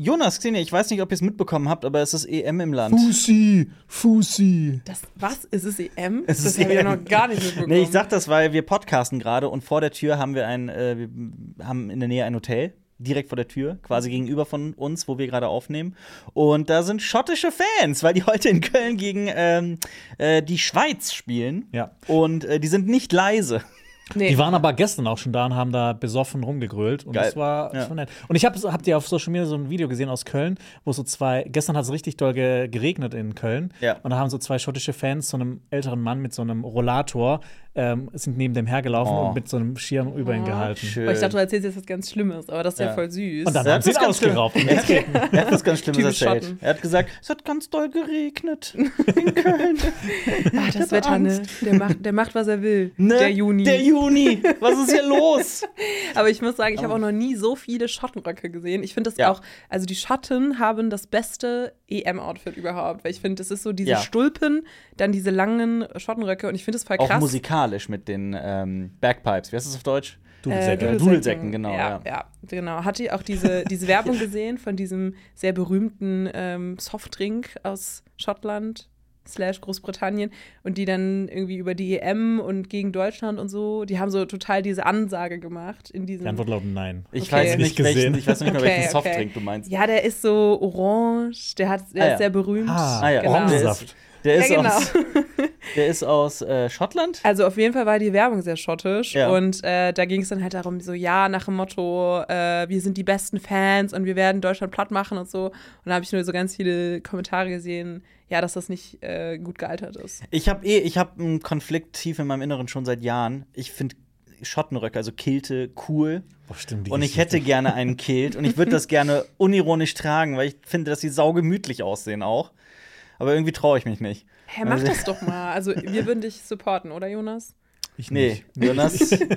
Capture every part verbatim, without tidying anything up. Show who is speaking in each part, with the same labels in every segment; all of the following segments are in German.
Speaker 1: Jonas, Xenia, ich weiß nicht, ob ihr es mitbekommen habt, aber es ist E M im Land.
Speaker 2: Fusi, Fusi.
Speaker 3: Das, was? Ist es E M?
Speaker 1: Es
Speaker 3: das
Speaker 1: ist
Speaker 3: habe ich ja
Speaker 1: E M.
Speaker 3: noch gar nicht mitbekommen.
Speaker 1: Nee, ich sag das, weil wir podcasten gerade und vor der Tür haben wir ein, äh, wir haben in der Nähe ein Hotel. Direkt vor der Tür, quasi gegenüber von uns, wo wir gerade aufnehmen. Und da sind schottische Fans, weil die heute in Köln gegen ähm, äh, die Schweiz spielen.
Speaker 2: Ja.
Speaker 1: Und äh, die sind nicht leise.
Speaker 3: Nee.
Speaker 2: Die waren aber gestern auch schon da und haben da besoffen rumgegrölt. Und
Speaker 1: Geil.
Speaker 2: das war
Speaker 1: Ja.
Speaker 2: schon nett. Und ich hab, habt ihr auf Social Media so ein Video gesehen aus Köln, wo so zwei, gestern hat es richtig doll ge geregnet in Köln.
Speaker 1: Ja.
Speaker 2: Und da haben so zwei schottische Fans, so einem älteren Mann mit so einem Rollator, ähm, sind neben dem hergelaufen
Speaker 1: Oh.
Speaker 2: und mit so einem Schirm über ihn
Speaker 3: Oh.
Speaker 2: gehalten.
Speaker 1: Schön.
Speaker 3: Aber ich dachte, du erzählst jetzt was ganz Schlimmes, aber das ist ja,
Speaker 1: Ja.
Speaker 3: voll süß.
Speaker 2: Und dann
Speaker 1: Er
Speaker 2: haben
Speaker 1: hat
Speaker 2: sie
Speaker 1: was
Speaker 2: ihn
Speaker 1: ganz Schlimmes-
Speaker 2: ausgeraubt.
Speaker 1: Er hat, er hat was ganz Schlimmes
Speaker 3: Typisch
Speaker 1: erzählt.
Speaker 3: Schotten.
Speaker 1: Er hat gesagt, es hat ganz doll geregnet in Köln.
Speaker 3: Ach, das
Speaker 1: hatte
Speaker 3: Wetter, ne?
Speaker 1: Angst.
Speaker 3: Der macht, der macht, was er will.
Speaker 1: Ne?
Speaker 3: Der Juni.
Speaker 1: Der Juni. Was ist hier los?
Speaker 3: Aber ich muss sagen, ich habe auch noch nie so viele Schottenröcke gesehen. Ich finde das
Speaker 1: Ja.
Speaker 3: auch, also die Schotten haben das beste E M-Outfit überhaupt, weil ich finde, das ist so diese
Speaker 1: Ja.
Speaker 3: Stulpen, dann diese langen Schottenröcke und ich finde das voll
Speaker 1: Auch
Speaker 3: krass.
Speaker 1: musikalisch mit den ähm, Bagpipes. Wie heißt das auf Deutsch?
Speaker 2: Dudelsäcke.
Speaker 3: Äh,
Speaker 1: Dudelsäcken, genau,
Speaker 3: Ja,
Speaker 1: ja.
Speaker 3: ja, genau. Hat ihr auch diese, diese Werbung gesehen von diesem sehr berühmten ähm, Softdrink aus Schottland slash Großbritannien und die dann irgendwie über die E M und gegen Deutschland und so, die haben so total diese Ansage gemacht in diesem.
Speaker 2: Die Antwort lautet nein.
Speaker 1: Ich
Speaker 3: Okay.
Speaker 1: weiß nicht,
Speaker 2: Nicht gesehen.
Speaker 1: welchen, ich weiß nicht mehr,
Speaker 3: Okay,
Speaker 1: welchen
Speaker 3: okay.
Speaker 1: Softdrink du meinst.
Speaker 3: Ja, der ist so orange, der, hat, der
Speaker 1: Ah, ja.
Speaker 3: ist sehr berühmt.
Speaker 2: Ah,
Speaker 1: Ah ja,
Speaker 3: Genau.
Speaker 1: der ist,
Speaker 2: Orangensaft.
Speaker 1: der ist
Speaker 3: Ja, genau.
Speaker 1: aus, der ist aus äh, Schottland?
Speaker 3: Also auf jeden Fall war die Werbung sehr schottisch
Speaker 1: Ja.
Speaker 3: und äh, da ging es dann halt darum, so ja, nach dem Motto, äh, wir sind die besten Fans und wir werden Deutschland platt machen und so. Und da habe ich nur so ganz viele Kommentare gesehen, ja, dass das nicht äh, gut gealtert ist.
Speaker 1: Ich habe eh, ich habe einen Konflikt tief in meinem Inneren schon seit Jahren. Ich finde Schottenröcke, also Kilte, cool.
Speaker 2: Boah, stimmt, die
Speaker 1: Und ich
Speaker 2: Geschichte.
Speaker 1: hätte gerne einen Kilt und ich würde das gerne unironisch tragen, weil ich finde, dass sie saugemütlich aussehen auch. Aber irgendwie traue ich mich nicht.
Speaker 3: Hä, mach
Speaker 1: Also-
Speaker 3: das doch mal. Also wir würden dich supporten, oder Jonas?
Speaker 2: Ich
Speaker 1: Nee,
Speaker 2: nicht.
Speaker 1: Jonas,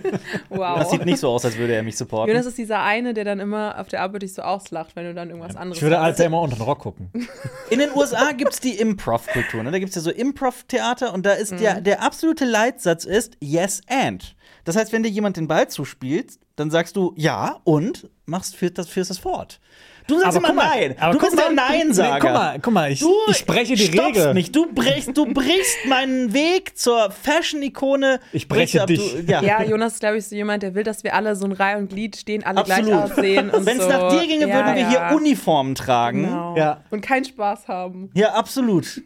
Speaker 3: Wow.
Speaker 1: das sieht nicht so aus, als würde er mich supporten.
Speaker 3: Jonas ist dieser eine, der dann immer auf der Arbeit dich so auslacht, wenn du dann irgendwas anderes
Speaker 2: Ich würde
Speaker 3: sagst.
Speaker 2: Alter immer unter den Rock gucken.
Speaker 1: In den U S A gibt's die Improv-Kultur. Ne? Da gibt's ja so Improv-Theater und da ist
Speaker 3: Mhm.
Speaker 1: der, der absolute Leitsatz ist Yes and. Das heißt, wenn dir jemand den Ball zuspielt, dann sagst du ja und machst für das, führst das fort. Du sagst immer
Speaker 2: guck mal,
Speaker 1: nein.
Speaker 2: aber
Speaker 1: Du
Speaker 2: guck
Speaker 1: bist der
Speaker 2: mal,
Speaker 1: Nein-Sager.
Speaker 2: Nee, guck mal, guck mal, ich,
Speaker 1: Du
Speaker 2: ich spreche die
Speaker 1: stoppst
Speaker 2: Regel.
Speaker 1: mich. Du brichst, du brichst meinen Weg zur Fashion-Ikone.
Speaker 2: Ich breche
Speaker 1: Brichst ab,
Speaker 2: dich.
Speaker 1: Du, ja.
Speaker 3: Ja, Jonas ist, glaube ich, so jemand, der will, dass wir alle so in Reihe und Glied stehen, alle
Speaker 1: Absolut.
Speaker 3: gleich aussehen. und
Speaker 1: Wenn es
Speaker 3: so.
Speaker 1: nach dir ginge,
Speaker 3: ja,
Speaker 1: würden wir
Speaker 3: ja.
Speaker 1: hier Uniformen tragen.
Speaker 3: Genau.
Speaker 2: Ja.
Speaker 3: Und keinen Spaß haben.
Speaker 1: Ja, absolut.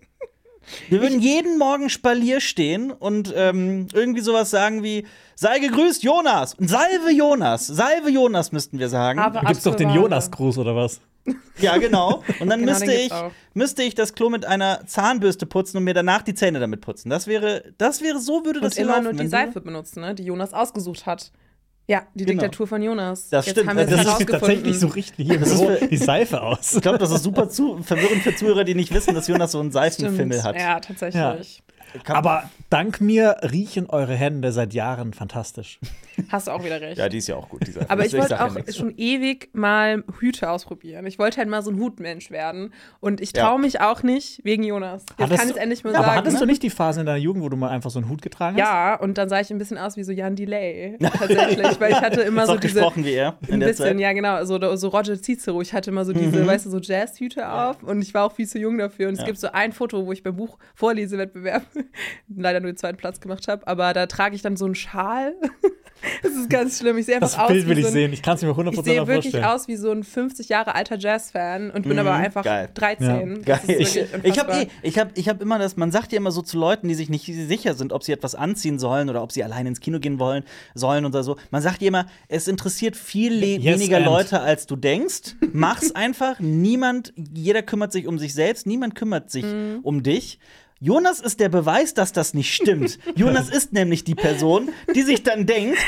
Speaker 1: Wir würden jeden Morgen Spalier stehen und ähm, irgendwie sowas sagen wie: Sei gegrüßt, Jonas! Und Salve Jonas! Salve Jonas müssten wir sagen.
Speaker 3: Aber
Speaker 2: Da gibt's doch den
Speaker 3: Abbewahrung.
Speaker 2: Jonas-Gruß oder was?
Speaker 1: ja, genau. Und dann
Speaker 3: Genau,
Speaker 1: müsste,
Speaker 3: den
Speaker 1: ich,
Speaker 3: gibt's auch.
Speaker 1: müsste ich das Klo mit einer Zahnbürste putzen und mir danach die Zähne damit putzen. Das wäre, das wäre so, würde das
Speaker 3: Und
Speaker 1: hier
Speaker 3: immer
Speaker 1: laufen.
Speaker 3: nur die
Speaker 1: wenn du-
Speaker 3: Seife benutzen, ne, die Jonas ausgesucht hat. Ja, die
Speaker 1: Genau.
Speaker 3: Diktatur von Jonas.
Speaker 1: Das
Speaker 3: Jetzt
Speaker 1: stimmt.
Speaker 3: haben wir
Speaker 1: Das
Speaker 3: es
Speaker 1: ist
Speaker 2: Das sieht
Speaker 3: herausgefunden.
Speaker 2: tatsächlich so richtig hier
Speaker 1: Das ist
Speaker 2: so
Speaker 1: für-
Speaker 2: die Seife aus.
Speaker 1: Ich glaube, das ist super zu verwirrend für Zuhörer, die nicht wissen, dass Jonas so einen Seifenfimmel hat.
Speaker 3: Ja, tatsächlich.
Speaker 2: Ja.
Speaker 1: Kann-
Speaker 2: Aber dank mir riechen eure Hände seit Jahren fantastisch.
Speaker 3: Hast du auch wieder recht.
Speaker 1: Ja, die ist ja auch gut, die Seife.
Speaker 3: Aber
Speaker 1: Das-
Speaker 3: ich wollte
Speaker 1: sag ja
Speaker 3: auch
Speaker 1: nichts.
Speaker 3: schon ewig mal Hüte ausprobieren. Ich wollte halt mal so ein Hutmensch werden. Und ich
Speaker 1: Ja.
Speaker 3: traue mich auch nicht wegen Jonas. Jetzt
Speaker 2: Hattest
Speaker 3: kann ich
Speaker 2: du-
Speaker 3: es endlich mal
Speaker 2: Aber
Speaker 3: sagen.
Speaker 2: hattest du nicht die Phase in deiner Jugend, wo du mal einfach so einen Hut getragen hast?
Speaker 3: Ja, und dann sah ich ein bisschen aus wie so Jan Delay. Tatsächlich. Weil ich hatte immer
Speaker 1: Ist
Speaker 3: so
Speaker 1: auch
Speaker 3: diese.
Speaker 1: gesprochen wie er in
Speaker 3: Ein
Speaker 1: der
Speaker 3: bisschen,
Speaker 1: Zeit.
Speaker 3: ja, genau. So, so Roger Cicero. Ich hatte immer so diese,
Speaker 1: Mhm.
Speaker 3: weißt du, so Jazzhüte auf. Und ich war auch viel zu jung dafür. Und es
Speaker 1: Ja.
Speaker 3: gibt so ein Foto, wo ich beim Buch-Vorlesewettbewerb leider nur den zweiten Platz gemacht habe. Aber da trage ich dann so einen Schal. Das ist ganz schlimm. Ich sehe einfach
Speaker 2: Das
Speaker 3: aus
Speaker 2: Bild
Speaker 3: wie
Speaker 2: will ich
Speaker 3: so ein,
Speaker 2: sehen. Ich kann es mir hundert
Speaker 3: Ich
Speaker 2: Prozent
Speaker 3: sehe wirklich
Speaker 2: vorstellen.
Speaker 3: aus wie so ein fünfzig Jahre alter Jazz-Fan und bin
Speaker 1: Mhm,
Speaker 3: aber einfach
Speaker 1: geil.
Speaker 3: dreizehn.
Speaker 1: Geil.
Speaker 3: Das ist
Speaker 1: Ich,
Speaker 3: wirklich
Speaker 1: ich habe
Speaker 3: unfassbar.
Speaker 1: eh, ich hab, ich hab immer das, man sagt ja immer so zu Leuten, die sich nicht sicher sind, ob sie etwas anziehen sollen oder ob sie allein ins Kino gehen wollen, sollen oder so. Man sagt ja immer, es interessiert viel le-
Speaker 2: Yes,
Speaker 1: weniger
Speaker 2: and.
Speaker 1: Leute, als du denkst. Mach's einfach. Niemand, jeder kümmert sich um sich selbst, niemand kümmert sich
Speaker 3: Mhm.
Speaker 1: um dich. Jonas ist der Beweis, dass das nicht stimmt. Jonas ist nämlich die Person, die sich dann denkt,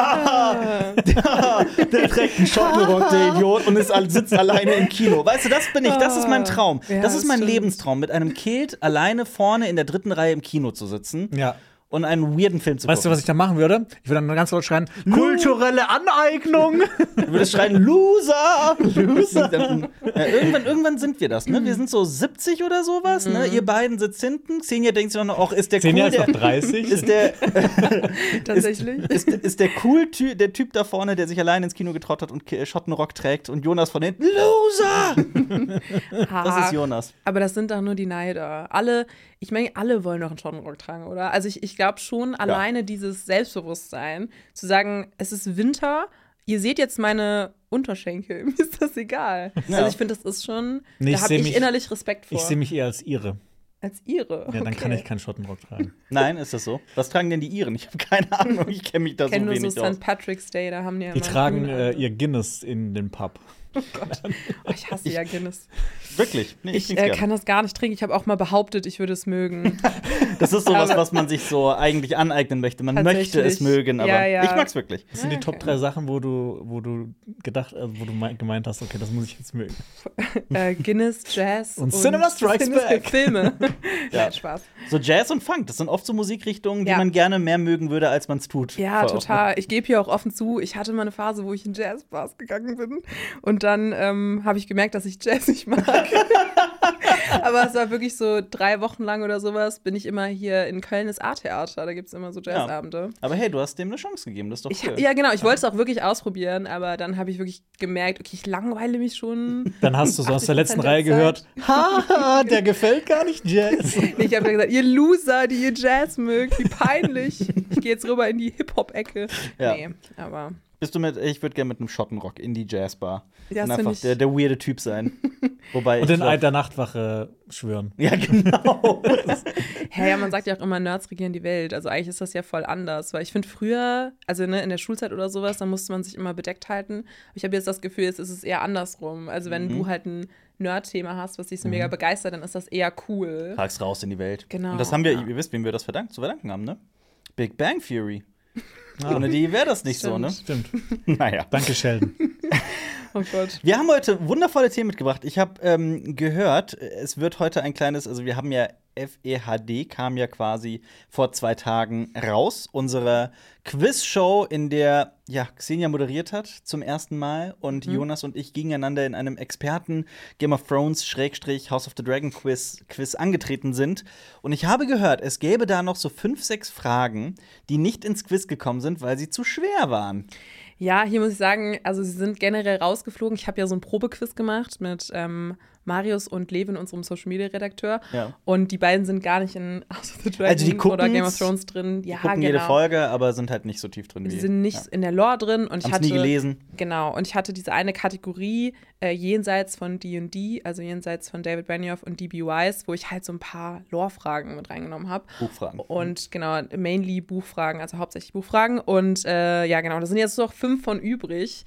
Speaker 1: haha, der, der trägt einen Schottenrock, der Idiot, und ist, all- sitzt alleine im Kino. Weißt du, das bin ich, das ist mein Traum.
Speaker 3: Ja,
Speaker 1: das ist mein
Speaker 3: stimmt.
Speaker 1: Lebenstraum, mit einem Kilt alleine vorne in der dritten Reihe im Kino zu sitzen.
Speaker 2: Ja.
Speaker 1: und einen weirden Film zu
Speaker 2: Weißt du,
Speaker 1: gucken.
Speaker 2: was ich da machen würde? Ich würde dann ganz laut schreien: Kulturelle Aneignung!
Speaker 1: Du würdest schreien, Loser! Loser! Ja, irgendwann, irgendwann sind wir das, ne? Wir sind so siebzig oder sowas, ne? Ihr beiden sitzt hinten. Xenia denkt sich noch, ach, ist der
Speaker 2: Xenia
Speaker 1: cool,
Speaker 2: ist
Speaker 1: der,
Speaker 2: noch dreißig.
Speaker 1: ist der,
Speaker 3: Tatsächlich.
Speaker 1: ist, ist, ist der cool Ty der Typ da vorne, der sich allein ins Kino getraut hat und K- Schottenrock trägt und Jonas von hinten, Loser! Das ist Jonas.
Speaker 3: Aber das sind doch nur die Neider. Alle, ich meine, alle wollen doch einen Schottenrock tragen, oder? Also ich, ich glaube schon, alleine dieses Selbstbewusstsein, zu sagen, es ist Winter, ihr seht jetzt meine Unterschenkel, mir ist das egal.
Speaker 1: Ja.
Speaker 3: Also ich finde, das ist schon,
Speaker 2: Nee, ich
Speaker 3: da habe
Speaker 2: seh
Speaker 3: ich
Speaker 2: mich-
Speaker 3: innerlich Respekt vor.
Speaker 2: Ich sehe mich eher als ihre.
Speaker 3: Als ihre.
Speaker 2: Ja, dann
Speaker 3: Okay.
Speaker 2: kann ich keinen Schottenrock tragen.
Speaker 1: Nein, ist das so? Was tragen denn die Iren? Ich habe keine Ahnung, ich kenne mich da
Speaker 3: Ich
Speaker 1: so
Speaker 3: kenne nur so
Speaker 1: wenig aus.
Speaker 3: Sankt Patrick's Day, da haben die ja
Speaker 2: Die
Speaker 3: immer
Speaker 2: tragen
Speaker 3: grün
Speaker 2: äh,
Speaker 3: an.
Speaker 2: ihr Guinness in den Pub.
Speaker 3: Oh Gott. Oh, ich hasse ja Guinness.
Speaker 1: Wirklich? Nee,
Speaker 3: Ich
Speaker 1: trink's
Speaker 3: äh,
Speaker 1: gern.
Speaker 3: kann das gar nicht trinken. Ich habe auch mal behauptet, ich würde es mögen.
Speaker 1: Das ist sowas,
Speaker 3: Aber-
Speaker 1: was man sich so eigentlich aneignen möchte. Man möchte
Speaker 3: Tatsächlich.
Speaker 1: es mögen, aber
Speaker 3: Ja, ja.
Speaker 1: ich mag's wirklich.
Speaker 2: Das sind die
Speaker 3: Okay.
Speaker 2: Top drei Sachen, wo du, wo du gedacht, also wo du mei- gemeint hast, okay, das muss ich jetzt mögen.
Speaker 3: äh, Guinness, Jazz
Speaker 2: Und Cinema Strikes
Speaker 3: Cinema-
Speaker 2: Back.
Speaker 3: Filme.
Speaker 1: Ja.
Speaker 3: Nein, Spaß.
Speaker 1: So Jazz und Funk, das sind oft so Musikrichtungen, die
Speaker 3: Ja.
Speaker 1: man gerne mehr mögen würde, als man es tut.
Speaker 3: Ja,
Speaker 1: Voll oft, ne?
Speaker 3: total. Ich gebe hier auch offen zu, ich hatte mal eine Phase, wo ich in Jazzbars gegangen bin. Und dann ähm, habe ich gemerkt, dass ich Jazz nicht mag. Aber es war wirklich so drei Wochen lang oder sowas, bin ich immer hier in Köln das A-Theater. Da gibt es immer so Jazzabende.
Speaker 1: Aber hey, du hast dem eine Chance gegeben, das ist doch
Speaker 3: Ich,
Speaker 1: cool.
Speaker 3: ja, genau. Ich wollte es auch wirklich ausprobieren, aber dann habe ich wirklich gemerkt, okay, ich langweile mich schon.
Speaker 2: Dann hast du so aus der letzten
Speaker 3: achtzig
Speaker 2: Reihe
Speaker 3: Prozent
Speaker 2: gehört, haha, der gefällt gar nicht Jazz.
Speaker 3: Ich habe gesagt, ihr Loser, die ihr Jazz mögt, wie peinlich. Ich gehe jetzt rüber in die Hip-Hop-Ecke.
Speaker 1: Ja.
Speaker 3: Nee, aber
Speaker 1: Bist du mit, ich würde gerne mit einem Schottenrock in die Jazzbar.
Speaker 3: Ja,
Speaker 1: und
Speaker 3: das
Speaker 1: einfach
Speaker 3: find ich-
Speaker 1: der, der weirde Typ sein. Wobei
Speaker 2: Und
Speaker 1: ich
Speaker 2: den
Speaker 1: glaub-
Speaker 2: Eid der Nachtwache schwören.
Speaker 1: Ja, genau.
Speaker 3: hä, ja, man sagt ja auch immer, Nerds regieren die Welt. Also eigentlich ist das ja voll anders, weil ich finde früher, also ne, in der Schulzeit oder sowas, da musste man sich immer bedeckt halten. Aber ich habe jetzt das Gefühl, jetzt ist es eher andersrum. Also wenn
Speaker 1: Mhm.
Speaker 3: du halt ein Nerd-Thema hast, was dich so mega begeistert, dann ist das eher cool.
Speaker 1: Trag's raus in die Welt.
Speaker 3: Genau,
Speaker 1: Und das haben wir,
Speaker 3: ja.
Speaker 1: ihr wisst, wem wir das verdanken, zu verdanken haben, ne? Big Bang Theory.
Speaker 2: Ah.
Speaker 1: Ohne die wäre das nicht so, ne?
Speaker 2: Stimmt.
Speaker 1: Naja.
Speaker 2: Danke, Sheldon.
Speaker 3: Oh Gott.
Speaker 1: Wir haben heute wundervolle Themen mitgebracht. Ich habe ähm, gehört, es wird heute ein kleines, also wir haben ja F E H D, kam ja quasi vor zwei Tagen raus. Unsere Quizshow, in der ja, Xenia moderiert hat zum ersten Mal und
Speaker 3: Mhm.
Speaker 1: Jonas und ich gegeneinander in einem Experten Game of Thrones Schrägstrich House of the Dragon Quiz, Quiz angetreten sind. Und ich habe gehört, es gäbe da noch so fünf, sechs Fragen, die nicht ins Quiz gekommen sind, weil sie zu schwer waren.
Speaker 3: Ja, hier muss ich sagen, also sie sind generell rausgeflogen. Ich habe ja so ein Probequiz gemacht mit ähm, Marius und Levin, unserem Social-Media-Redakteur.
Speaker 1: Ja.
Speaker 3: Und die beiden sind gar nicht in House of the Dragon
Speaker 1: Also die
Speaker 3: oder
Speaker 1: gucken's,
Speaker 3: Game of Thrones drin. Ja,
Speaker 1: Die gucken
Speaker 3: genau.
Speaker 1: jede Folge, aber sind halt nicht so tief drin wie
Speaker 3: Sie sind nicht
Speaker 1: ja.
Speaker 3: in der Lore drin. Und ich
Speaker 1: Haben's
Speaker 3: hatte,
Speaker 1: nie gelesen.
Speaker 3: Genau, und ich hatte diese eine Kategorie äh, jenseits von D und D, also jenseits von David Benioff und D B. Weiss, wo ich halt so ein paar Lore-Fragen mit reingenommen habe.
Speaker 1: Buchfragen.
Speaker 3: Und genau, mainly Buchfragen, also hauptsächlich Buchfragen. Und äh, ja, genau, da sind jetzt noch fünf von übrig,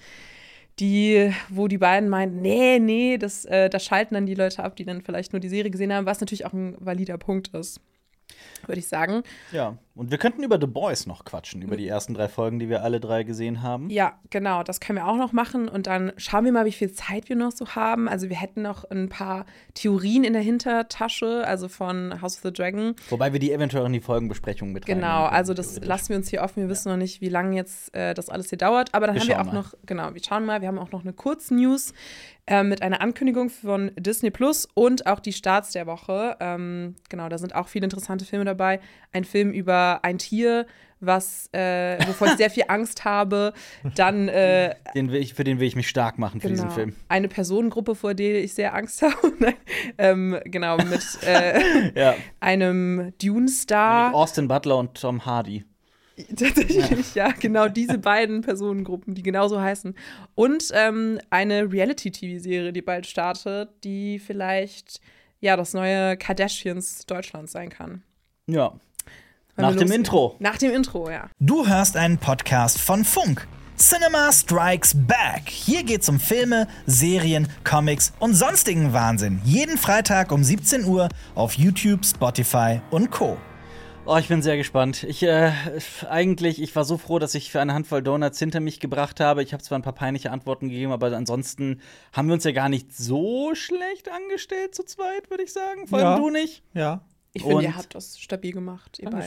Speaker 3: die, wo die beiden meinen, nee, nee, das, äh, das schalten dann die Leute ab, die dann vielleicht nur die Serie gesehen haben, was natürlich auch ein valider Punkt ist, würde ich sagen.
Speaker 1: Ja, und wir könnten über The Boys noch quatschen, über die ersten drei Folgen, die wir alle drei gesehen haben.
Speaker 3: Ja, genau, das können wir auch noch machen. Und dann schauen wir mal, wie viel Zeit wir noch so haben. Also wir hätten noch ein paar Theorien in der Hintertasche, also von House of the Dragon.
Speaker 1: Wobei wir die eventuell auch in die Folgenbesprechung mit
Speaker 3: Genau,
Speaker 1: reinnehmen können,
Speaker 3: also das
Speaker 1: theoretisch.
Speaker 3: lassen wir uns hier offen. Wir wissen noch nicht, wie lange jetzt äh, das alles hier dauert. Aber dann
Speaker 1: Wir
Speaker 3: haben wir
Speaker 1: schauen
Speaker 3: auch
Speaker 1: mal.
Speaker 3: noch, genau, wir schauen mal, wir haben auch noch eine Kurznews äh, mit einer Ankündigung von Disney Plus und auch die Starts der Woche. Ähm, genau, da sind auch viele interessante Filme dabei. Ein Film über ein Tier, was, äh, wovor ich sehr viel Angst habe. Dann äh,
Speaker 1: Den will ich, für den will ich mich stark machen, für diesen
Speaker 3: Genau.
Speaker 1: Film.
Speaker 3: Eine Personengruppe, vor der ich sehr Angst habe. Nein, ähm, genau, mit äh,
Speaker 1: Ja.
Speaker 3: einem Dune-Star.
Speaker 1: Austin Butler und Tom Hardy.
Speaker 3: Tatsächlich, ja. genau diese beiden Personengruppen, die genauso heißen. Und ähm, eine Reality-T V-Serie, die bald startet, die vielleicht ja das neue Kardashians Deutschlands sein kann.
Speaker 1: Ja.
Speaker 3: Wollen
Speaker 1: Nach
Speaker 3: wir
Speaker 1: dem
Speaker 3: loslegen?
Speaker 1: Intro.
Speaker 3: Nach dem Intro, ja.
Speaker 4: Du hörst einen Podcast von Funk. Cinema Strikes Back. Hier geht's um Filme, Serien, Comics und sonstigen Wahnsinn. Jeden Freitag um siebzehn Uhr auf YouTube, Spotify und Co.
Speaker 1: Oh, ich bin sehr gespannt. Ich, äh, eigentlich, ich war so froh, dass ich für eine Handvoll Donuts hinter mich gebracht habe. Ich habe zwar ein paar peinliche Antworten gegeben, aber ansonsten haben wir uns ja gar nicht so schlecht angestellt zu zweit, würde ich sagen. Vor allem
Speaker 2: Ja.
Speaker 1: du nicht.
Speaker 2: Ja.
Speaker 3: Ich finde,
Speaker 1: Und-
Speaker 3: ihr habt das stabil gemacht, ihr
Speaker 2: Dankeschön.
Speaker 3: beiden.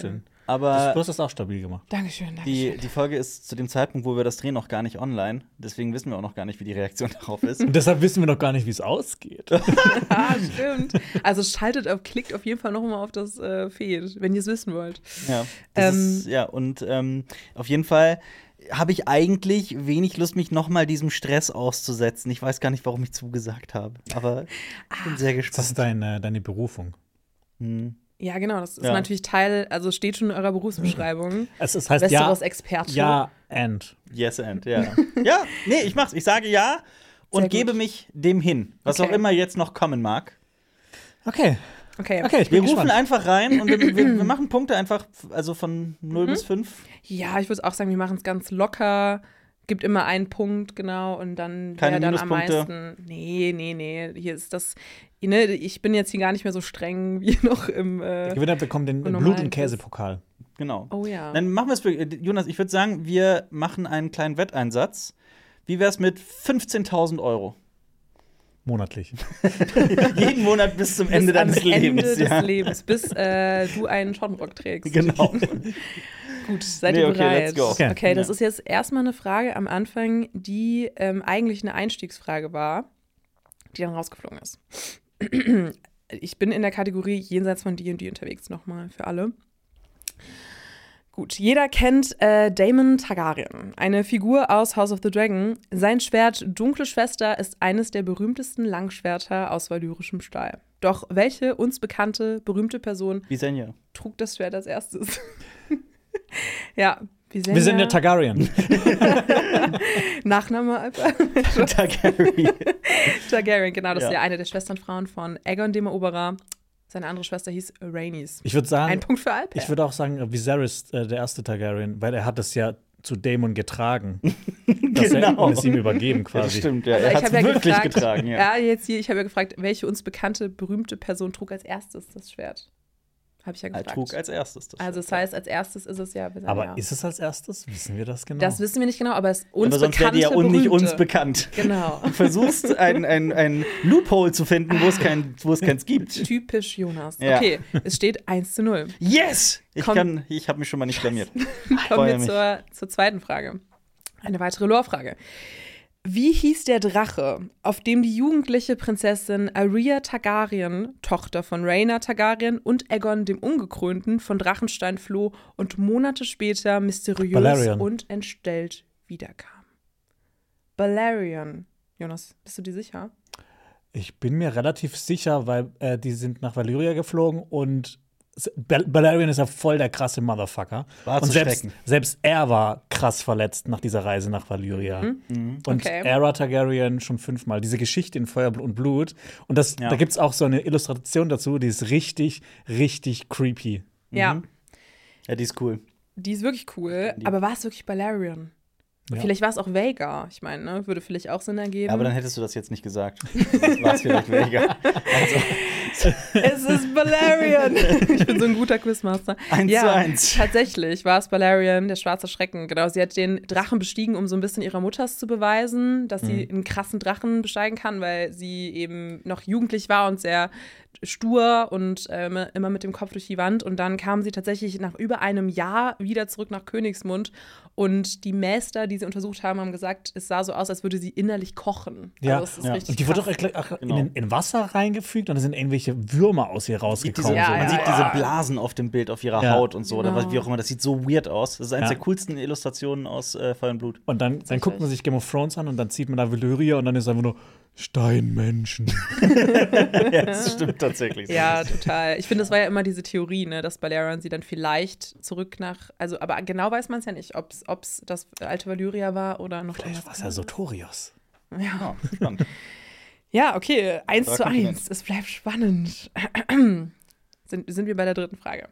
Speaker 1: aber
Speaker 2: Du hast das auch stabil gemacht.
Speaker 3: Dankeschön,
Speaker 1: die,
Speaker 3: Dankeschön.
Speaker 1: die Folge ist zu dem Zeitpunkt, wo wir das drehen, noch gar nicht online. Deswegen wissen wir auch noch gar nicht, wie die Reaktion darauf ist.
Speaker 2: Und deshalb wissen wir noch gar nicht, wie es ausgeht.
Speaker 3: Ah, stimmt. Also schaltet auf, klickt auf jeden Fall noch mal auf das äh, Feed, wenn ihr es wissen wollt.
Speaker 1: Ja, das
Speaker 3: Ähm,
Speaker 1: ist, ja und ähm, auf jeden Fall habe ich eigentlich wenig Lust, mich noch mal diesem Stress auszusetzen. Ich weiß gar nicht, warum ich zugesagt habe, aber ich bin sehr
Speaker 2: Das
Speaker 1: gespannt.
Speaker 2: ist deine, deine Berufung.
Speaker 1: Hm.
Speaker 3: Ja, genau, das ist
Speaker 1: Ja.
Speaker 3: natürlich Teil, also steht schon in eurer Berufsbeschreibung.
Speaker 2: Es, es heißt ja,
Speaker 3: Westeros-Experte.
Speaker 2: ja, and.
Speaker 1: Yes and, ja. Ja, nee, ich mach's. Ich sage ja und
Speaker 3: Sehr gut.
Speaker 1: gebe mich dem hin, was
Speaker 3: Okay.
Speaker 1: auch immer jetzt noch kommen mag.
Speaker 2: Okay,
Speaker 3: Okay.
Speaker 2: okay, ich
Speaker 1: Wir
Speaker 2: bin
Speaker 1: rufen
Speaker 2: gespannt.
Speaker 1: einfach rein und wir, wir, wir machen Punkte einfach, also von null bis fünf.
Speaker 3: Ja, ich würde auch sagen, wir machen es ganz locker. Gibt immer einen Punkt, genau, und dann
Speaker 1: Keine
Speaker 3: wer dann am
Speaker 1: Minuspunkte?
Speaker 3: meisten. Nee, nee, nee. Hier ist das. Ne, ich bin jetzt hier gar nicht mehr so streng wie noch im.
Speaker 2: Der
Speaker 3: Äh,
Speaker 2: Gewinner bekommt den
Speaker 3: normalen
Speaker 2: Blut- und Käsepokal.
Speaker 1: Genau.
Speaker 3: oh ja.
Speaker 1: Dann machen wir es für Jonas, ich würde sagen, wir machen einen kleinen Wetteinsatz. Wie wär's mit fünfzehntausend Euro?
Speaker 2: Monatlich.
Speaker 1: Jeden Monat bis zum Ende
Speaker 3: bis
Speaker 1: deines
Speaker 3: ans Ende
Speaker 1: Lebens.
Speaker 3: des
Speaker 1: ja.
Speaker 3: Lebens, bis äh, du einen Schottenrock trägst.
Speaker 1: Genau.
Speaker 3: Gut, seid
Speaker 1: Nee,
Speaker 3: ihr
Speaker 1: okay,
Speaker 3: bereit?
Speaker 1: let's go.
Speaker 2: Okay.
Speaker 3: Okay, das
Speaker 1: Ja.
Speaker 3: ist jetzt erstmal eine Frage am Anfang, die ähm, eigentlich eine Einstiegsfrage war, die dann rausgeflogen ist. Ich bin in der Kategorie jenseits von D und D unterwegs, nochmal für alle. Gut, jeder kennt äh, Daemon Targaryen, eine Figur aus House of the Dragon. Sein Schwert Dunkle Schwester ist eines der berühmtesten Langschwerter aus valyrischem Stahl. Doch welche uns bekannte, berühmte Person
Speaker 1: Visenya.
Speaker 3: trug das Schwert als erstes? Ja, Visenya.
Speaker 2: Wir sind der Targaryen.
Speaker 3: Nachname Alper.
Speaker 1: Targaryen.
Speaker 3: Targaryen, genau, das
Speaker 1: Ja.
Speaker 3: ist ja eine der Schwesternfrauen von Aegon dem Eroberer. Seine andere Schwester hieß Rhaenys.
Speaker 2: Ich würde sagen,
Speaker 3: Ein Punkt für Alper.
Speaker 2: ich würde auch sagen, Viserys, äh, der erste Targaryen, weil er hat es ja zu Daemon getragen. Dass
Speaker 1: Genau.
Speaker 2: er es ihm übergeben
Speaker 1: Ja, das
Speaker 2: quasi.
Speaker 1: stimmt, ja.
Speaker 3: Also
Speaker 1: Er
Speaker 3: ich
Speaker 1: hat es
Speaker 3: hab ja
Speaker 1: wirklich
Speaker 3: gefragt,
Speaker 1: getragen, ja.
Speaker 3: Ja, jetzt hier, ich habe ja gefragt, welche uns bekannte, berühmte Person trug als erstes das Schwert? Habe ich ja
Speaker 1: Er
Speaker 3: gefragt.
Speaker 1: trug als erstes das
Speaker 3: also, das
Speaker 1: Schwert.
Speaker 3: heißt, als erstes ist es ja Visenya.
Speaker 2: Aber ist es als erstes? Wissen wir das genau?
Speaker 3: Das wissen wir nicht genau, aber es uns
Speaker 1: Aber sonst wäre die
Speaker 3: bekannte,
Speaker 1: ja un nicht
Speaker 3: berühmte.
Speaker 1: uns bekannt.
Speaker 3: Genau.
Speaker 1: Du versuchst, ein, ein, ein Loophole zu finden, wo es kein, wo es keins gibt.
Speaker 3: Typisch Jonas.
Speaker 1: Ja.
Speaker 3: Okay, es steht eins zu null.
Speaker 1: Yes! Ich,
Speaker 3: Komm.
Speaker 1: kann- ich habe mich schon mal nicht blamiert.
Speaker 3: Kommen
Speaker 1: Freue
Speaker 3: wir
Speaker 1: mich.
Speaker 3: zur, zur zweiten Frage. Eine weitere Lore-Frage. Wie hieß der Drache, auf dem die jugendliche Prinzessin Arya Targaryen, Tochter von Rhaena Targaryen und Aegon dem Ungekrönten, von Drachenstein floh und Monate später mysteriös
Speaker 2: Balerion.
Speaker 3: und entstellt wiederkam? Balerion. Jonas, bist du dir sicher?
Speaker 2: Ich bin mir relativ sicher, weil äh, die sind nach Valyria geflogen und S- Bal Balerion ist ja voll der krasse Motherfucker.
Speaker 1: War
Speaker 2: und
Speaker 1: zu
Speaker 2: selbst,
Speaker 1: schrecken.
Speaker 2: selbst er war krass verletzt nach dieser Reise nach Valyria. Und
Speaker 3: Okay.
Speaker 2: Aera Targaryen schon fünfmal. Diese Geschichte in Feuer und Blut. Und das,
Speaker 1: Ja.
Speaker 2: da gibt es auch so eine Illustration dazu, die ist richtig, richtig creepy.
Speaker 3: Ja,
Speaker 1: Ja, die ist cool.
Speaker 3: die ist wirklich cool.
Speaker 1: Die-
Speaker 3: Aber war es wirklich Balerion?
Speaker 2: Ja.
Speaker 3: Vielleicht war es auch Vhagar. Ich meine, ne? Würde vielleicht auch Sinn ergeben.
Speaker 1: Ja, aber dann hättest du das jetzt nicht gesagt. Das war es vielleicht weniger. Also,
Speaker 3: Es ist Balerion. Ich bin so ein guter Quizmaster.
Speaker 1: Eins
Speaker 3: ja,
Speaker 1: zu eins.
Speaker 3: Tatsächlich war es Balerion, der schwarze Schrecken. Genau, sie hat den Drachen bestiegen, um so ein bisschen ihrer Mutter zu beweisen, dass sie
Speaker 1: Mhm.
Speaker 3: einen krassen Drachen besteigen kann, weil sie eben noch jugendlich war und sehr stur und ähm, immer mit dem Kopf durch die Wand. Und dann kam sie tatsächlich nach über einem Jahr wieder zurück nach Königsmund. Und die Mäster, die sie untersucht haben, haben gesagt, es sah so aus, als würde sie innerlich kochen.
Speaker 2: Ja,
Speaker 3: also es ist
Speaker 1: ja.
Speaker 3: richtig
Speaker 2: Und die wurde
Speaker 3: krass.
Speaker 2: doch gleich auch
Speaker 1: Genau.
Speaker 2: in, in Wasser reingefügt und da sind irgendwelche Würmer aus ihr
Speaker 1: Man sieht diese,
Speaker 2: rausgekommen.
Speaker 3: Ja,
Speaker 2: so.
Speaker 1: man
Speaker 3: ja,
Speaker 1: sieht
Speaker 3: ja.
Speaker 1: diese Blasen auf dem Bild, auf ihrer
Speaker 2: Ja.
Speaker 1: Haut und so, oder
Speaker 3: Genau.
Speaker 1: was, wie auch immer. Das sieht so weird aus. Das ist eines
Speaker 2: Ja.
Speaker 1: der coolsten Illustrationen aus äh, Feuer und Blut.
Speaker 2: Und dann, dann guckt man sich Game of Thrones an und dann zieht man da Valyria und dann ist einfach nur Steinmenschen.
Speaker 1: Ja, das stimmt tatsächlich.
Speaker 3: Ja, total. Ich finde, das war ja immer diese Theorie, ne, dass Balerion sie dann vielleicht zurück nach, also, aber genau weiß man es ja nicht, ob es das alte Valyria war oder noch
Speaker 2: Vielleicht war es ja Sotorios.
Speaker 3: Ja.
Speaker 1: Ja, spannend.
Speaker 3: Ja, okay, eins
Speaker 1: Anderer
Speaker 3: zu
Speaker 1: Kontinent.
Speaker 3: eins. Es bleibt spannend. sind, sind wir bei der dritten Frage.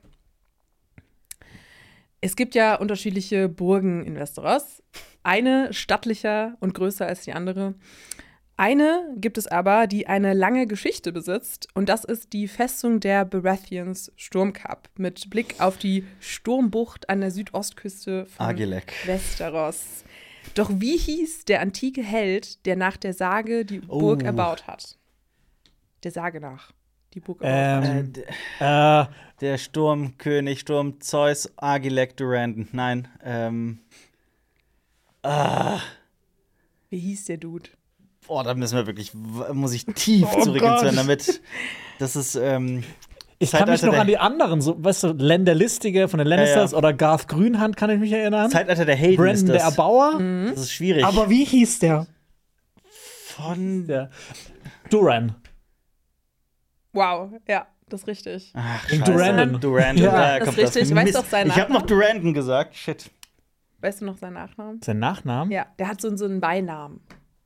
Speaker 3: Es gibt ja unterschiedliche Burgen in Westeros. Eine stattlicher und größer als die andere. Eine gibt es aber, die eine lange Geschichte besitzt, und das ist die Festung der Baratheons Sturmkap mit Blick auf die Sturmbucht an der Südostküste von
Speaker 1: Agilek.
Speaker 3: Westeros. Doch wie hieß der antike Held, der nach der Sage die
Speaker 1: Oh.
Speaker 3: Burg erbaut hat? Der Sage nach. die Burg
Speaker 2: Ähm,
Speaker 1: Äh, d-
Speaker 2: Äh,
Speaker 1: der Sturmkönig, Sturm Zeus, Agilek Durandon. Nein, ähm. Ah.
Speaker 3: Wie hieß der Dude?
Speaker 1: Boah, da müssen wir wirklich, w- muss ich tief
Speaker 2: Oh
Speaker 1: zurück ins
Speaker 2: Gott.
Speaker 1: Rennen, damit. Das ist, ähm.
Speaker 2: ich kann mich
Speaker 1: Zeitalter
Speaker 2: noch
Speaker 1: der-
Speaker 2: an die anderen, so, weißt du, Len der Listige von den Lannisters
Speaker 1: Ja, ja.
Speaker 2: oder Garth Grünhand, kann ich mich erinnern.
Speaker 1: Zeitalter der Helden
Speaker 2: Brandon
Speaker 1: ist
Speaker 2: der
Speaker 1: das.
Speaker 2: Erbauer.
Speaker 1: Das ist schwierig.
Speaker 2: Aber wie hieß der?
Speaker 1: von.
Speaker 2: der? Duran.
Speaker 3: Wow, ja, das ist richtig.
Speaker 1: Ach,
Speaker 2: In
Speaker 1: scheiße.
Speaker 2: Durandon.
Speaker 1: Durandon.
Speaker 2: Ja,
Speaker 1: ja,
Speaker 3: das
Speaker 1: kommt
Speaker 3: ist richtig. Weißt du
Speaker 1: Mist.
Speaker 3: auch seinen
Speaker 1: Ich hab noch
Speaker 3: Nachnamen?
Speaker 1: Durandon gesagt. Shit.
Speaker 3: Weißt du noch seinen Nachnamen?
Speaker 2: Sein Nachname?
Speaker 3: Ja, der hat so, so einen Beinamen.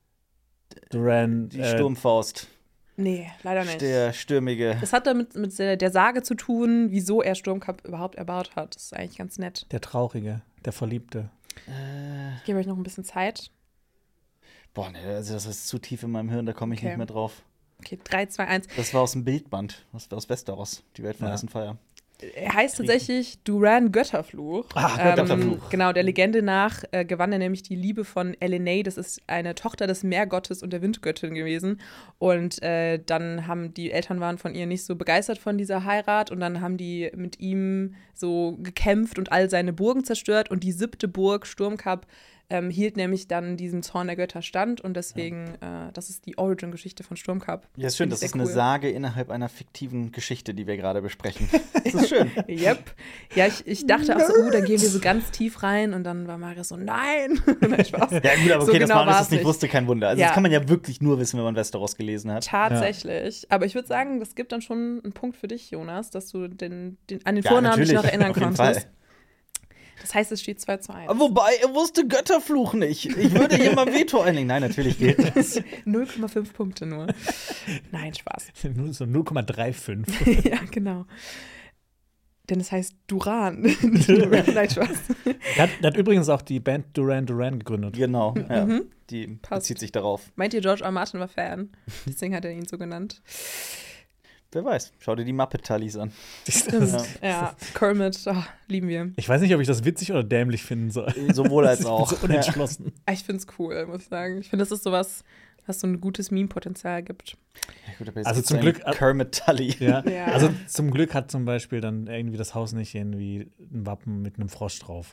Speaker 2: Duran.
Speaker 1: Die
Speaker 2: äh,
Speaker 1: Sturmfaust.
Speaker 3: Nee, leider nicht.
Speaker 1: Der stürmige.
Speaker 3: Das hat damit mit der, der Sage zu tun, wieso er Sturmcup überhaupt erbaut hat. Das ist eigentlich ganz nett.
Speaker 2: Der Traurige, der Verliebte.
Speaker 3: Ich gebe euch noch ein bisschen Zeit.
Speaker 1: Boah, nee, also das ist zu tief in meinem Hirn, da komme ich
Speaker 3: Okay.
Speaker 1: nicht mehr drauf.
Speaker 3: Okay, drei, zwei, eins.
Speaker 1: Das war aus dem Bildband. Das war aus Westeros, die Welt von
Speaker 2: Ja.
Speaker 1: Essen Fire.
Speaker 3: Er heißt tatsächlich Duran Götterfluch.
Speaker 1: Ah, Götterfluch.
Speaker 3: Ähm, genau, der Legende nach äh, gewann er nämlich die Liebe von Elenay. Das ist eine Tochter des Meergottes und der Windgöttin gewesen. Und äh, dann haben die Eltern waren von ihr nicht so begeistert von dieser Heirat. Und dann haben die mit ihm so gekämpft und all seine Burgen zerstört. Und die siebte Burg, Sturmcup, ähm, hielt nämlich dann diesem Zorn der Götter stand. Und deswegen, äh, das ist die Origin-Geschichte von Sturmcup.
Speaker 1: Ja, ist schön,
Speaker 3: Finde
Speaker 1: das
Speaker 3: ich
Speaker 1: ist
Speaker 3: sehr
Speaker 1: eine
Speaker 3: cool.
Speaker 1: Sage innerhalb einer fiktiven Geschichte, die wir gerade besprechen. Das ist schön.
Speaker 3: Yep. Ja, ich, ich dachte auch so, oh, dann gehen wir so ganz tief rein und dann war Marius so, nein. Nein, Spaß.
Speaker 1: Ja, gut, aber
Speaker 3: So
Speaker 1: okay,
Speaker 3: genau
Speaker 1: dass Marius
Speaker 3: war's
Speaker 1: das nicht
Speaker 3: nicht.
Speaker 1: wusste, kein Wunder. Also,
Speaker 3: Ja.
Speaker 1: das kann man ja wirklich nur wissen, wenn man Westeros gelesen hat.
Speaker 3: Tatsächlich. Aber ich würde sagen, das gibt dann schon einen Punkt für dich, Jonas, dass du den, den, an den
Speaker 1: Ja,
Speaker 3: Vornamen dich
Speaker 1: natürlich,
Speaker 3: noch erinnern
Speaker 1: auf jeden
Speaker 3: konntest.
Speaker 1: Fall.
Speaker 3: Das heißt, es steht zwei zu eins.
Speaker 1: Wobei, er wusste Götterfluch nicht. Ich würde hier mal Veto einlegen. Nein, natürlich gilt das.
Speaker 3: null Komma fünf Punkte nur. Nein, Spaß.
Speaker 2: Nur so null Komma fünfunddreißig.
Speaker 3: Ja, genau. Denn es heißt Duran. Nein, Spaß.
Speaker 2: Der hat, der hat übrigens auch die Band Duran Duran gegründet.
Speaker 1: Genau, ja.
Speaker 3: Mhm.
Speaker 1: Die
Speaker 3: Passt.
Speaker 1: bezieht sich darauf.
Speaker 3: Meint ihr, George R. R. Martin war Fan? Deswegen hat er ihn so genannt.
Speaker 1: Wer weiß. Schau dir die Muppet-Tallies an.
Speaker 3: Stimmt.
Speaker 1: Ja.
Speaker 3: Ja, Kermit, oh, lieben wir.
Speaker 2: Ich weiß nicht, ob ich das witzig oder dämlich finden soll.
Speaker 1: Sowohl als
Speaker 2: Ich bin
Speaker 1: auch.
Speaker 2: so unentschlossen.
Speaker 3: Ich finde es cool, muss ich sagen. Ich finde, das ist sowas, was so ein gutes Meme-Potenzial gibt.
Speaker 1: Ja, gut, aber jetzt
Speaker 2: Also
Speaker 1: gibt's
Speaker 2: zum
Speaker 1: einen
Speaker 2: Glück-
Speaker 1: Kermit-Tully.
Speaker 2: Ja.
Speaker 3: Ja.
Speaker 2: Also zum Glück hat zum Beispiel dann irgendwie das Haus nicht irgendwie ein Wappen mit einem Frosch drauf.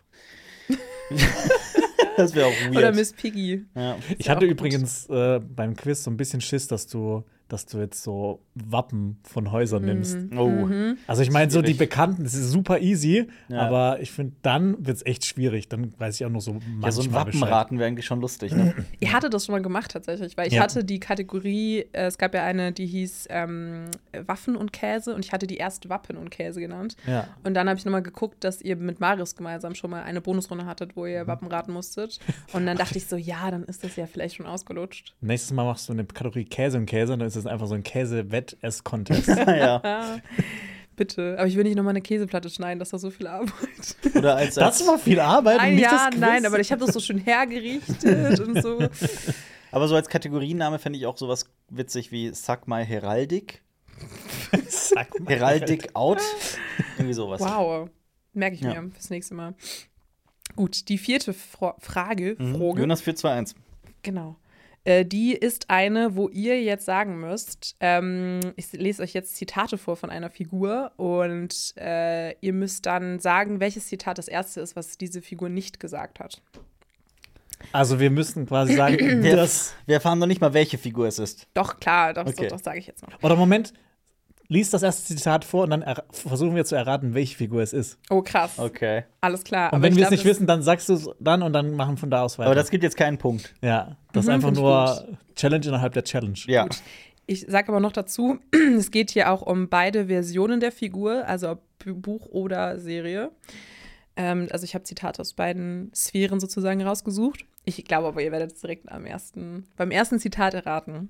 Speaker 1: Das wäre auch weird.
Speaker 3: Oder Miss Piggy.
Speaker 1: Ja.
Speaker 2: Ich
Speaker 3: ja
Speaker 2: hatte
Speaker 3: auch gut.
Speaker 2: übrigens äh, beim Quiz so ein bisschen Schiss, dass du, dass du jetzt so Wappen von Häusern nimmst.
Speaker 1: Oh.
Speaker 3: Mhm.
Speaker 2: Also ich meine, so die
Speaker 1: Schwierig.
Speaker 2: Bekannten, das ist super easy,
Speaker 1: Ja.
Speaker 2: aber ich finde, dann wird es echt schwierig. Dann weiß ich auch noch so manchmal
Speaker 1: Ja, so ein
Speaker 2: Bescheid.
Speaker 1: Wappenraten wäre eigentlich schon lustig, ne?
Speaker 3: Ich hatte das schon mal gemacht tatsächlich, weil ich
Speaker 2: Ja.
Speaker 3: hatte die Kategorie, äh, es gab ja eine, die hieß ähm, Waffen und Käse und ich hatte die erst Wappen und Käse genannt.
Speaker 2: Ja.
Speaker 3: Und dann habe ich nochmal geguckt, dass ihr mit Marius gemeinsam schon mal eine Bonusrunde hattet, wo
Speaker 2: Mhm.
Speaker 3: ihr Wappen raten musstet. Und dann dachte ich so, ja, dann ist das ja vielleicht schon ausgelutscht.
Speaker 2: Nächstes Mal machst du eine Kategorie Käse und Käse und dann ist es einfach so ein Käse-Wett-Ess-Contest.
Speaker 1: ja.
Speaker 3: Ah, bitte. Aber ich will nicht nochmal eine Käseplatte schneiden, das war so viel Arbeit.
Speaker 1: Oder als,
Speaker 2: Das
Speaker 1: als
Speaker 2: war viel Arbeit. und
Speaker 3: Ein
Speaker 2: nicht
Speaker 3: Jahr,
Speaker 2: das Quiz.
Speaker 3: nein, aber ich habe das so schön hergerichtet und so.
Speaker 1: aber so als Kategorienname fände ich auch sowas witzig wie Suck My Heraldik.
Speaker 2: Sag mal.
Speaker 1: Heraldik out. Irgendwie sowas.
Speaker 3: Wow. Merke ich
Speaker 1: Ja.
Speaker 3: mir fürs nächste Mal. Gut, die vierte Fra Frage,
Speaker 1: Mhm.
Speaker 3: Froge,
Speaker 1: Jonas vier zwei eins.
Speaker 3: genau. Äh, die ist eine, wo ihr jetzt sagen müsst, ähm, ich lese euch jetzt Zitate vor von einer Figur und äh, ihr müsst dann sagen, welches Zitat das erste ist, was diese Figur nicht gesagt hat.
Speaker 2: Also wir müssen quasi sagen,
Speaker 1: Wir,
Speaker 2: das.
Speaker 1: wir erfahren noch nicht mal, welche Figur es ist.
Speaker 3: Doch, klar, doch,
Speaker 1: Okay.
Speaker 3: so, das sage ich jetzt noch.
Speaker 2: Oder Moment, lies das erste Zitat vor und dann er- versuchen wir zu erraten, welche Figur es ist.
Speaker 3: Oh, krass.
Speaker 1: Okay.
Speaker 3: Alles klar.
Speaker 2: Und
Speaker 3: Aber
Speaker 2: wenn
Speaker 3: ich
Speaker 2: wir es
Speaker 3: glaub,
Speaker 2: nicht
Speaker 3: das-
Speaker 2: wissen, dann sagst du es dann und dann machen von da aus weiter.
Speaker 1: Aber das gibt jetzt keinen Punkt.
Speaker 2: ja, das ist
Speaker 3: Mhm,
Speaker 2: einfach
Speaker 3: find ich
Speaker 2: nur Challenge innerhalb der Challenge.
Speaker 1: Ja.
Speaker 3: Ich sage aber noch dazu, es geht hier auch um beide Versionen der Figur, also ob Buch oder Serie. Ähm, also ich habe Zitate aus beiden Sphären sozusagen rausgesucht. Ich glaube aber, ihr werdet es direkt am ersten, beim ersten Zitat erraten.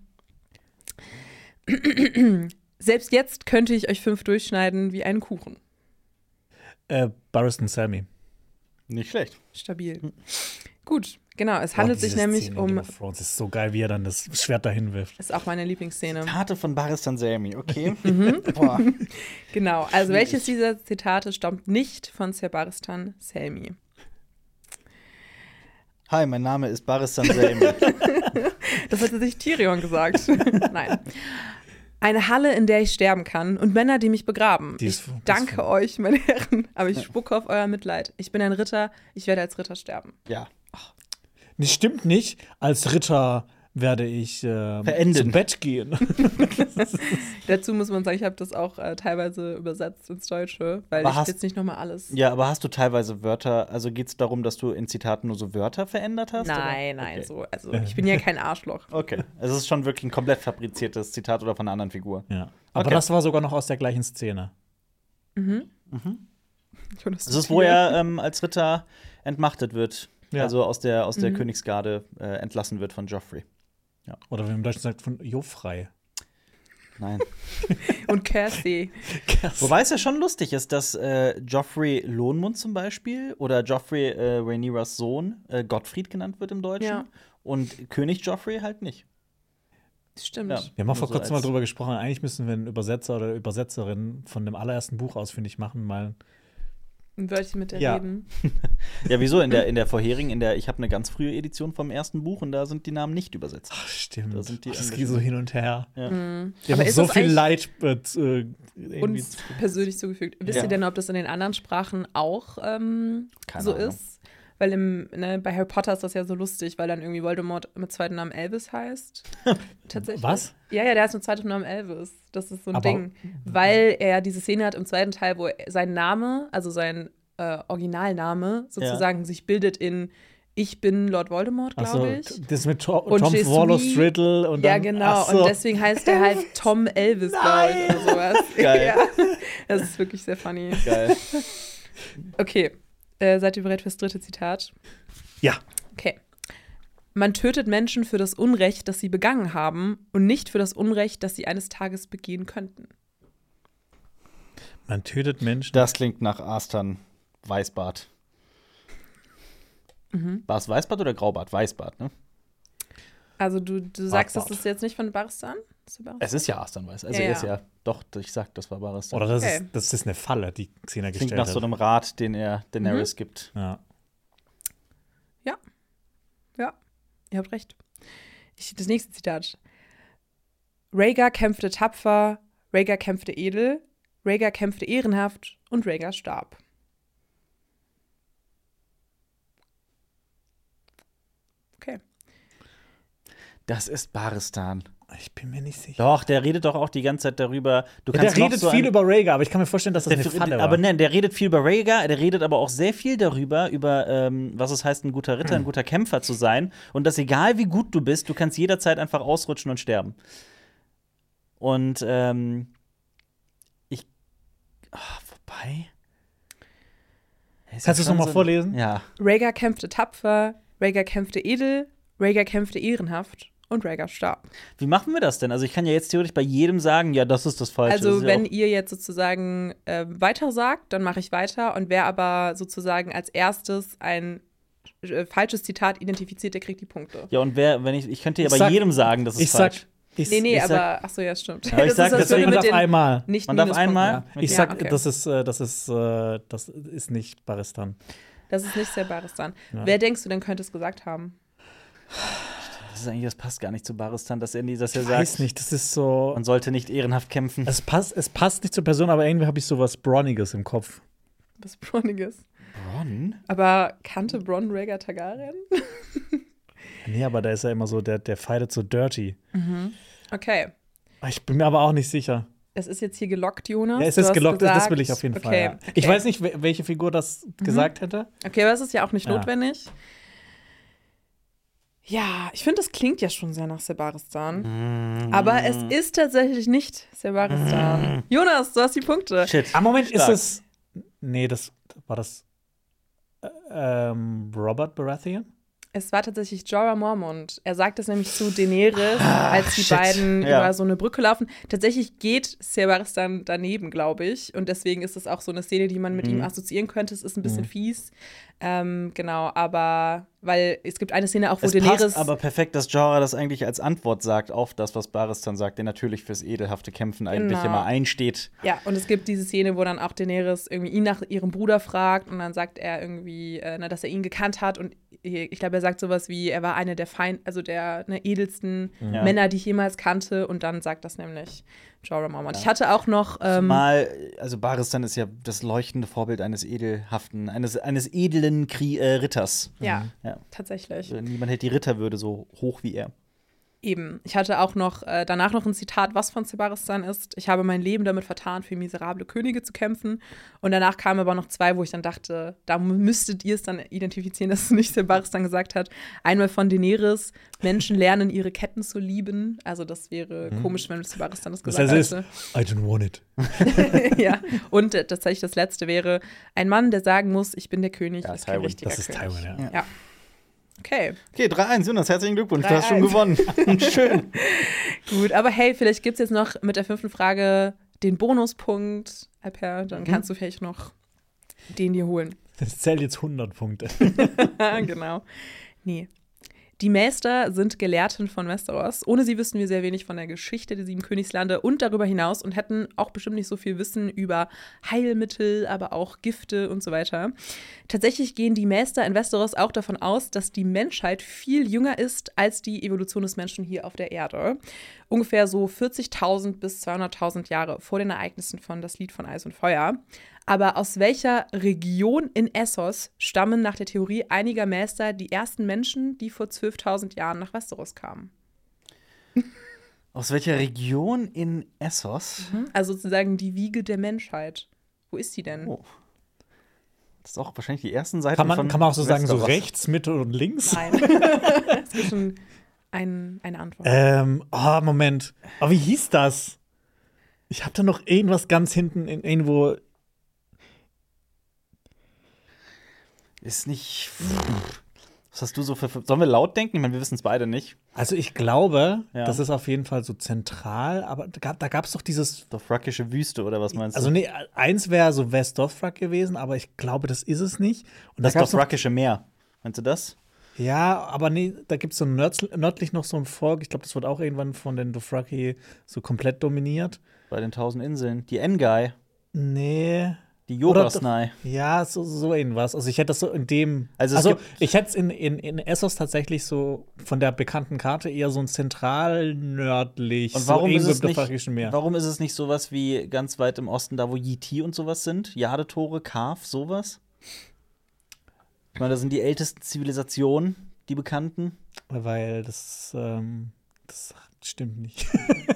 Speaker 3: Selbst jetzt könnte ich euch fünf durchschneiden wie einen Kuchen.
Speaker 2: Äh, Barristan Selmy.
Speaker 1: Nicht schlecht.
Speaker 3: Stabil. Gut, genau. Es handelt
Speaker 2: Boah,
Speaker 3: sich
Speaker 2: diese
Speaker 3: nämlich
Speaker 2: Szene in Game
Speaker 3: um,
Speaker 2: of Thrones ist so geil, wie er dann das Schwert dahin wirft.
Speaker 3: ist auch meine Lieblingsszene.
Speaker 1: Karte von Barristan Selmy, okay.
Speaker 3: Mhm.
Speaker 1: Boah.
Speaker 3: Genau, also
Speaker 1: Schwierig.
Speaker 3: welches dieser Zitate stammt nicht von Ser Barristan Selmy?
Speaker 1: Hi, mein Name ist Barristan Selmy.
Speaker 3: Das hat sich Tyrion gesagt. Nein. Eine Halle, in der ich sterben kann und Männer, die mich begraben.
Speaker 2: Die ist-
Speaker 3: ich
Speaker 2: die ist
Speaker 3: danke
Speaker 2: von-
Speaker 3: euch, meine Herren, aber ich spucke auf euer Mitleid. Ich bin ein Ritter, ich werde als Ritter sterben.
Speaker 1: Ja.
Speaker 2: Das stimmt nicht. Als Ritter werde ich äh,
Speaker 1: Verenden.
Speaker 2: zum Bett gehen.
Speaker 3: Dazu muss man sagen, ich habe das auch äh, teilweise übersetzt ins Deutsche, weil
Speaker 1: Aber
Speaker 3: ich
Speaker 1: hast-
Speaker 3: jetzt nicht nochmal alles.
Speaker 1: Ja, aber hast du teilweise Wörter, also geht es darum, dass du in Zitaten nur so Wörter verändert hast?
Speaker 3: Nein,
Speaker 1: oder?
Speaker 3: nein,
Speaker 1: Okay.
Speaker 3: so. Also ich bin ja kein Arschloch.
Speaker 1: Okay, also es ist schon wirklich ein komplett fabriziertes Zitat oder von einer anderen Figur.
Speaker 2: Ja. Aber
Speaker 1: Okay.
Speaker 2: das war sogar noch aus der gleichen Szene.
Speaker 3: Jonas,
Speaker 1: Das ist, wo er ähm, als Ritter entmachtet wird.
Speaker 2: Ja.
Speaker 1: Also aus der, aus
Speaker 3: Mhm.
Speaker 1: der Königsgarde äh, entlassen wird von Joffrey.
Speaker 2: Oder wie man im Deutschen sagt, von Joffrey.
Speaker 1: Nein.
Speaker 3: Und Cersei.
Speaker 1: Wobei es ja schon lustig ist, dass äh, Joffrey Lohnmund zum Beispiel oder Joffrey äh, Rhaenyras Sohn äh, Gottfried genannt wird im Deutschen
Speaker 3: Ja.
Speaker 1: und König Joffrey halt nicht.
Speaker 3: Stimmt.
Speaker 1: Ja.
Speaker 2: Wir haben auch
Speaker 1: Nur
Speaker 2: vor
Speaker 1: so
Speaker 2: kurzem
Speaker 1: als-
Speaker 2: mal drüber gesprochen. Eigentlich müssen wir einen Übersetzer oder Übersetzerin von dem allerersten Buch ausfindig machen, mal.
Speaker 3: Ein Wörtchen mit der
Speaker 2: Ja.
Speaker 3: reden.
Speaker 1: Ja, wieso? In der, in der vorherigen, in der, ich habe eine ganz frühe Edition vom ersten Buch und da sind die Namen nicht übersetzt.
Speaker 2: Ach, stimmt.
Speaker 1: Da sind die
Speaker 2: Ach, das
Speaker 1: Englischen.
Speaker 2: geht so hin und her.
Speaker 1: Ja.
Speaker 3: Mhm.
Speaker 2: Wir
Speaker 3: Aber
Speaker 2: haben
Speaker 3: ist
Speaker 2: so
Speaker 3: das
Speaker 2: viel
Speaker 3: eigentlich
Speaker 2: Leid äh, irgendwie-
Speaker 3: uns persönlich zugefügt. Wisst
Speaker 1: Ja.
Speaker 3: ihr denn, ob das in den anderen Sprachen auch ähm,
Speaker 1: Keine
Speaker 3: so
Speaker 1: Ahnung.
Speaker 3: ist? Weil im, ne, bei Harry Potter ist das ja so lustig, weil dann irgendwie Voldemort mit zweiten Namen Elvis heißt. Tatsächlich.
Speaker 2: Was?
Speaker 3: Ja, ja, der heißt mit zweiten Namen Elvis. Das ist so ein
Speaker 2: Aber-
Speaker 3: Ding. Weil er ja diese Szene hat im zweiten Teil, wo er- sein Name, also sein äh, Originalname, sozusagen sich bildet in Ich bin Lord Voldemort,
Speaker 2: Also,
Speaker 3: glaube ich.
Speaker 2: das mit to
Speaker 3: Und
Speaker 2: Tom
Speaker 3: Je suis-
Speaker 2: Wallace Riddle und dann.
Speaker 3: Ja, genau.
Speaker 2: Ach so.
Speaker 3: Und deswegen heißt er halt Tom Elvis, glaube ich, oder sowas.
Speaker 1: Geil.
Speaker 3: Ja. Das ist wirklich sehr funny.
Speaker 1: Geil.
Speaker 3: Okay, äh, seid ihr bereit fürs dritte Zitat?
Speaker 2: Ja.
Speaker 3: Okay. Man tötet Menschen für das Unrecht, das sie begangen haben und nicht für das Unrecht, das sie eines Tages begehen könnten.
Speaker 2: Man tötet Menschen.
Speaker 1: Das klingt nach Astan Weißbart.
Speaker 3: Mhm.
Speaker 1: War es Weißbart oder Graubart? Weißbart, ne?
Speaker 3: Also du, du sagst, das
Speaker 1: Bartbart.
Speaker 3: ist jetzt nicht von Baristan? Ist Baristan?
Speaker 1: Es ist ja Astan Weiß. Also
Speaker 3: Ja,
Speaker 1: er ist
Speaker 3: ja.
Speaker 1: ja, doch, ich sag, das war Barristan.
Speaker 2: Oder das,
Speaker 3: Okay.
Speaker 2: ist, das ist eine Falle, die Xena
Speaker 1: Klingt
Speaker 2: gestellt
Speaker 1: nach
Speaker 2: hat.
Speaker 1: so einem Rat, den er Daenerys gibt.
Speaker 2: Ja.
Speaker 3: Ja, ihr habt recht. Ich, das nächste Zitat. Rhaegar kämpfte tapfer, Rhaegar kämpfte edel, Rhaegar kämpfte ehrenhaft und Rhaegar starb. Okay.
Speaker 1: Das ist Barristan.
Speaker 2: Ich bin mir nicht sicher.
Speaker 1: Doch, der redet doch auch die ganze Zeit darüber. Du
Speaker 2: Ja,
Speaker 1: kannst
Speaker 2: der
Speaker 1: noch
Speaker 2: redet
Speaker 1: so
Speaker 2: viel
Speaker 1: ein-
Speaker 2: über Rhaegar, aber ich kann mir vorstellen, dass das
Speaker 1: Der,
Speaker 2: eine Falle war.
Speaker 1: aber nein, der redet viel über Rhaegar, der redet aber auch sehr viel darüber, über ähm, was es heißt, ein guter Ritter, ein guter Kämpfer zu sein. Und dass egal wie gut du bist, du kannst jederzeit einfach ausrutschen und sterben. Und ähm, ich. ah, wobei.
Speaker 2: Kannst du es noch mal vorlesen?
Speaker 1: Ja.
Speaker 3: Rhaegar kämpfte tapfer, Rhaegar kämpfte edel, Rhaegar kämpfte ehrenhaft und Rhaegar starb.
Speaker 1: Wie machen wir das denn? Also, ich kann ja jetzt theoretisch bei jedem sagen, ja, das ist das Falsche. das
Speaker 3: Also
Speaker 1: ist ja
Speaker 3: wenn
Speaker 1: auch-
Speaker 3: ihr jetzt sozusagen äh, weiter sagt, dann mache ich weiter. Und wer aber sozusagen als erstes ein äh, falsches Zitat identifiziert, der kriegt die Punkte.
Speaker 1: Ja, und wer, wenn ich, ich könnte ja
Speaker 2: Ich
Speaker 1: bei
Speaker 2: sag-
Speaker 1: jedem sagen, das ist
Speaker 2: ich
Speaker 1: falsch.
Speaker 2: sag, ich,
Speaker 3: Nee, nee,
Speaker 1: ich
Speaker 3: aber
Speaker 1: sag-
Speaker 3: ach so, ja, stimmt.
Speaker 1: Aber ich sag,
Speaker 3: das
Speaker 1: deswegen
Speaker 3: würde
Speaker 2: man darf einmal.
Speaker 3: nicht
Speaker 1: Man darf
Speaker 3: Minuspunkten.
Speaker 1: einmal?
Speaker 2: Ja. Ich
Speaker 3: Ja,
Speaker 2: sag,
Speaker 3: okay.
Speaker 2: das ist, äh, das ist, äh, das ist nicht Baristan.
Speaker 3: Das ist nicht sehr Baristan.
Speaker 2: Ja.
Speaker 3: Wer denkst du denn könnte es gesagt haben?
Speaker 1: Das ist eigentlich, das passt gar nicht zu Baristan, dass er, nie- dass er
Speaker 2: Ich
Speaker 1: sagt,
Speaker 2: weiß nicht, das ist so.
Speaker 1: man sollte nicht ehrenhaft kämpfen.
Speaker 2: Es passt, es passt nicht zur Person, aber irgendwie habe ich so was Bronniges im Kopf.
Speaker 3: Was Bronniges.
Speaker 1: Bronn?
Speaker 3: Aber kannte Bronn Rhaegar Targaryen?
Speaker 2: Nee, aber da ist er immer so, der, der fightet so dirty.
Speaker 3: Okay.
Speaker 2: Ich bin mir aber auch nicht sicher.
Speaker 3: Es ist jetzt hier gelockt, Jonas.
Speaker 2: Ja, es
Speaker 3: Du
Speaker 2: ist
Speaker 3: hast
Speaker 2: gelockt, das
Speaker 3: gesagt-
Speaker 2: will ich auf jeden Fall.
Speaker 3: Okay,
Speaker 2: Ja.
Speaker 3: okay.
Speaker 2: Ich weiß nicht, wel- welche Figur das gesagt hätte.
Speaker 3: Okay, aber es ist ja auch nicht
Speaker 2: Ja.
Speaker 3: notwendig. Ja, ich finde, das klingt ja schon sehr nach Sebaristan.
Speaker 1: Mm.
Speaker 3: Aber es ist tatsächlich nicht Sebaristan. Jonas, du hast die Punkte.
Speaker 1: Shit.
Speaker 2: Am Moment
Speaker 1: Stark.
Speaker 2: ist es. Nee, das war das. äh, Ähm, Robert Baratheon?
Speaker 3: Es war tatsächlich Jorah Mormont. Er sagt es nämlich zu Daenerys, als die
Speaker 1: shit.
Speaker 3: beiden
Speaker 1: Ja.
Speaker 3: über so eine Brücke laufen. Tatsächlich geht Sebaristan daneben, glaube ich. Und deswegen ist es auch so eine Szene, die man mit
Speaker 1: Mhm.
Speaker 3: ihm assoziieren könnte. Es ist ein bisschen
Speaker 2: Mhm.
Speaker 3: fies. Ähm, genau, aber weil es gibt eine Szene auch, wo
Speaker 1: Es
Speaker 3: Daenerys.
Speaker 1: passt aber perfekt, dass Jorah das eigentlich als Antwort sagt auf das, was Baristan sagt, der natürlich fürs edelhafte Kämpfen eigentlich
Speaker 3: Genau.
Speaker 1: immer einsteht.
Speaker 3: Ja, und es gibt diese Szene, wo dann auch Daenerys irgendwie ihn nach ihrem Bruder fragt und dann sagt er irgendwie, äh, na, dass er ihn gekannt hat und ich glaube, er sagt sowas wie, er war einer der fein, also der ne, edelsten
Speaker 1: Ja.
Speaker 3: Männer, die ich jemals kannte. Und dann sagt das nämlich Jorah Mormont. Ich hatte auch noch ähm,
Speaker 1: Mal, also Barristan ist ja das leuchtende Vorbild eines edelhaften, eines, eines edlen Krie äh, Ritters.
Speaker 3: ja,
Speaker 1: Ja.
Speaker 3: tatsächlich.
Speaker 1: Also niemand hält die Ritterwürde so hoch wie er.
Speaker 3: Eben. Ich hatte auch noch äh, danach noch ein Zitat, was von Sebaristan ist. Ich habe mein Leben damit vertan, für miserable Könige zu kämpfen. Und danach kamen aber noch zwei, wo ich dann dachte, da müsstet ihr es dann identifizieren, dass es nicht Sebaristan gesagt hat. Einmal von Daenerys, Menschen lernen ihre Ketten zu lieben. Also das wäre
Speaker 2: Mhm.
Speaker 3: komisch, wenn Sebaristan das
Speaker 2: Das
Speaker 3: gesagt
Speaker 2: heißt,
Speaker 3: hätte.
Speaker 2: I don't want it.
Speaker 3: Ja. Und äh, tatsächlich das letzte wäre ein Mann, der sagen muss, ich bin der König,
Speaker 1: Ja,
Speaker 3: ist kein
Speaker 1: Tywin.
Speaker 3: richtiger
Speaker 2: Das ist
Speaker 3: König.
Speaker 2: Tywin, ja.
Speaker 3: Ja. Okay,
Speaker 1: Okay, drei eins, Jonas, herzlichen Glückwunsch.
Speaker 3: drei
Speaker 1: Du hast schon
Speaker 3: eins.
Speaker 1: gewonnen. Schön.
Speaker 3: gut. Aber hey, vielleicht gibt es jetzt noch mit der fünften Frage den Bonuspunkt, Alper. Dann kannst du vielleicht noch den dir holen.
Speaker 2: Das zählt jetzt hundert Punkte.
Speaker 3: Genau. Nee. Die Maester sind Gelehrten von Westeros. Ohne sie wüssten wir sehr wenig von der Geschichte der Sieben Königslande und darüber hinaus und hätten auch bestimmt nicht so viel Wissen über Heilmittel, aber auch Gifte und so weiter. Tatsächlich gehen die Maester in Westeros auch davon aus, dass die Menschheit viel jünger ist als die Evolution des Menschen hier auf der Erde. Ungefähr so vierzigtausend bis zweihunderttausend Jahre vor den Ereignissen von Das Lied von Eis und Feuer. Aber aus welcher Region in Essos stammen nach der Theorie einiger Maester die ersten Menschen, die vor zwölftausend Jahren nach Westeros kamen?
Speaker 1: Aus welcher Region in Essos?
Speaker 3: Also sozusagen die Wiege der Menschheit. Wo ist sie denn?
Speaker 1: Oh. Das ist auch wahrscheinlich die ersten Seiten
Speaker 2: Kann man,
Speaker 1: von
Speaker 2: kann man auch so sagen, so
Speaker 1: Westeros.
Speaker 2: rechts, Mitte und links?
Speaker 3: Nein. Es gibt schon ein, eine Antwort.
Speaker 2: Ähm, oh, Moment. Aber wie hieß das? Ich habe da noch irgendwas ganz hinten in, irgendwo.
Speaker 1: Ist nicht. Was hast du so für. Sollen wir laut denken? Ich meine, wir wissen es beide nicht.
Speaker 2: Also ich glaube,
Speaker 1: Ja.
Speaker 2: das ist auf jeden Fall so zentral, aber da, gab- da gab es doch dieses.
Speaker 1: Dothraki Wüste oder was meinst
Speaker 2: Also
Speaker 1: du?
Speaker 2: nee, eins wäre so West Dothrak gewesen, aber ich glaube, das ist es nicht. Und da
Speaker 1: Das
Speaker 2: gab's noch,
Speaker 1: Dothraki Meer. Meinst du das?
Speaker 2: ja, aber nee, da gibt es so nördl- nördlich noch so ein Volk. Ich glaube, das wird auch irgendwann von den Dothraki so komplett dominiert.
Speaker 1: Bei den tausend Inseln. Die Engai.
Speaker 2: Nee.
Speaker 1: Die
Speaker 2: Oder
Speaker 1: Yogasnai.
Speaker 2: Ja, so, so irgendwas. Also ich hätte das so in dem.
Speaker 1: Also
Speaker 2: Also,
Speaker 1: es gibt-
Speaker 2: ich hätte es in, in, in Essos tatsächlich so von der bekannten Karte eher so ein zentral nördlich.
Speaker 1: Und warum
Speaker 2: so
Speaker 1: ist
Speaker 2: irgendwo
Speaker 1: es
Speaker 2: im
Speaker 1: nicht,
Speaker 2: Dothraki Meer.
Speaker 1: warum ist es nicht sowas wie ganz weit im Osten, da wo Yiti und sowas sind? Jadetore, Kaf, sowas? Ich meine, das sind die ältesten Zivilisationen, die bekannten.
Speaker 2: Weil das, ähm, das stimmt nicht.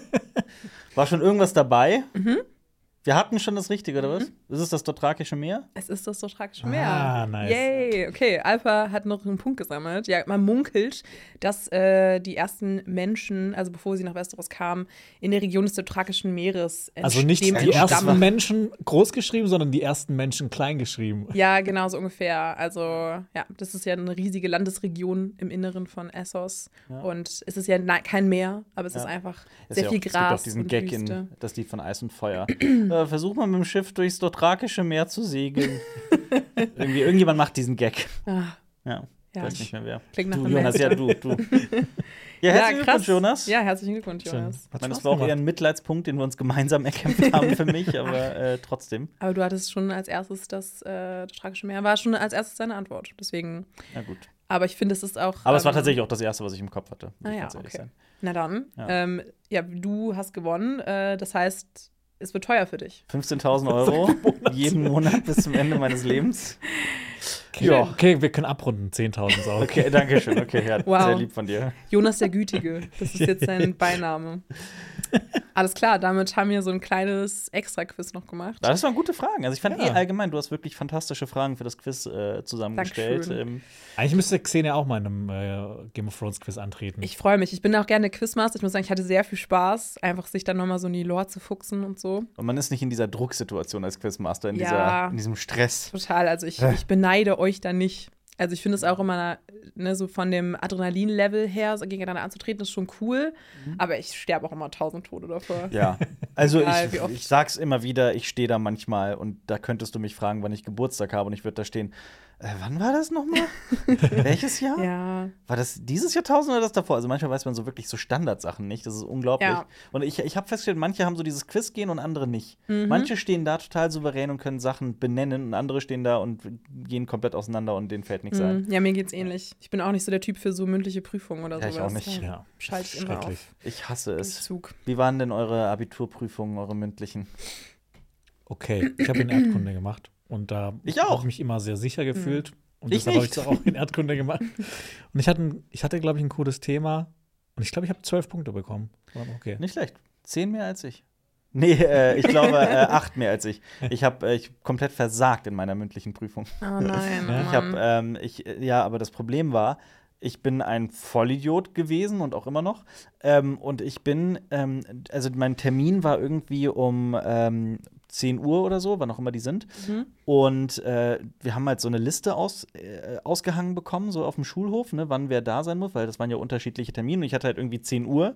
Speaker 1: War schon irgendwas dabei? Wir hatten schon das Richtige, oder was? Ist es das Dothrakische Meer?
Speaker 3: Es ist das Dothrakische Meer.
Speaker 2: Ah, nice.
Speaker 3: Yay. Okay, Alpha hat noch einen Punkt gesammelt. Ja, man munkelt, dass äh, die ersten Menschen, also bevor sie nach Westeros kamen, in der Region des Dothrakischen Meeres
Speaker 2: Also nicht
Speaker 3: dem
Speaker 2: die ersten
Speaker 3: entstammen.
Speaker 2: Menschen groß geschrieben, sondern die ersten Menschen klein geschrieben.
Speaker 3: Ja, genau so ungefähr. Also, ja, das ist ja eine riesige Landesregion im Inneren von Essos. Und es ist ja na- kein Meer, aber es
Speaker 1: Ja.
Speaker 3: ist einfach
Speaker 1: Ist
Speaker 3: sehr
Speaker 1: ja
Speaker 3: viel
Speaker 1: auch,
Speaker 3: Gras
Speaker 1: Es gibt auch diesen
Speaker 3: und
Speaker 1: Gag,
Speaker 3: Wüste.
Speaker 1: in, dass die von Eis und Feuer. äh, versuch mal mit dem Schiff durchs Dothrakische Meer zu segeln. Irgendwie, irgendjemand macht diesen Gag.
Speaker 3: Ah,
Speaker 1: Ja,
Speaker 3: Ja.
Speaker 1: weiß nicht mehr wer.
Speaker 3: klingt nach
Speaker 1: Du,
Speaker 3: einem
Speaker 1: Jonas, ja, du, du. Ja,
Speaker 3: Ja,
Speaker 1: herzlichen
Speaker 3: krass.
Speaker 1: Glückwunsch, Jonas.
Speaker 3: Ja, herzlichen Glückwunsch,
Speaker 2: Schön.
Speaker 3: Jonas.
Speaker 2: Hat
Speaker 1: Ich meine, das
Speaker 2: Spaß
Speaker 1: war auch
Speaker 2: gemacht.
Speaker 1: eher ein Mitleidspunkt, den wir uns gemeinsam erkämpft haben für mich, aber äh, trotzdem.
Speaker 3: Aber du hattest schon als erstes das äh, Dothrakische Meer, war schon als erstes deine Antwort. Deswegen,
Speaker 1: Na gut.
Speaker 3: aber ich finde, es ist auch.
Speaker 1: Aber es war
Speaker 3: ähm,
Speaker 1: tatsächlich auch das Erste, was ich im Kopf hatte. muss
Speaker 3: Ah
Speaker 1: ich
Speaker 3: ja,
Speaker 1: ganz ehrlich
Speaker 3: okay.
Speaker 1: sein.
Speaker 3: Na dann.
Speaker 1: Ja.
Speaker 3: Ja, ähm, ja du hast gewonnen. Äh, das heißt, es wird teuer für dich.
Speaker 1: fünfzehntausend Euro jeden Monat bis zum Ende meines Lebens.
Speaker 2: Okay,
Speaker 1: Ja.
Speaker 2: okay, wir können abrunden, zehntausend Euro.
Speaker 1: Okay, danke schön. Okay, ja,
Speaker 3: Wow.
Speaker 1: sehr lieb von dir.
Speaker 3: Jonas der Gütige. Das ist jetzt sein Beiname. Alles klar, damit haben wir so ein kleines Extra-Quiz noch gemacht.
Speaker 1: Das waren gute Fragen. Also ich fand
Speaker 2: Ja.
Speaker 1: eh allgemein, du hast wirklich fantastische Fragen für das Quiz äh, zusammengestellt.
Speaker 3: Dankeschön.
Speaker 1: Ähm,
Speaker 2: Eigentlich müsste Xenia auch mal in einem äh, Game of Thrones Quiz antreten.
Speaker 3: Ich freue mich. Ich bin auch gerne Quizmaster. Ich muss sagen, ich hatte sehr viel Spaß, einfach sich dann nochmal so in die Lore zu fuchsen und so.
Speaker 1: und man ist nicht in dieser Drucksituation als Quizmaster, in,
Speaker 3: Ja.
Speaker 1: dieser, in diesem Stress.
Speaker 3: Total. Also ich, ich beneide euch da nicht. Also ich finde es auch immer, ne, so von dem Adrenalin-Level her, so gegeneinander anzutreten, ist schon cool. Aber ich sterbe auch immer tausend Tode davor.
Speaker 1: Ja, also
Speaker 3: Egal, wie
Speaker 1: ich,
Speaker 3: oft.
Speaker 1: ich sag's immer wieder, ich stehe da manchmal und da könntest du mich fragen, wann ich Geburtstag habe und ich würde da stehen, Äh, wann war das nochmal? Welches Jahr?
Speaker 3: Ja.
Speaker 1: War das dieses Jahrtausend oder das davor? Also manchmal weiß man so wirklich so Standardsachen nicht. Das ist unglaublich.
Speaker 3: Ja.
Speaker 1: Und ich, ich habe festgestellt, manche haben so dieses Quiz gehen und andere nicht.
Speaker 3: Mhm.
Speaker 1: Manche stehen da total souverän und können Sachen benennen und andere stehen da und gehen komplett auseinander und denen fällt nichts ein.
Speaker 3: Mhm. Ja, mir geht's ähnlich. Ich bin auch nicht so der Typ für so mündliche Prüfungen oder
Speaker 1: Ja, ich
Speaker 3: sowas.
Speaker 1: auch nicht.
Speaker 2: Ja,
Speaker 3: Schalte ich immer
Speaker 2: schrecklich.
Speaker 3: auf.
Speaker 1: Ich hasse es.
Speaker 3: Durchzug.
Speaker 1: Wie waren denn eure Abiturprüfungen, eure mündlichen?
Speaker 2: Okay, ich habe in Erdkunde gemacht und da
Speaker 1: Ich auch.
Speaker 2: habe ich mich immer sehr sicher gefühlt. Und
Speaker 1: Ich
Speaker 2: deshalb habe ich
Speaker 1: nicht.
Speaker 2: das auch in Erdkunde gemacht. Und ich hatte, ein- ich hatte glaube ich, ein cooles Thema. Und ich glaube, ich habe zwölf Punkte bekommen. War okay.
Speaker 1: Nicht schlecht. Zehn mehr als ich. Nee, äh, ich glaube äh, acht mehr als ich. Ich habe äh, ich komplett versagt in meiner mündlichen Prüfung.
Speaker 3: Oh nein.
Speaker 2: Ja.
Speaker 3: Oh
Speaker 1: Ich habe,
Speaker 3: Mann.
Speaker 1: ähm, ich, äh, ja, aber das Problem war, ich bin ein Vollidiot gewesen und auch immer noch. Ähm, und ich bin, ähm, also mein Termin war irgendwie um ähm, zehn Uhr oder so, wann auch immer die sind.
Speaker 3: Mhm.
Speaker 1: Und äh, wir haben halt so eine Liste aus, äh, ausgehangen bekommen, so auf dem Schulhof, ne, wann wer da sein muss, weil das waren ja unterschiedliche Termine. Und ich hatte halt irgendwie zehn Uhr.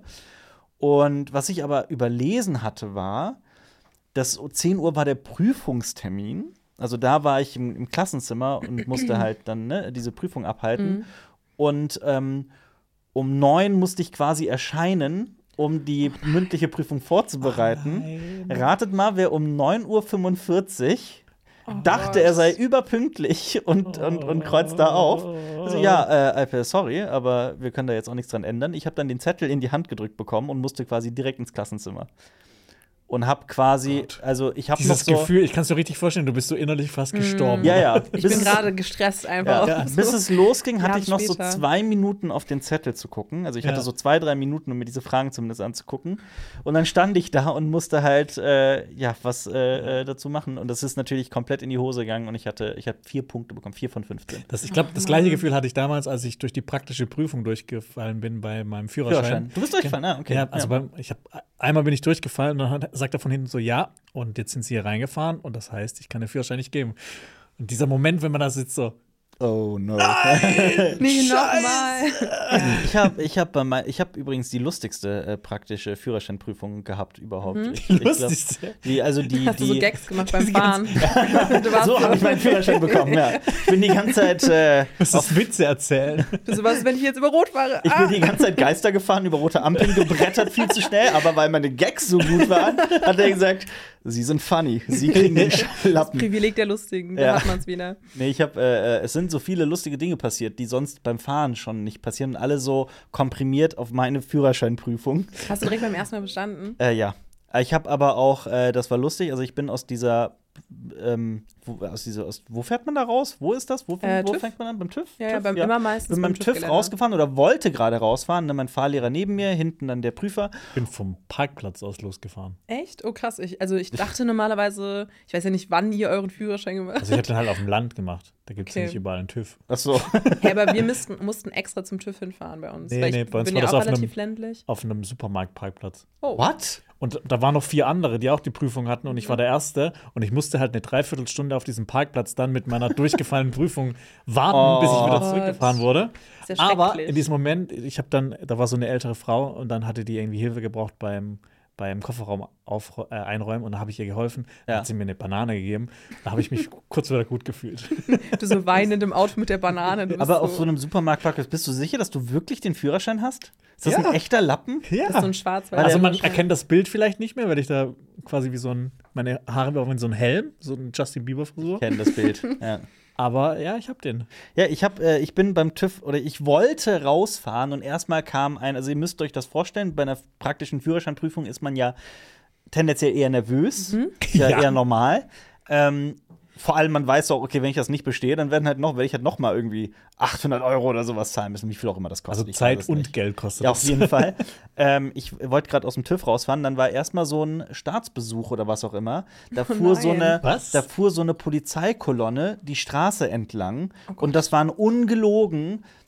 Speaker 1: Und was ich aber überlesen hatte, war, dass zehn Uhr war der Prüfungstermin. Also da war ich im, im Klassenzimmer und musste halt dann ne, diese Prüfung abhalten.
Speaker 3: Mhm.
Speaker 1: Und ähm, um neun musste ich quasi erscheinen, um die mündliche Prüfung vorzubereiten.
Speaker 2: Nein.
Speaker 1: Ratet mal, wer um neun Uhr fünfundvierzig
Speaker 3: Oh
Speaker 1: dachte,
Speaker 3: Gott.
Speaker 1: er sei überpünktlich und, und, und kreuzt da auf. Also, ja, äh, Alper, sorry, aber wir können da jetzt auch nichts dran ändern. Ich habe dann den Zettel in die Hand gedrückt bekommen und musste quasi direkt ins Klassenzimmer. Und hab quasi,
Speaker 2: Gott.
Speaker 1: also ich habe noch
Speaker 2: Dieses
Speaker 1: so
Speaker 2: Gefühl, ich kann es dir richtig vorstellen, du bist so innerlich fast gestorben.
Speaker 1: Ja, ja.
Speaker 3: Ich
Speaker 1: bis
Speaker 3: bin
Speaker 1: es-
Speaker 3: gerade gestresst einfach.
Speaker 1: Ja,
Speaker 3: auch so.
Speaker 1: bis es losging, hatte
Speaker 3: Jahre
Speaker 1: ich noch so
Speaker 3: später.
Speaker 1: zwei Minuten auf den Zettel zu gucken. Also ich hatte
Speaker 2: Ja.
Speaker 1: so zwei, drei Minuten, um mir diese Fragen zumindest anzugucken. Und dann stand ich da und musste halt äh, ja was äh, äh, dazu machen. Und das ist natürlich komplett in die Hose gegangen. Und ich hatte, ich habe vier Punkte bekommen, vier von fünfzehn.
Speaker 2: Das, ich glaube, das gleiche Gefühl hatte ich damals, als ich durch die praktische Prüfung durchgefallen bin bei meinem Führerschein.
Speaker 1: Führerschein. Du bist durchgefallen, ah, okay.
Speaker 2: Ja, also Beim, ich habe einmal bin ich durchgefallen und dann hat, sagt er von hinten so, ja, und jetzt sind sie hier reingefahren und das heißt, ich kann den Führerschein nicht geben. Und dieser Moment, wenn man da sitzt so,
Speaker 1: Oh no.
Speaker 3: Nee, nochmal.
Speaker 1: Ich habe ich hab bei mein, ich hab übrigens die lustigste äh, praktische Führerscheinprüfung gehabt überhaupt.
Speaker 3: Mhm.
Speaker 1: Ich, ich glaub,
Speaker 2: lustigste.
Speaker 1: die, also die,
Speaker 3: Hast du so
Speaker 1: die,
Speaker 3: Gags gemacht beim Fahren? Du warst
Speaker 1: so habe ich meinen Führerschein bekommen, ja. Ich bin die ganze Zeit äh,
Speaker 2: das ist Witze erzählen.
Speaker 3: Du so, was, wenn ich jetzt über Rot fahre?
Speaker 1: Ich
Speaker 3: Ah!
Speaker 1: bin die ganze Zeit Geister gefahren, über rote Ampeln gebrettert, viel zu schnell. Aber weil meine Gags so gut waren, hat er gesagt, Sie sind funny, Sie kriegen den Schlappen.
Speaker 3: Privileg der Lustigen, da
Speaker 1: Ja.
Speaker 3: hat man es wieder.
Speaker 1: Nee, ich habe, äh, es sind so viele lustige Dinge passiert, die sonst beim Fahren schon nicht passieren. Und alle so komprimiert auf meine Führerscheinprüfung.
Speaker 3: Hast du direkt beim ersten Mal bestanden?
Speaker 1: Äh, ja. Ich habe aber auch, äh, das war lustig, also ich bin aus dieser, ähm, wo, aus dieser, aus, wo fährt man da raus? Wo ist das? Wo,
Speaker 3: Äh,
Speaker 1: wo
Speaker 3: TÜV.
Speaker 1: fängt man an? Beim TÜV?
Speaker 3: Ja, ja,
Speaker 1: TÜV?
Speaker 3: beim, immer meistens
Speaker 1: Bin beim TÜV
Speaker 3: TÜV-Gelände.
Speaker 1: rausgefahren oder wollte gerade rausfahren, ne, mein Fahrlehrer neben mir, hinten dann der Prüfer.
Speaker 2: Ich bin vom Parkplatz aus losgefahren.
Speaker 3: Echt? Oh, krass. Ich, also ich dachte normalerweise, ich weiß ja nicht, wann ihr euren Führerschein gemacht
Speaker 2: Also ich habe den halt auf dem Land gemacht. Da gibt es
Speaker 3: Okay.
Speaker 2: ja nicht überall einen TÜV.
Speaker 1: Ach so.
Speaker 3: Ja, aber wir müssten, mussten extra zum TÜV hinfahren bei uns.
Speaker 2: Nee,
Speaker 3: weil ich
Speaker 2: nee, bei uns
Speaker 3: bin
Speaker 2: war
Speaker 3: ja
Speaker 2: das
Speaker 3: auch
Speaker 2: auf einem-
Speaker 3: relativ ländlich.
Speaker 2: Auf einem Supermarktparkplatz.
Speaker 3: Oh.
Speaker 1: What?
Speaker 2: Und da waren noch vier andere, die auch die Prüfung hatten und ich
Speaker 3: Mhm.
Speaker 2: war der Erste und ich musste halt eine Dreiviertelstunde auf diesem Parkplatz dann mit meiner durchgefallenen Prüfung warten,
Speaker 1: Oh.
Speaker 2: bis ich wieder
Speaker 3: Gott.
Speaker 2: zurückgefahren wurde.
Speaker 3: Sehr
Speaker 2: Aber
Speaker 3: schrecklich.
Speaker 2: in diesem Moment, ich habe dann, da war so eine ältere Frau und dann hatte die irgendwie Hilfe gebraucht beim beim Kofferraum auf, äh, einräumen und da habe ich ihr geholfen. Dann
Speaker 1: Ja.
Speaker 2: hat sie mir eine Banane gegeben. Da habe ich mich kurz wieder gut gefühlt.
Speaker 3: Du so weinend im Auto mit der Banane. Du bist
Speaker 1: Aber auf so einem Supermarktparkplatz, bist du sicher, dass du wirklich den Führerschein hast? Ist das
Speaker 2: Ja.
Speaker 1: ein echter Lappen?
Speaker 2: Ja.
Speaker 3: Das ist so ein Schwarzwald.
Speaker 2: Also man erkennt das Bild vielleicht nicht mehr, weil ich da quasi wie so ein, meine Haare waren wie so ein Helm, so ein Justin Bieber-Frisur.
Speaker 1: Ich kenne das Bild. Ja.
Speaker 2: Aber ja, ich habe den.
Speaker 1: Ja, ich hab, äh, ich bin beim TÜV oder ich wollte rausfahren und erstmal kam ein, also ihr müsst euch das vorstellen, bei einer praktischen Führerscheinprüfung ist man ja tendenziell eher nervös, ist ja,
Speaker 2: Ja.
Speaker 1: eher normal. Ähm, vor allem, man weiß auch, okay, wenn ich das nicht bestehe, dann werden halt noch, werde ich halt noch mal irgendwie achthundert Euro oder sowas zahlen müssen, wie viel auch immer das kostet.
Speaker 2: Also
Speaker 1: Ich weiß
Speaker 2: Zeit
Speaker 1: es
Speaker 2: und
Speaker 1: nicht.
Speaker 2: Geld kostet
Speaker 1: Ja, auf
Speaker 2: das.
Speaker 1: jeden Fall. ähm, ich wollte gerade aus dem TÜV rausfahren, dann war erstmal so ein Staatsbesuch oder was auch immer. Da
Speaker 3: Oh
Speaker 1: fuhr so
Speaker 3: nein.
Speaker 1: eine,
Speaker 2: Was?
Speaker 1: da fuhr so eine Polizeikolonne die Straße entlang
Speaker 3: Oh Gott.
Speaker 1: und das waren ungelogen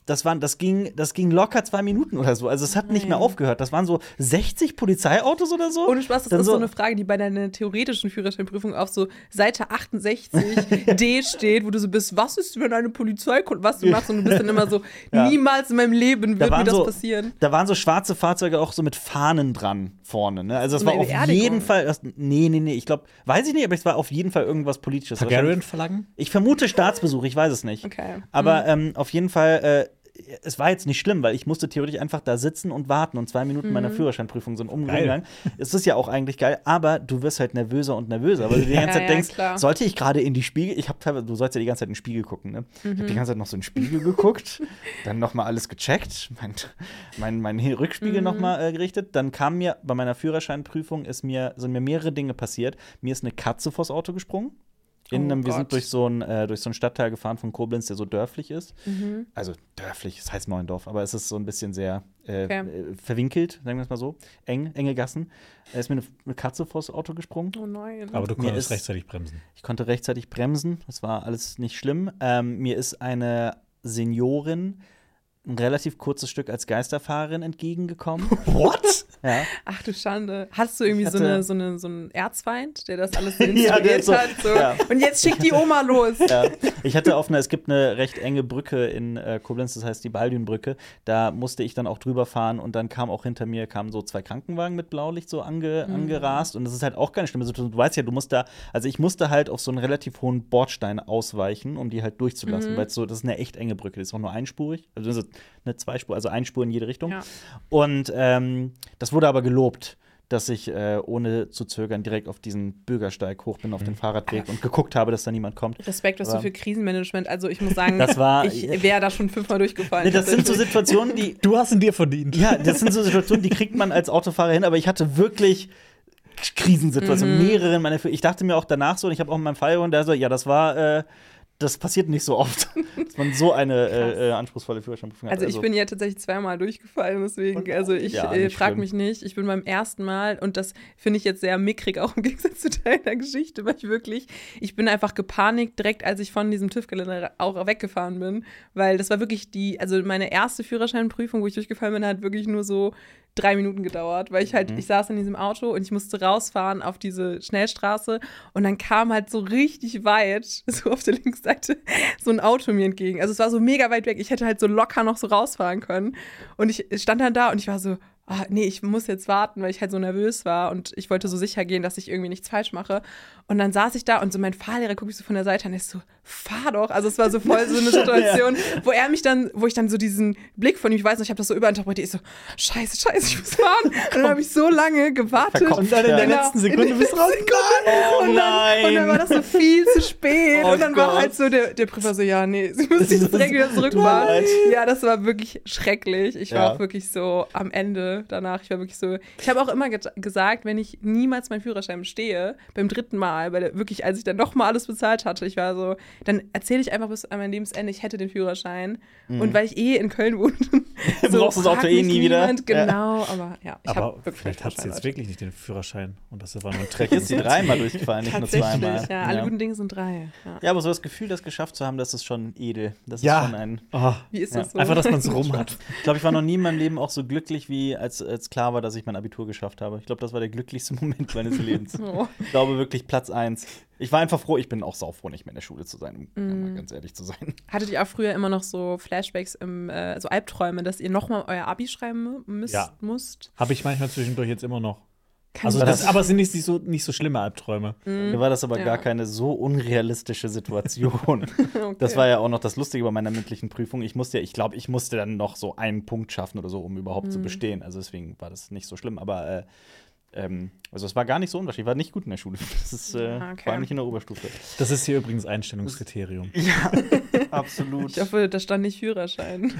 Speaker 1: das, waren, das, ging, das ging locker zwei Minuten oder so. Also es hat nicht mehr aufgehört. Das waren so sechzig Polizeiautos oder so.
Speaker 3: Ohne Spaß, das
Speaker 1: Dann
Speaker 3: ist so,
Speaker 1: so
Speaker 3: eine Frage, die bei deiner theoretischen Führerscheinprüfung auf so Seite achtundsechzig D steht, wo du so bist, was ist, wenn eine Polizei kommt, was du machst und du bist dann immer so,
Speaker 1: Ja.
Speaker 3: niemals in meinem Leben wird
Speaker 1: waren
Speaker 3: mir das
Speaker 1: so,
Speaker 3: passieren.
Speaker 1: Da waren so schwarze Fahrzeuge auch so mit Fahnen dran vorne. Ne? Also es
Speaker 3: So
Speaker 1: war
Speaker 3: eine
Speaker 1: auf
Speaker 3: Beerdigung.
Speaker 1: jeden Fall, das, nee, nee, nee, ich glaube, weiß ich nicht, aber es war auf jeden Fall irgendwas Politisches.
Speaker 2: Targaryen-Flaggen?
Speaker 1: Ich vermute Staatsbesuch, ich weiß es nicht.
Speaker 3: Okay.
Speaker 1: Aber ähm, auf jeden Fall, äh, es war jetzt nicht schlimm, weil ich musste theoretisch einfach da sitzen und warten und zwei Minuten meiner Führerscheinprüfung sind umgegangen. Es ist ja auch eigentlich geil, aber du wirst halt nervöser und nervöser, weil du die ganze
Speaker 3: Ja,
Speaker 1: Zeit
Speaker 3: ja,
Speaker 1: denkst,
Speaker 3: klar.
Speaker 1: sollte ich gerade in die Spiegel, ich habe teilweise, du sollst ja die ganze Zeit in den Spiegel gucken, ne? Ich habe die ganze Zeit noch so in den Spiegel geguckt, dann noch mal alles gecheckt, mein, mein, mein Rückspiegel
Speaker 3: Mhm.
Speaker 1: noch mal äh, gerichtet, dann kam mir bei meiner Führerscheinprüfung ist mir, sind mir mehrere Dinge passiert. Mir ist eine Katze vors Auto gesprungen. In
Speaker 3: Oh
Speaker 1: einem, wir sind
Speaker 3: Gott.
Speaker 1: durch so, einen, äh, durch so einen Stadtteil gefahren von Koblenz, der so dörflich ist.
Speaker 3: Mhm.
Speaker 1: Also dörflich, es heißt Neuendorf, aber es ist so ein bisschen sehr äh,
Speaker 3: Okay.
Speaker 1: äh, verwinkelt, sagen wir es mal so. Eng, enge Gassen. Da ist mir eine, eine Katze vors Auto gesprungen.
Speaker 3: Oh nein.
Speaker 2: Aber du
Speaker 1: Mir
Speaker 2: konntest
Speaker 1: ist-
Speaker 2: rechtzeitig bremsen.
Speaker 1: Ich konnte rechtzeitig bremsen, das war alles nicht schlimm. Ähm, mir ist eine Seniorin ein relativ kurzes Stück als Geisterfahrerin entgegengekommen.
Speaker 2: What?
Speaker 1: Ja.
Speaker 3: Ach du Schande. Hast du irgendwie
Speaker 1: Ich
Speaker 3: so,
Speaker 1: hatte-
Speaker 3: eine, so, eine, so einen Erzfeind, der das alles so
Speaker 1: Ja, der
Speaker 3: instruiert
Speaker 1: so-
Speaker 3: hat? So.
Speaker 1: ja.
Speaker 3: Und jetzt schickt die Oma los.
Speaker 1: Ja. Ich hatte auf einer, es gibt eine recht enge Brücke in äh, Koblenz, das heißt die Baldünbrücke. Da musste ich dann auch drüber fahren und dann kam auch hinter mir kamen so zwei Krankenwagen mit Blaulicht so ange,
Speaker 3: Mhm.
Speaker 1: angerast und das ist halt auch keine schlimme Situation. Du weißt ja, du musst da, also ich musste halt auf so einen relativ hohen Bordstein ausweichen, um die halt durchzulassen,
Speaker 3: Mhm.
Speaker 1: weil so, das ist eine echt enge Brücke, die ist auch nur einspurig, also das ist eine Zweispur, also eine Spur in jede Richtung.
Speaker 3: Ja.
Speaker 1: Und ähm, das wurde aber gelobt, dass ich äh, ohne zu zögern direkt auf diesen Bürgersteig hoch bin, auf den Fahrradweg und geguckt habe, dass da niemand kommt.
Speaker 3: Respekt, was
Speaker 1: Aber-
Speaker 3: du für Krisenmanagement. Also ich muss sagen,
Speaker 1: Das war-
Speaker 3: ich wäre da schon fünfmal durchgefallen.
Speaker 1: Nee, das sind so
Speaker 3: tatsächlich.
Speaker 1: Situationen, die.
Speaker 2: Du hast ihn dir verdient.
Speaker 1: Ja, das sind so Situationen, die kriegt man als Autofahrer hin, aber ich hatte wirklich Krisensituationen,
Speaker 3: Mhm.
Speaker 1: mehrere in meiner. Ich dachte mir auch danach so, und ich habe auch in meinem Fall, der so, ja, das war. Äh, das passiert nicht so oft, dass man so eine äh, äh, anspruchsvolle Führerscheinprüfung hat.
Speaker 3: Also ich bin ja tatsächlich zweimal durchgefallen, deswegen, also ich
Speaker 1: Ja,
Speaker 3: äh,
Speaker 1: nicht
Speaker 3: frage
Speaker 1: schlimm.
Speaker 3: mich nicht. Ich bin beim ersten Mal, und das finde ich jetzt sehr mickrig, auch im Gegensatz zu deiner Geschichte, weil ich wirklich, ich bin einfach gepanikt, direkt als ich von diesem TÜV-Gelände auch weggefahren bin, weil das war wirklich die, also meine erste Führerscheinprüfung, wo ich durchgefallen bin, hat wirklich nur so drei Minuten gedauert, weil ich halt,
Speaker 1: Mhm.
Speaker 3: ich saß in diesem Auto und ich musste rausfahren auf diese Schnellstraße und dann kam halt so richtig weit, so auf der linken Seite, so ein Auto mir entgegen. Also es war so mega weit weg. Ich hätte halt so locker noch so rausfahren können. Und ich stand dann da und ich war so, ah, nee, ich muss jetzt warten, weil ich halt so nervös war und ich wollte so sicher gehen, dass ich irgendwie nichts falsch mache. Und dann saß ich da und so mein Fahrlehrer guckt mich so von der Seite an, der ist so, fahr doch. Also es war so voll so eine Situation, wo er mich dann, wo ich dann so diesen Blick von ihm, ich weiß nicht, ich habe das so überinterpretiert, ich so, scheiße, scheiße, ich muss fahren. Und dann habe ich so lange gewartet.
Speaker 1: Verkopft.
Speaker 2: Und dann in der
Speaker 3: Genau.
Speaker 2: letzten Sekunde bist du raus.
Speaker 1: Oh
Speaker 3: Und dann, und dann war das so viel zu spät.
Speaker 1: Oh
Speaker 3: und dann war
Speaker 1: Gott.
Speaker 3: halt so der, der Prüfer so, ja, nee, sie muss jetzt direkt wieder zurückfahren.
Speaker 1: Nein.
Speaker 3: Ja, das war wirklich schrecklich. Ich war
Speaker 1: Ja.
Speaker 3: auch wirklich so am Ende danach. Ich war wirklich so. Ich habe auch immer ge gesagt, wenn ich niemals meinen Führerschein bestehe, beim dritten Mal, weil der, wirklich, als ich dann noch mal alles bezahlt hatte, ich war so, dann erzähle ich einfach bis an mein Lebensende, ich hätte den Führerschein. Und weil ich eh in Köln wohne, so
Speaker 1: Brauchst du das Auto
Speaker 3: fragt
Speaker 1: eh
Speaker 3: mich
Speaker 1: nie wieder.
Speaker 3: niemand.
Speaker 1: Ja.
Speaker 3: Genau, aber ja, ich
Speaker 2: Aber
Speaker 3: habe wirklich
Speaker 2: vielleicht hat sie
Speaker 3: keinen
Speaker 2: jetzt
Speaker 3: Führerschein,
Speaker 2: wirklich nicht den Führerschein. Und das war nur ein
Speaker 1: Vielleicht
Speaker 2: Trick.
Speaker 1: ist sie dreimal durchgefallen, nicht nur
Speaker 3: Tatsächlich,
Speaker 1: zweimal.
Speaker 3: ja. Alle guten Dinge sind drei. Ja.
Speaker 1: Ja, aber so das Gefühl, das geschafft zu haben, das ist schon edel. Das
Speaker 2: Ja.
Speaker 1: ist schon ein.
Speaker 2: Oh,
Speaker 3: Wie ist
Speaker 1: Ja.
Speaker 3: das so?
Speaker 2: einfach, dass man es rum hat.
Speaker 1: Ich glaube, ich war noch nie in meinem Leben auch so glücklich, wie als, als klar war, dass ich mein Abitur geschafft habe. Ich glaube, das war der glücklichste Moment meines Lebens.
Speaker 3: Oh.
Speaker 1: Ich glaube wirklich Platz eins. Ich war einfach froh, ich bin auch saufroh, nicht mehr in der Schule zu sein, um mal ganz ehrlich zu sein.
Speaker 3: Hattet ihr auch früher immer noch so Flashbacks, im, äh, so Albträume, dass ihr nochmal euer Abi schreiben müsst?
Speaker 2: Ja.
Speaker 3: musst?
Speaker 2: Habe ich manchmal zwischendurch jetzt immer noch.
Speaker 3: Kann
Speaker 2: Also
Speaker 3: ich
Speaker 2: das,
Speaker 1: das-
Speaker 2: aber es sind nicht so, nicht so schlimme Albträume.
Speaker 1: Mir war das aber
Speaker 3: Ja.
Speaker 1: gar keine so unrealistische Situation.
Speaker 3: Okay.
Speaker 1: Das war ja auch noch das Lustige bei meiner mündlichen Prüfung. Ich musste ja, ich glaube, ich musste dann noch so einen Punkt schaffen oder so, um überhaupt zu bestehen. Also deswegen war das nicht so schlimm. Aber äh, ähm, also es war gar nicht so unwahrscheinlich. Ich war nicht gut in der Schule. Das ist äh,
Speaker 3: Ah, okay.
Speaker 1: vor allem nicht in der Oberstufe.
Speaker 2: Das ist hier übrigens Einstellungskriterium.
Speaker 1: Ja, absolut.
Speaker 3: Ich hoffe, da stand nicht Führerschein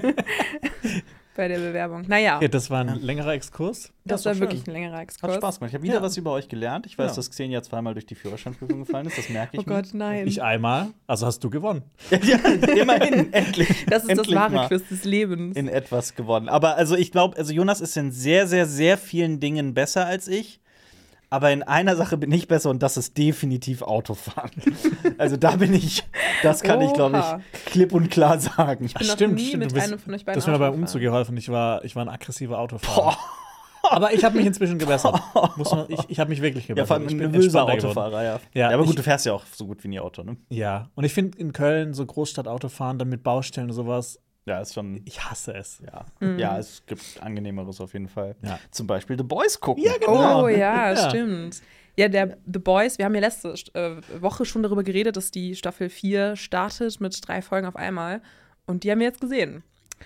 Speaker 3: bei der Bewerbung. Naja,
Speaker 2: Okay, das war ein längerer Exkurs.
Speaker 3: das
Speaker 1: ist
Speaker 3: war
Speaker 1: doch
Speaker 3: wirklich
Speaker 1: schön.
Speaker 3: ein längerer Exkurs.
Speaker 1: Hat Spaß gemacht. Ich habe wieder
Speaker 2: Ja.
Speaker 1: was über euch gelernt. Ich weiß,
Speaker 2: Ja.
Speaker 1: dass Xenia ja zweimal durch die Führerscheinprüfung gefallen ist. Das merke ich
Speaker 3: Oh Gott, nein.
Speaker 2: Ich einmal, also hast du gewonnen.
Speaker 1: mir. Ja, immerhin, endlich.
Speaker 3: das ist
Speaker 1: endlich
Speaker 3: das wahre
Speaker 1: mal
Speaker 3: Quiz des Lebens.
Speaker 1: in etwas gewonnen. Aber also ich glaube, also Jonas ist in sehr, sehr, sehr vielen Dingen besser als ich. Aber in einer Sache bin ich besser und das ist definitiv Autofahren. Also da bin ich, das kann ich, glaube
Speaker 3: Oha.
Speaker 1: ich, klipp und klar sagen.
Speaker 3: Ich bin noch
Speaker 2: Stimmt,
Speaker 3: nie
Speaker 2: stimmt.
Speaker 3: mit
Speaker 2: Du bist,
Speaker 3: einem von euch
Speaker 2: du
Speaker 3: beiden
Speaker 2: hast mir beim
Speaker 3: Auto
Speaker 2: Umzug
Speaker 3: gefahren.
Speaker 2: geholfen. Ich war, ich war ein aggressiver Autofahrer. Aber ich habe mich inzwischen gebessert. Muss man, ich ich habe mich wirklich
Speaker 1: Ja,
Speaker 2: gebessert.
Speaker 1: vor allem
Speaker 2: ich
Speaker 1: ein
Speaker 2: bin
Speaker 1: nervöser
Speaker 2: entspannter geworden.
Speaker 1: Autofahrer, ja.
Speaker 2: Ja,
Speaker 1: ja, aber gut,
Speaker 2: ich-
Speaker 1: du fährst ja auch so gut wie nie Auto, ne?
Speaker 2: Ja, und ich finde in Köln so Großstadtautofahren, dann mit Baustellen und sowas,
Speaker 1: Ja, ist schon,
Speaker 2: ich hasse es.
Speaker 1: ja.
Speaker 3: Mhm.
Speaker 1: Ja, es gibt angenehmeres auf jeden Fall.
Speaker 2: Ja.
Speaker 1: Zum Beispiel The Boys gucken.
Speaker 2: Ja, genau.
Speaker 3: Oh ja,
Speaker 2: Ja.
Speaker 3: stimmt. Ja, der The Boys, wir haben ja letzte äh, Woche schon darüber geredet, dass die Staffel vier startet mit drei Folgen auf einmal. Und die haben wir jetzt gesehen.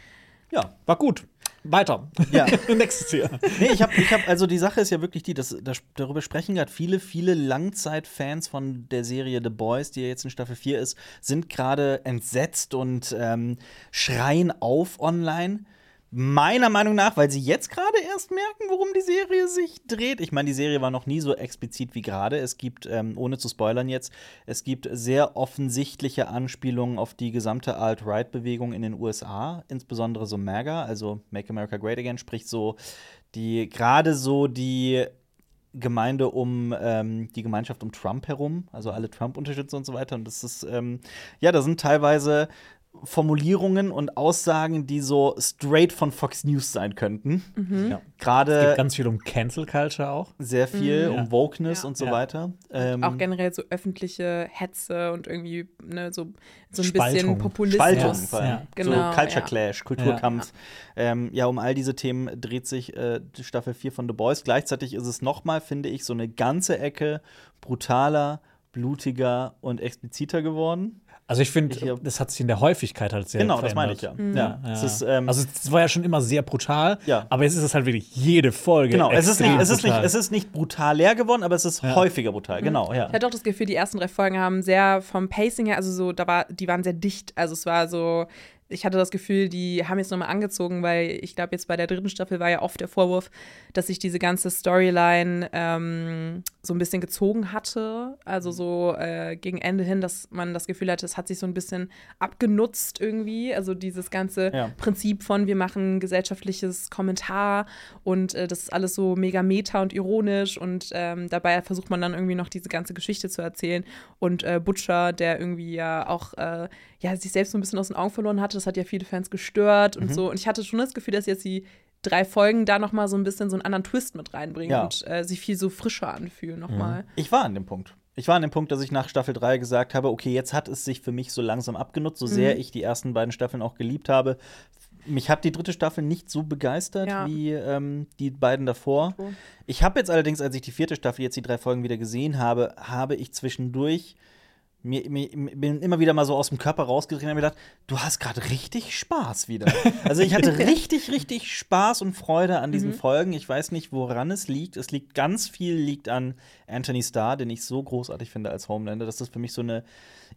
Speaker 1: Ja.
Speaker 2: War gut. Weiter.
Speaker 1: Ja.
Speaker 2: Nächstes Jahr.
Speaker 1: Nee, ich habe, ich hab, also die Sache ist ja wirklich die, dass, dass darüber sprechen gerade viele, viele Langzeitfans von der Serie The Boys, die ja jetzt in Staffel vier ist, sind gerade entsetzt und ähm, schreien auf online. Meiner Meinung nach, weil sie jetzt gerade erst merken, worum die Serie sich dreht. Ich meine, die Serie war noch nie so explizit wie gerade. Es gibt, ähm, ohne zu spoilern jetzt, es gibt sehr offensichtliche Anspielungen auf die gesamte Alt-Right-Bewegung in den U S A, insbesondere so MAGA, also Make America Great Again, sprich so die, gerade so die Gemeinde um ähm, die Gemeinschaft um Trump herum, also alle Trump-Unterstützer und so weiter. Und das ist, ähm, ja, da sind teilweise Formulierungen und Aussagen, die so straight von Fox News sein könnten.
Speaker 2: Ja. Es
Speaker 1: Gerade
Speaker 2: geht ganz viel um Cancel Culture auch.
Speaker 1: sehr viel
Speaker 2: Mhm.
Speaker 1: um Wokeness
Speaker 3: Ja.
Speaker 1: und so
Speaker 2: Ja.
Speaker 1: weiter. Ähm,
Speaker 3: Auch generell so öffentliche Hetze und irgendwie ne, so, so ein
Speaker 2: Spaltung.
Speaker 3: bisschen Populismus.
Speaker 1: Spaltung,
Speaker 2: Ja.
Speaker 1: vor allem.
Speaker 2: Ja.
Speaker 3: Genau,
Speaker 1: so Culture
Speaker 3: ja.
Speaker 1: Clash, Kulturkampf. Ja. Ähm, ja, um all diese Themen dreht sich äh, die Staffel vier von The Boys. Gleichzeitig ist es noch mal, finde ich, so eine ganze Ecke brutaler, blutiger und expliziter geworden.
Speaker 2: Also ich finde,
Speaker 1: Ich hab-
Speaker 2: das hat sich in der Häufigkeit halt sehr
Speaker 1: Genau,
Speaker 2: verändert.
Speaker 1: das meine ich ja.
Speaker 3: Mhm.
Speaker 1: ja.
Speaker 2: Ja.
Speaker 1: Es ist, ähm,
Speaker 2: also es war ja schon immer sehr brutal,
Speaker 1: Ja.
Speaker 2: aber jetzt ist es halt wirklich jede Folge.
Speaker 1: genau, es ist,
Speaker 2: extrem
Speaker 1: nicht, es, ist nicht,
Speaker 2: brutal.
Speaker 1: es ist nicht brutal leer geworden, aber es ist
Speaker 2: Ja.
Speaker 1: häufiger brutal. Genau, ja.
Speaker 3: Ich hatte auch das Gefühl, die ersten drei Folgen haben sehr vom Pacing her, also so, da war, die waren sehr dicht. Also es war so, ich hatte das Gefühl, die haben jetzt nochmal angezogen, weil ich glaube, jetzt bei der dritten Staffel war ja oft der Vorwurf, dass sich diese ganze Storyline ähm, so ein bisschen gezogen hatte. Also so äh, gegen Ende hin, dass man das Gefühl hatte, es hat sich so ein bisschen abgenutzt irgendwie. Also dieses ganze
Speaker 1: Ja.
Speaker 3: Prinzip von, wir machen gesellschaftliches Kommentar und äh, das ist alles so mega meta und ironisch und ähm, dabei versucht man dann irgendwie noch diese ganze Geschichte zu erzählen. Und äh, Butcher, der irgendwie ja auch äh, ja, sich selbst so ein bisschen aus den Augen verloren hatte, das hat ja viele Fans gestört und so. Und ich hatte schon das Gefühl, dass jetzt die drei Folgen da noch mal so ein bisschen so einen anderen Twist mit reinbringen
Speaker 1: Ja.
Speaker 3: und äh, sich viel so frischer anfühlen noch mal.
Speaker 1: Ich war an dem Punkt. Ich war an dem Punkt, dass ich nach Staffel drei gesagt habe, okay, jetzt hat es sich für mich so langsam abgenutzt, so sehr ich die ersten beiden Staffeln auch geliebt habe. Mich hat die dritte Staffel nicht so begeistert
Speaker 3: Ja.
Speaker 1: wie ähm, die beiden davor.
Speaker 3: So.
Speaker 1: Ich habe jetzt allerdings, als ich die vierte Staffel jetzt die drei Folgen wieder gesehen habe, habe ich zwischendurch mir, mir bin immer wieder mal so aus dem Körper rausgedreht und habe mir gedacht, du hast gerade richtig Spaß wieder. Also ich hatte richtig, richtig Spaß und Freude an diesen Folgen. Ich weiß nicht, woran es liegt. Es liegt ganz viel liegt an Anthony Starr, den ich so großartig finde als Homelander. Das ist für mich so eine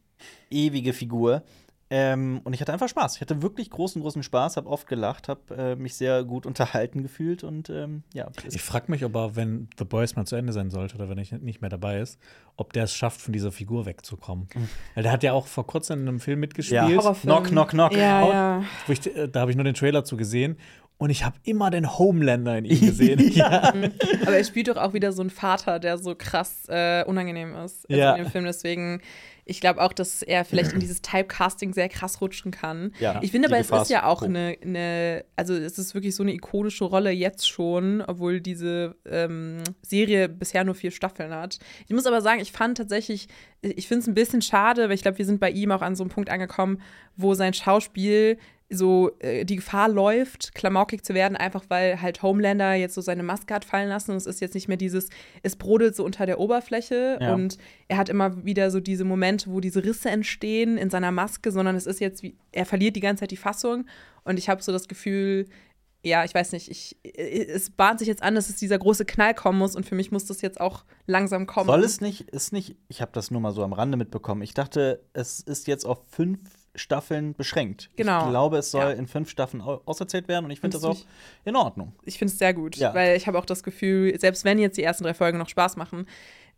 Speaker 1: ewige Figur. Ähm, und ich hatte einfach Spaß. Ich hatte wirklich großen, großen Spaß, habe oft gelacht, habe äh, mich sehr gut unterhalten gefühlt und ähm, ja. es-
Speaker 2: Ich frage mich, ob er, wenn The Boys mal zu Ende sein sollte oder wenn er nicht mehr dabei ist, ob der es schafft, von dieser Figur wegzukommen. Weil der hat ja auch vor kurzem in einem Film mitgespielt,
Speaker 1: Ja.
Speaker 3: Horrorfilm.
Speaker 1: Knock, knock, knock.
Speaker 3: Ja,
Speaker 2: Out.
Speaker 3: ja.
Speaker 2: wo ich, äh, da habe ich nur den Trailer zu gesehen. Und ich habe immer den Homelander in ihm gesehen. ja.
Speaker 3: Aber er spielt doch auch wieder so einen Vater, der so krass äh, unangenehm ist also
Speaker 2: Ja.
Speaker 3: in dem Film. Deswegen, ich glaube auch, dass er vielleicht in dieses Typecasting sehr krass rutschen kann.
Speaker 1: Ja,
Speaker 3: ich finde
Speaker 1: die
Speaker 3: aber, es
Speaker 1: Gefahr
Speaker 3: ist ja
Speaker 1: ist
Speaker 3: auch
Speaker 1: hoch.
Speaker 3: eine, eine, also es ist wirklich so eine ikonische Rolle jetzt schon, obwohl diese ähm, Serie bisher nur vier Staffeln hat. Ich muss aber sagen, ich fand tatsächlich, ich finde es ein bisschen schade, weil ich glaube, wir sind bei ihm auch an so einem Punkt angekommen, wo sein Schauspiel so äh, die Gefahr läuft, klamaukig zu werden, einfach weil halt Homelander jetzt so seine Maske hat fallen lassen und es ist jetzt nicht mehr dieses, es brodelt so unter der Oberfläche
Speaker 1: Ja.
Speaker 3: und er hat immer wieder so diese Momente, wo diese Risse entstehen in seiner Maske, sondern es ist jetzt wie, er verliert die ganze Zeit die Fassung und ich habe so das Gefühl, ja, ich weiß nicht, ich, es bahnt sich jetzt an, dass es dieser große Knall kommen muss und für mich muss das jetzt auch langsam kommen.
Speaker 1: Soll es nicht, ist nicht, ich habe das nur mal so am Rande mitbekommen. Ich dachte, es ist jetzt auf fünf Staffeln beschränkt.
Speaker 3: Genau.
Speaker 1: Ich glaube, es soll
Speaker 3: Ja.
Speaker 1: in fünf Staffeln au- auserzählt werden und ich finde das
Speaker 3: Findest
Speaker 1: auch
Speaker 3: du
Speaker 1: in Ordnung.
Speaker 3: Ich finde es sehr gut,
Speaker 1: Ja.
Speaker 3: weil ich habe auch das Gefühl, selbst wenn jetzt die ersten drei Folgen noch Spaß machen,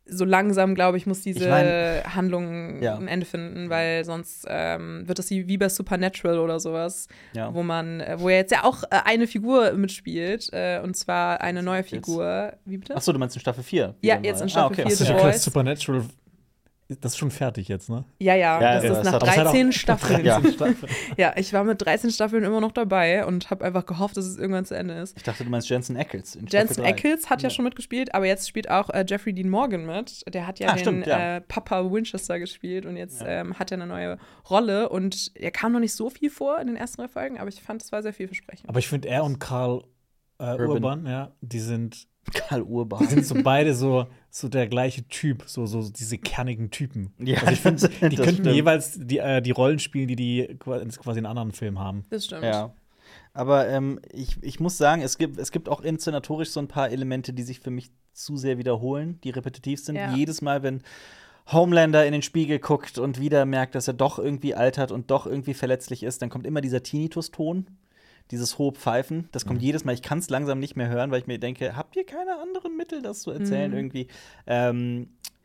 Speaker 3: so langsam, glaube ich, muss diese
Speaker 1: Ich mein,
Speaker 3: Handlung
Speaker 1: ja.
Speaker 3: ein Ende finden, weil sonst ähm, wird das wie wie bei Supernatural oder sowas,
Speaker 1: Ja.
Speaker 3: wo man, äh, wo ja jetzt ja auch äh, eine Figur mitspielt, äh, und zwar eine neue Figur. Wie bitte?
Speaker 1: Achso, du meinst in Staffel vier?
Speaker 3: Ja,
Speaker 1: wieder
Speaker 3: jetzt
Speaker 1: neu.
Speaker 3: in Staffel
Speaker 1: ah, okay.
Speaker 3: vier.
Speaker 2: Hast du
Speaker 3: The
Speaker 2: schon
Speaker 3: Boys.
Speaker 2: Supernatural, das ist schon fertig jetzt, ne?
Speaker 3: Ja, ja,
Speaker 1: Ja,
Speaker 3: das
Speaker 1: ja,
Speaker 3: ist
Speaker 1: es
Speaker 3: nach
Speaker 1: hat-
Speaker 2: Aber es hat auch
Speaker 3: dreizehn Staffeln.
Speaker 1: Ja.
Speaker 3: Ja, ich war mit dreizehn Staffeln immer noch dabei und habe einfach gehofft, dass es irgendwann zu Ende ist.
Speaker 1: Ich dachte, du meinst Jensen Ackles in Staffel
Speaker 3: Jensen
Speaker 1: drei.
Speaker 3: Ackles hat ja,
Speaker 1: Ja.
Speaker 3: schon mitgespielt, aber jetzt spielt auch äh, Jeffrey Dean Morgan mit. Der hat ja
Speaker 1: Ah,
Speaker 3: den
Speaker 1: stimmt, ja.
Speaker 3: Äh, Papa Winchester gespielt und jetzt
Speaker 1: Ja.
Speaker 3: ähm, hat er eine neue Rolle. Und er kam noch nicht so viel vor in den ersten drei Folgen, aber ich fand, es war sehr vielversprechend.
Speaker 2: Aber ich finde, er und Karl äh,
Speaker 1: Urban.
Speaker 2: Urban, ja, die sind,
Speaker 1: Karl
Speaker 2: die
Speaker 1: Urban.
Speaker 2: sind so beide so, so der gleiche Typ, so, so diese kernigen Typen.
Speaker 1: Ja,
Speaker 2: Also ich finde, die
Speaker 1: das
Speaker 2: könnten
Speaker 1: stimmt.
Speaker 2: jeweils die, äh, die Rollen spielen, die die quasi in anderen Filmen haben.
Speaker 3: Das stimmt.
Speaker 1: Ja. Aber ähm, ich, ich muss sagen, es gibt, es gibt auch inszenatorisch so ein paar Elemente, die sich für mich zu sehr wiederholen, die repetitiv sind.
Speaker 3: Ja.
Speaker 1: Jedes Mal, wenn Homelander in den Spiegel guckt und wieder merkt, dass er doch irgendwie altert und doch irgendwie verletzlich ist, dann kommt immer dieser Tinnitus-Ton, dieses hohe Pfeifen. Das kommt jedes Mal. Ich kann es langsam nicht mehr hören, weil ich mir denke, habt ihr keine anderen Mittel, das zu erzählen
Speaker 3: Mhm.
Speaker 1: irgendwie? Ähm,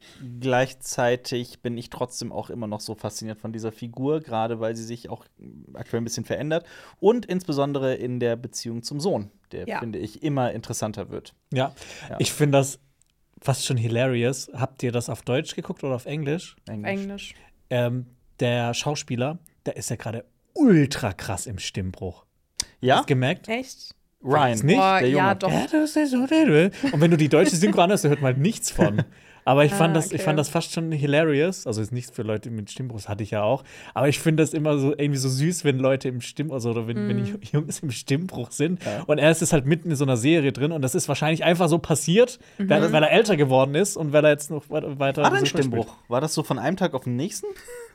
Speaker 1: gleichzeitig bin ich trotzdem auch immer noch so fasziniert von dieser Figur, gerade weil sie sich auch aktuell ein bisschen verändert und insbesondere in der Beziehung zum Sohn, der,
Speaker 3: Ja.
Speaker 1: finde ich, immer interessanter wird.
Speaker 2: Ja,
Speaker 1: Ja.
Speaker 2: ich finde das fast schon hilarious. Habt ihr das auf Deutsch geguckt oder auf Englisch?
Speaker 1: Englisch.
Speaker 3: Englisch.
Speaker 2: Ähm, der Schauspieler, der ist ja gerade ultra krass im Stimmbruch.
Speaker 1: Ja,
Speaker 2: Hast du gemerkt?
Speaker 3: Echt?
Speaker 1: Ryan,
Speaker 2: nicht?
Speaker 3: Boah,
Speaker 1: der Junge.
Speaker 3: ja, doch.
Speaker 2: Ja, das ist so. Und wenn du die deutsche Synchro anhörst, da hört man halt nichts von. Aber ich fand,
Speaker 3: Ah,
Speaker 2: das, ich
Speaker 3: okay.
Speaker 2: fand das fast schon hilarious. Also ist nichts für Leute mit Stimmbruch, das hatte ich ja auch. Aber ich finde das immer so irgendwie so süß, wenn Leute im Stimm, also oder wenn, wenn
Speaker 3: Mhm.
Speaker 2: Jungs im Stimmbruch sind.
Speaker 1: Ja.
Speaker 2: Und er ist es halt mitten in so einer Serie drin und das ist wahrscheinlich einfach so passiert,
Speaker 3: Mhm.
Speaker 2: weil, weil er älter geworden ist und weil er jetzt noch weiter. weiter
Speaker 1: War dein
Speaker 2: Synchro spielt.
Speaker 1: Stimmbruch? War das so von einem Tag auf den nächsten?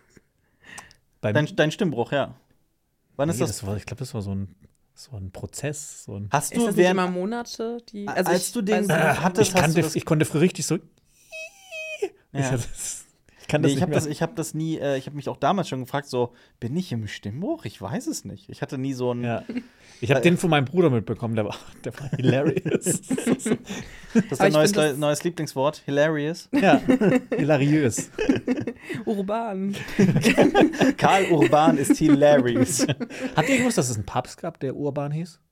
Speaker 2: Beim,
Speaker 1: Dein, dein Stimmbruch, ja. Wann
Speaker 2: nee,
Speaker 1: ist das?
Speaker 2: das war, ich glaube, das war so ein, so ein Prozess. So ein
Speaker 1: Hast
Speaker 3: Ist
Speaker 1: du
Speaker 3: das nicht
Speaker 1: während,
Speaker 3: immer Monate? Die,
Speaker 1: als
Speaker 3: ich
Speaker 1: du den
Speaker 3: weiß nicht.
Speaker 1: Ah, hattest,
Speaker 2: ich,
Speaker 1: hast
Speaker 2: kannte,
Speaker 1: du das-
Speaker 2: ich konnte früher richtig so. Ich,
Speaker 1: Ja.
Speaker 2: das, ich kann
Speaker 1: Nee,
Speaker 2: das
Speaker 1: ich
Speaker 2: nicht
Speaker 1: habe
Speaker 2: mehr.
Speaker 1: das, ich hab das nie, äh, ich habe mich auch damals schon gefragt, so, bin ich im Stimmbruch? Ich weiß es nicht. Ich hatte nie so ein.
Speaker 2: Ja. Ich habe den von meinem Bruder mitbekommen, der war, der war hilarious.
Speaker 1: Das ist
Speaker 3: Aber
Speaker 1: dein
Speaker 3: ich
Speaker 1: neues,
Speaker 3: find das-
Speaker 1: neues Lieblingswort. Hilarious.
Speaker 2: ja, hilarious.
Speaker 3: Urban.
Speaker 1: Karl Urban ist hilarious.
Speaker 2: Habt ihr gewusst, dass es einen Papst gab, der Urban hieß?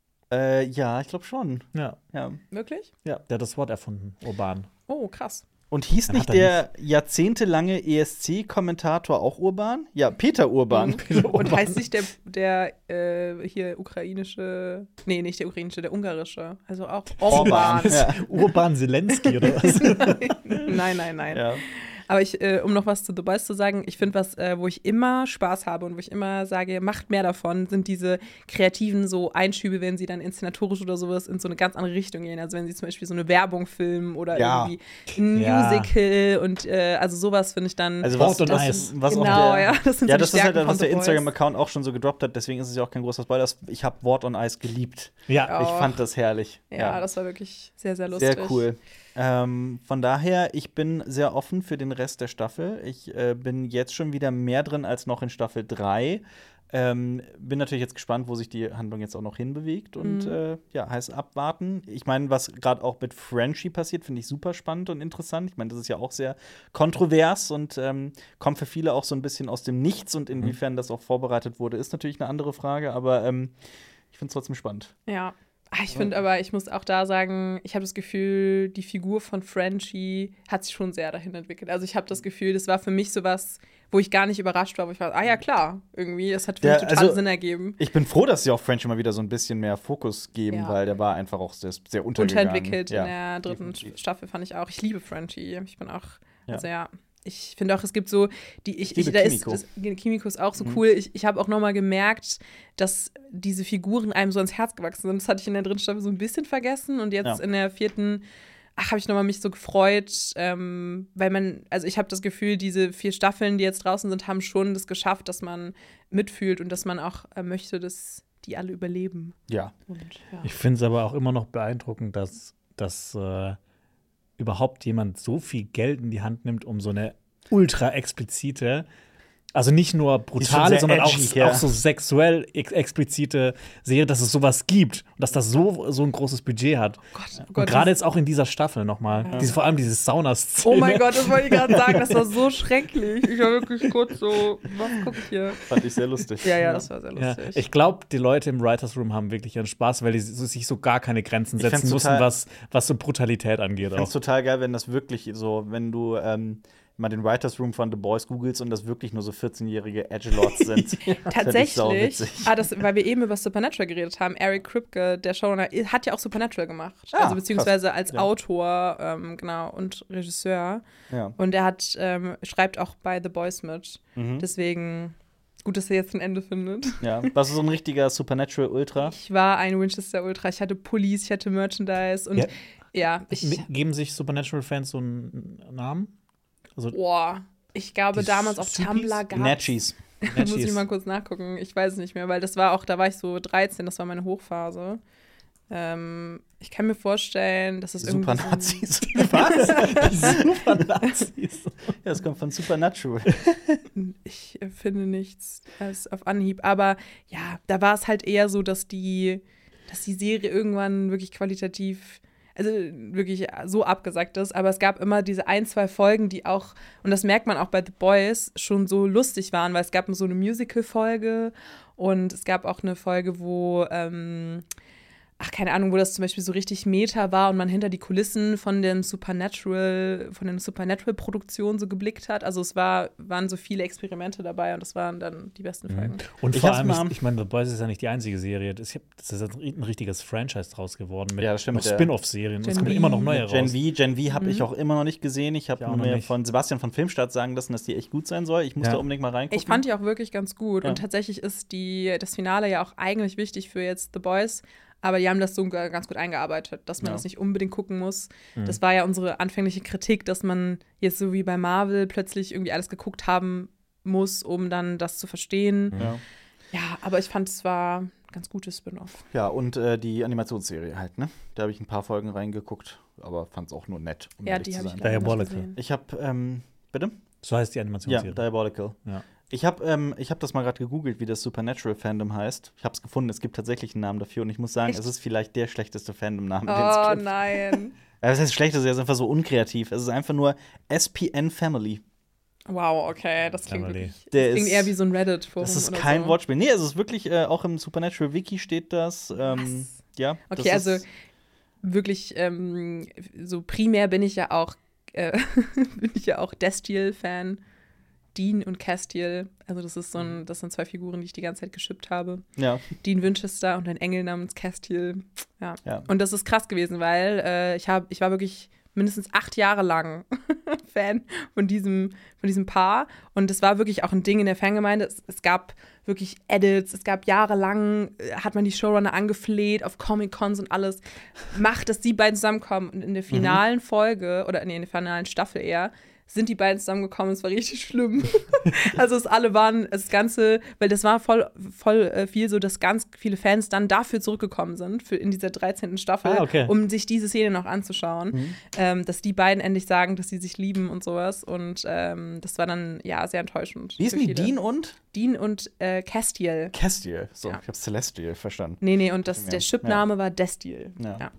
Speaker 1: äh, ja, ich glaube schon.
Speaker 2: Ja.
Speaker 1: Ja.
Speaker 3: Wirklich?
Speaker 2: Ja, der hat das Wort erfunden, Urban.
Speaker 3: Oh, krass.
Speaker 1: Und hieß
Speaker 2: Dann
Speaker 1: nicht
Speaker 2: hat er
Speaker 1: der jahrzehntelange E S C-Kommentator auch Urban? Ja, Peter Urban.
Speaker 3: Und heißt nicht der, der äh, hier ukrainische, nee, nicht der ukrainische, der ungarische, also auch
Speaker 1: Orban.
Speaker 3: Orban.
Speaker 1: Ja.
Speaker 2: Urban Zelensky oder was?
Speaker 3: Nein, nein, nein.
Speaker 1: Ja.
Speaker 3: Aber ich, äh, um noch was zu The Boys zu sagen, ich finde, was, äh, wo ich immer Spaß habe und wo ich immer sage, macht mehr davon, sind diese kreativen so Einschübe, wenn sie dann inszenatorisch oder sowas in so eine ganz andere Richtung gehen. Also wenn sie zum Beispiel so eine Werbung filmen oder
Speaker 1: Ja.
Speaker 3: irgendwie ein
Speaker 2: Ja.
Speaker 3: Musical und äh, also sowas finde ich dann.
Speaker 1: Also
Speaker 2: Wort
Speaker 1: was,
Speaker 2: und
Speaker 1: das,
Speaker 2: Eis.
Speaker 1: was
Speaker 3: Genau,
Speaker 1: auch der,
Speaker 3: ja, das sind so
Speaker 1: ja,
Speaker 3: die
Speaker 1: das ist halt,
Speaker 3: Stärken
Speaker 1: was
Speaker 3: von
Speaker 1: der
Speaker 3: The Boys.
Speaker 1: Instagram-Account auch schon so gedroppt hat, deswegen ist es ja auch kein großer Spoiler. Ich habe Wort on Eis geliebt.
Speaker 2: Ja,
Speaker 1: Ich
Speaker 3: Oh.
Speaker 1: fand das herrlich.
Speaker 3: ja, das war wirklich sehr, sehr lustig.
Speaker 1: Sehr cool. Ähm, von daher, ich bin sehr offen für den Rest der Staffel. Ich äh, bin jetzt schon wieder mehr drin als noch in Staffel drei. Ähm, bin natürlich jetzt gespannt, wo sich die Handlung jetzt auch noch hinbewegt. Und
Speaker 3: Mhm.
Speaker 1: äh, ja, heißt abwarten. Ich meine, was gerade auch mit Frenchie passiert, finde ich super spannend und interessant. Ich meine, das ist ja auch sehr kontrovers und ähm, kommt für viele auch so ein bisschen aus dem Nichts. Und inwiefern das auch vorbereitet wurde, ist natürlich eine andere Frage. Aber ähm, ich finde es trotzdem spannend.
Speaker 3: Ja. Ah, ich finde aber, ich muss auch da sagen, ich habe das Gefühl, die Figur von Frenchie hat sich schon sehr dahin entwickelt. Also ich habe das Gefühl, das war für mich sowas, wo ich gar nicht überrascht war, wo ich war, ah ja klar, irgendwie, das hat für
Speaker 1: Der-
Speaker 3: mich total
Speaker 1: also-
Speaker 3: Sinn ergeben.
Speaker 1: Ich bin froh, dass sie auch Frenchie mal wieder so ein bisschen mehr Fokus geben,
Speaker 3: Ja.
Speaker 1: weil der war einfach auch sehr, sehr untergegangen.
Speaker 3: Unterentwickelt
Speaker 1: Ja.
Speaker 3: in der dritten
Speaker 1: definitiv.
Speaker 3: Staffel, fand ich auch. Ich liebe Frenchie. Ich bin auch,
Speaker 1: Ja.
Speaker 3: also ja, ich finde auch, es gibt so, die, ich,
Speaker 1: Ich liebe
Speaker 3: ich, da
Speaker 1: Kimiko.
Speaker 3: ist, das, Kimiko ist auch so
Speaker 1: Mhm.
Speaker 3: cool. Ich, ich habe auch noch mal gemerkt, dass diese Figuren einem so ans Herz gewachsen sind. Das hatte ich in der dritten Staffel so ein bisschen vergessen und jetzt
Speaker 1: Ja.
Speaker 3: in der vierten, ach, habe ich noch mal mich so gefreut, ähm, weil man, also ich habe das Gefühl, diese vier Staffeln, die jetzt draußen sind, haben schon das geschafft, dass man mitfühlt und dass man auch äh, möchte, dass die alle überleben.
Speaker 1: Ja.
Speaker 3: Und, ja.
Speaker 2: ich finde es aber auch immer noch beeindruckend, dass, dass äh, überhaupt jemand so viel Geld in die Hand nimmt, um so eine ultra explizite Also nicht nur
Speaker 1: schon
Speaker 2: brutale,
Speaker 1: sehr
Speaker 2: sondern
Speaker 1: edgy,
Speaker 2: auch,
Speaker 1: ja.
Speaker 2: auch so sexuell ex explizite Serie, dass es sowas gibt und dass das so, so ein großes Budget hat.
Speaker 3: Gott, oh
Speaker 2: Und
Speaker 3: Gott,
Speaker 2: gerade
Speaker 3: das-
Speaker 2: jetzt auch in dieser Staffel nochmal. Diese, vor allem diese Sauna-Szene.
Speaker 3: Oh mein Gott, das wollte ich gerade sagen, das war so schrecklich. Ich war wirklich kurz so, was guck ich hier?
Speaker 1: Fand ich sehr lustig.
Speaker 3: Ja, ja, das war sehr
Speaker 2: Ja,
Speaker 3: lustig.
Speaker 2: ich glaube, die Leute im Writers Room haben wirklich ihren Spaß, weil die so- sich so gar keine Grenzen
Speaker 1: Ich
Speaker 2: setzen
Speaker 1: fand's
Speaker 2: mussten,
Speaker 1: total-
Speaker 2: was, was so Brutalität angeht.
Speaker 1: Ich finde es
Speaker 2: Auch.
Speaker 1: total geil, wenn das wirklich so, wenn du ähm, mal den Writers Room von The Boys googelst und das wirklich nur so vierzehnjährige Edgelords sind. Find ich
Speaker 3: Tatsächlich,
Speaker 1: sauwitzig.
Speaker 3: ah, das, weil wir eben über Supernatural geredet haben, Eric Kripke, der Showrunner, hat ja auch Supernatural gemacht.
Speaker 1: Ah,
Speaker 3: also beziehungsweise als
Speaker 1: Ja.
Speaker 3: Autor, ähm, genau, und Regisseur.
Speaker 1: Ja.
Speaker 3: Und er hat, ähm, schreibt auch bei The Boys mit.
Speaker 1: Mhm.
Speaker 3: Deswegen gut, dass er jetzt ein Ende findet.
Speaker 1: Ja. Warst du so ein richtiger Supernatural Ultra?
Speaker 3: Ich war ein Winchester Ultra. Ich hatte Pullis, ich hatte Merchandise und
Speaker 2: Ja.
Speaker 3: ja, ich,
Speaker 2: Geben sich Supernatural-Fans so einen Namen? Also,
Speaker 3: boah, ich glaube
Speaker 2: Die
Speaker 3: damals auf
Speaker 2: Suppies?
Speaker 3: Tumblr gab
Speaker 1: Natchies.
Speaker 3: Muss ich mal kurz nachgucken. Ich weiß es nicht mehr, weil das war auch, da war ich so dreizehn, das war meine Hochphase. Ähm, ich kann mir vorstellen, dass es irgendwie.
Speaker 1: Supernazis.
Speaker 2: was? Super-Nazis.
Speaker 1: Ja, das kommt von Supernatural.
Speaker 3: So, ich äh, finde nichts als auf Anhieb. Aber ja, da war es halt eher so, dass die, dass die Serie irgendwann wirklich qualitativ, also wirklich so abgesackt ist. Aber es gab immer diese ein, zwei Folgen, die auch, und das merkt man auch bei The Boys, schon so lustig waren, weil es gab so eine Musical-Folge und es gab auch eine Folge, wo ähm, ach, keine Ahnung, wo das zum Beispiel so richtig Meta war und man hinter die Kulissen von dem Supernatural, von den Supernatural-Produktionen so geblickt hat. Also es war, waren so viele Experimente dabei und das waren dann die besten Folgen.
Speaker 2: Und
Speaker 1: Ich
Speaker 2: vor
Speaker 1: hab's
Speaker 2: allem,
Speaker 1: mal-
Speaker 2: ich, ich meine, The Boys ist ja nicht die einzige Serie. Das, das ist ein richtiges Franchise draus geworden mit
Speaker 1: Ja, das stimmt,
Speaker 2: noch
Speaker 1: mit der
Speaker 2: Spin-off-Serien. Es
Speaker 3: Gen
Speaker 2: kommen
Speaker 3: V.
Speaker 2: immer noch neue
Speaker 1: Gen
Speaker 2: raus.
Speaker 1: V, Gen V habe ich auch immer noch nicht gesehen. Ich habe
Speaker 2: Ich auch noch
Speaker 1: mir
Speaker 2: nicht.
Speaker 1: von Sebastian von Filmstart sagen lassen, dass die echt gut sein soll. Ich muss
Speaker 2: Ja.
Speaker 1: da unbedingt mal reingucken.
Speaker 3: Ich fand die auch wirklich ganz gut.
Speaker 1: Ja.
Speaker 3: Und tatsächlich ist die, das Finale ja auch eigentlich wichtig für jetzt The Boys. Aber die haben das so g- ganz gut eingearbeitet, dass man
Speaker 1: Ja.
Speaker 3: das nicht unbedingt gucken muss.
Speaker 2: Mhm.
Speaker 3: Das war ja unsere anfängliche Kritik, dass man jetzt so wie bei Marvel plötzlich irgendwie alles geguckt haben muss, um dann das zu verstehen.
Speaker 1: Ja.
Speaker 3: Ja, aber ich fand, es war ein ganz gutes Spin-off.
Speaker 1: Ja, und äh, die Animationsserie halt, ne? Da habe ich ein paar Folgen reingeguckt, aber fand es auch nur nett. Um
Speaker 3: Ja,
Speaker 1: ehrlich
Speaker 3: die
Speaker 1: zu
Speaker 3: habe ich
Speaker 1: sein.
Speaker 3: leider nicht
Speaker 2: Diabolical.
Speaker 3: gesehen.
Speaker 1: Ich habe, ähm, bitte?
Speaker 2: So heißt die
Speaker 1: Ja,
Speaker 2: Animationsserie.
Speaker 1: Diabolical.
Speaker 2: Ja.
Speaker 1: Ich habe ähm, ich hab das mal gerade gegoogelt, wie das Supernatural-Fandom heißt. Ich habe es gefunden, es gibt tatsächlich einen Namen dafür und ich muss sagen,
Speaker 3: Echt?
Speaker 1: es ist vielleicht der schlechteste Fandom-Name, den es
Speaker 3: Oh
Speaker 1: gibt.
Speaker 3: nein.
Speaker 1: Ja, das heißt schlecht, es ist einfach so unkreativ. Es ist einfach nur S P N Family.
Speaker 3: Wow, okay, das klingt
Speaker 2: Family.
Speaker 3: wirklich,
Speaker 1: Der
Speaker 3: das klingt
Speaker 1: ist-
Speaker 3: eher wie so ein Reddit-Forum
Speaker 1: Das ist
Speaker 3: oder
Speaker 1: kein
Speaker 3: so.
Speaker 1: Wortspiel. Nee, es ist wirklich, äh, auch im Supernatural-Wiki steht das. Ähm,
Speaker 3: Was?
Speaker 1: ja.
Speaker 3: Okay,
Speaker 1: das
Speaker 3: also
Speaker 1: ist-
Speaker 3: wirklich, ähm, so primär bin ich ja auch, äh, bin ich ja auch Destiel-Fan. Dean und Castiel, also das ist so ein, das sind zwei Figuren, die ich die ganze Zeit geschippt habe.
Speaker 1: Ja.
Speaker 3: Dean Winchester und ein Engel namens Castiel. Ja.
Speaker 1: Ja.
Speaker 3: Und das ist krass gewesen, weil äh, ich, hab, ich war wirklich mindestens acht Jahre lang Fan von diesem, von diesem Paar. Und es war wirklich auch ein Ding in der Fangemeinde. Es, es gab wirklich Edits, es gab jahrelang, äh, hat man die Showrunner angefleht auf Comic-Cons und alles. Macht, dass die beiden zusammenkommen. Und in der finalen Folge, oder nee, in der finalen Staffel eher, sind die beiden zusammengekommen, es war richtig schlimm. Also es alle waren, das Ganze, weil das war voll, voll äh, viel so, dass ganz viele Fans dann dafür zurückgekommen sind, für in dieser dreizehnten Staffel,
Speaker 2: Ah, okay.
Speaker 3: um sich diese Szene noch anzuschauen. Ähm, dass die beiden endlich sagen, dass sie sich lieben und sowas. Und ähm, das war dann, ja, sehr enttäuschend.
Speaker 1: Wie hießen
Speaker 3: für
Speaker 1: die?
Speaker 3: viele.
Speaker 1: Dean und?
Speaker 3: Dean und äh, Castiel.
Speaker 1: Castiel. So,
Speaker 3: Ja.
Speaker 1: ich habe Celestial verstanden.
Speaker 3: Nee, nee, und das,
Speaker 1: Ja.
Speaker 3: der Chipname war Destiel.
Speaker 1: Ja.
Speaker 3: Ja.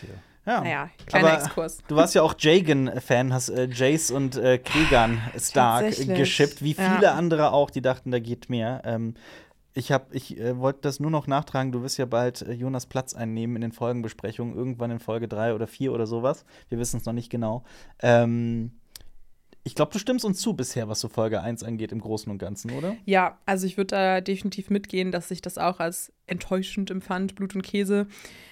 Speaker 1: Ja.
Speaker 3: Naja, kleiner
Speaker 1: Aber
Speaker 3: Exkurs.
Speaker 1: Du warst ja auch Jagan-Fan, hast äh, Jace und äh, Kregan Stark
Speaker 3: Tatsächlich.
Speaker 1: geschippt, wie
Speaker 3: Ja.
Speaker 1: viele andere auch, die dachten, da geht mehr. Ähm, ich hab, ich äh, wollte das nur noch nachtragen, du wirst ja bald äh, Jonas Platz einnehmen in den Folgenbesprechungen, irgendwann in Folge drei oder vier oder sowas. Wir wissen es noch nicht genau. Ähm, ich glaube, du stimmst uns zu bisher, was so Folge eins angeht, im Großen und Ganzen, oder?
Speaker 3: Ja, also ich würde da definitiv mitgehen, dass ich das auch als enttäuschend empfand, Blut und Käse.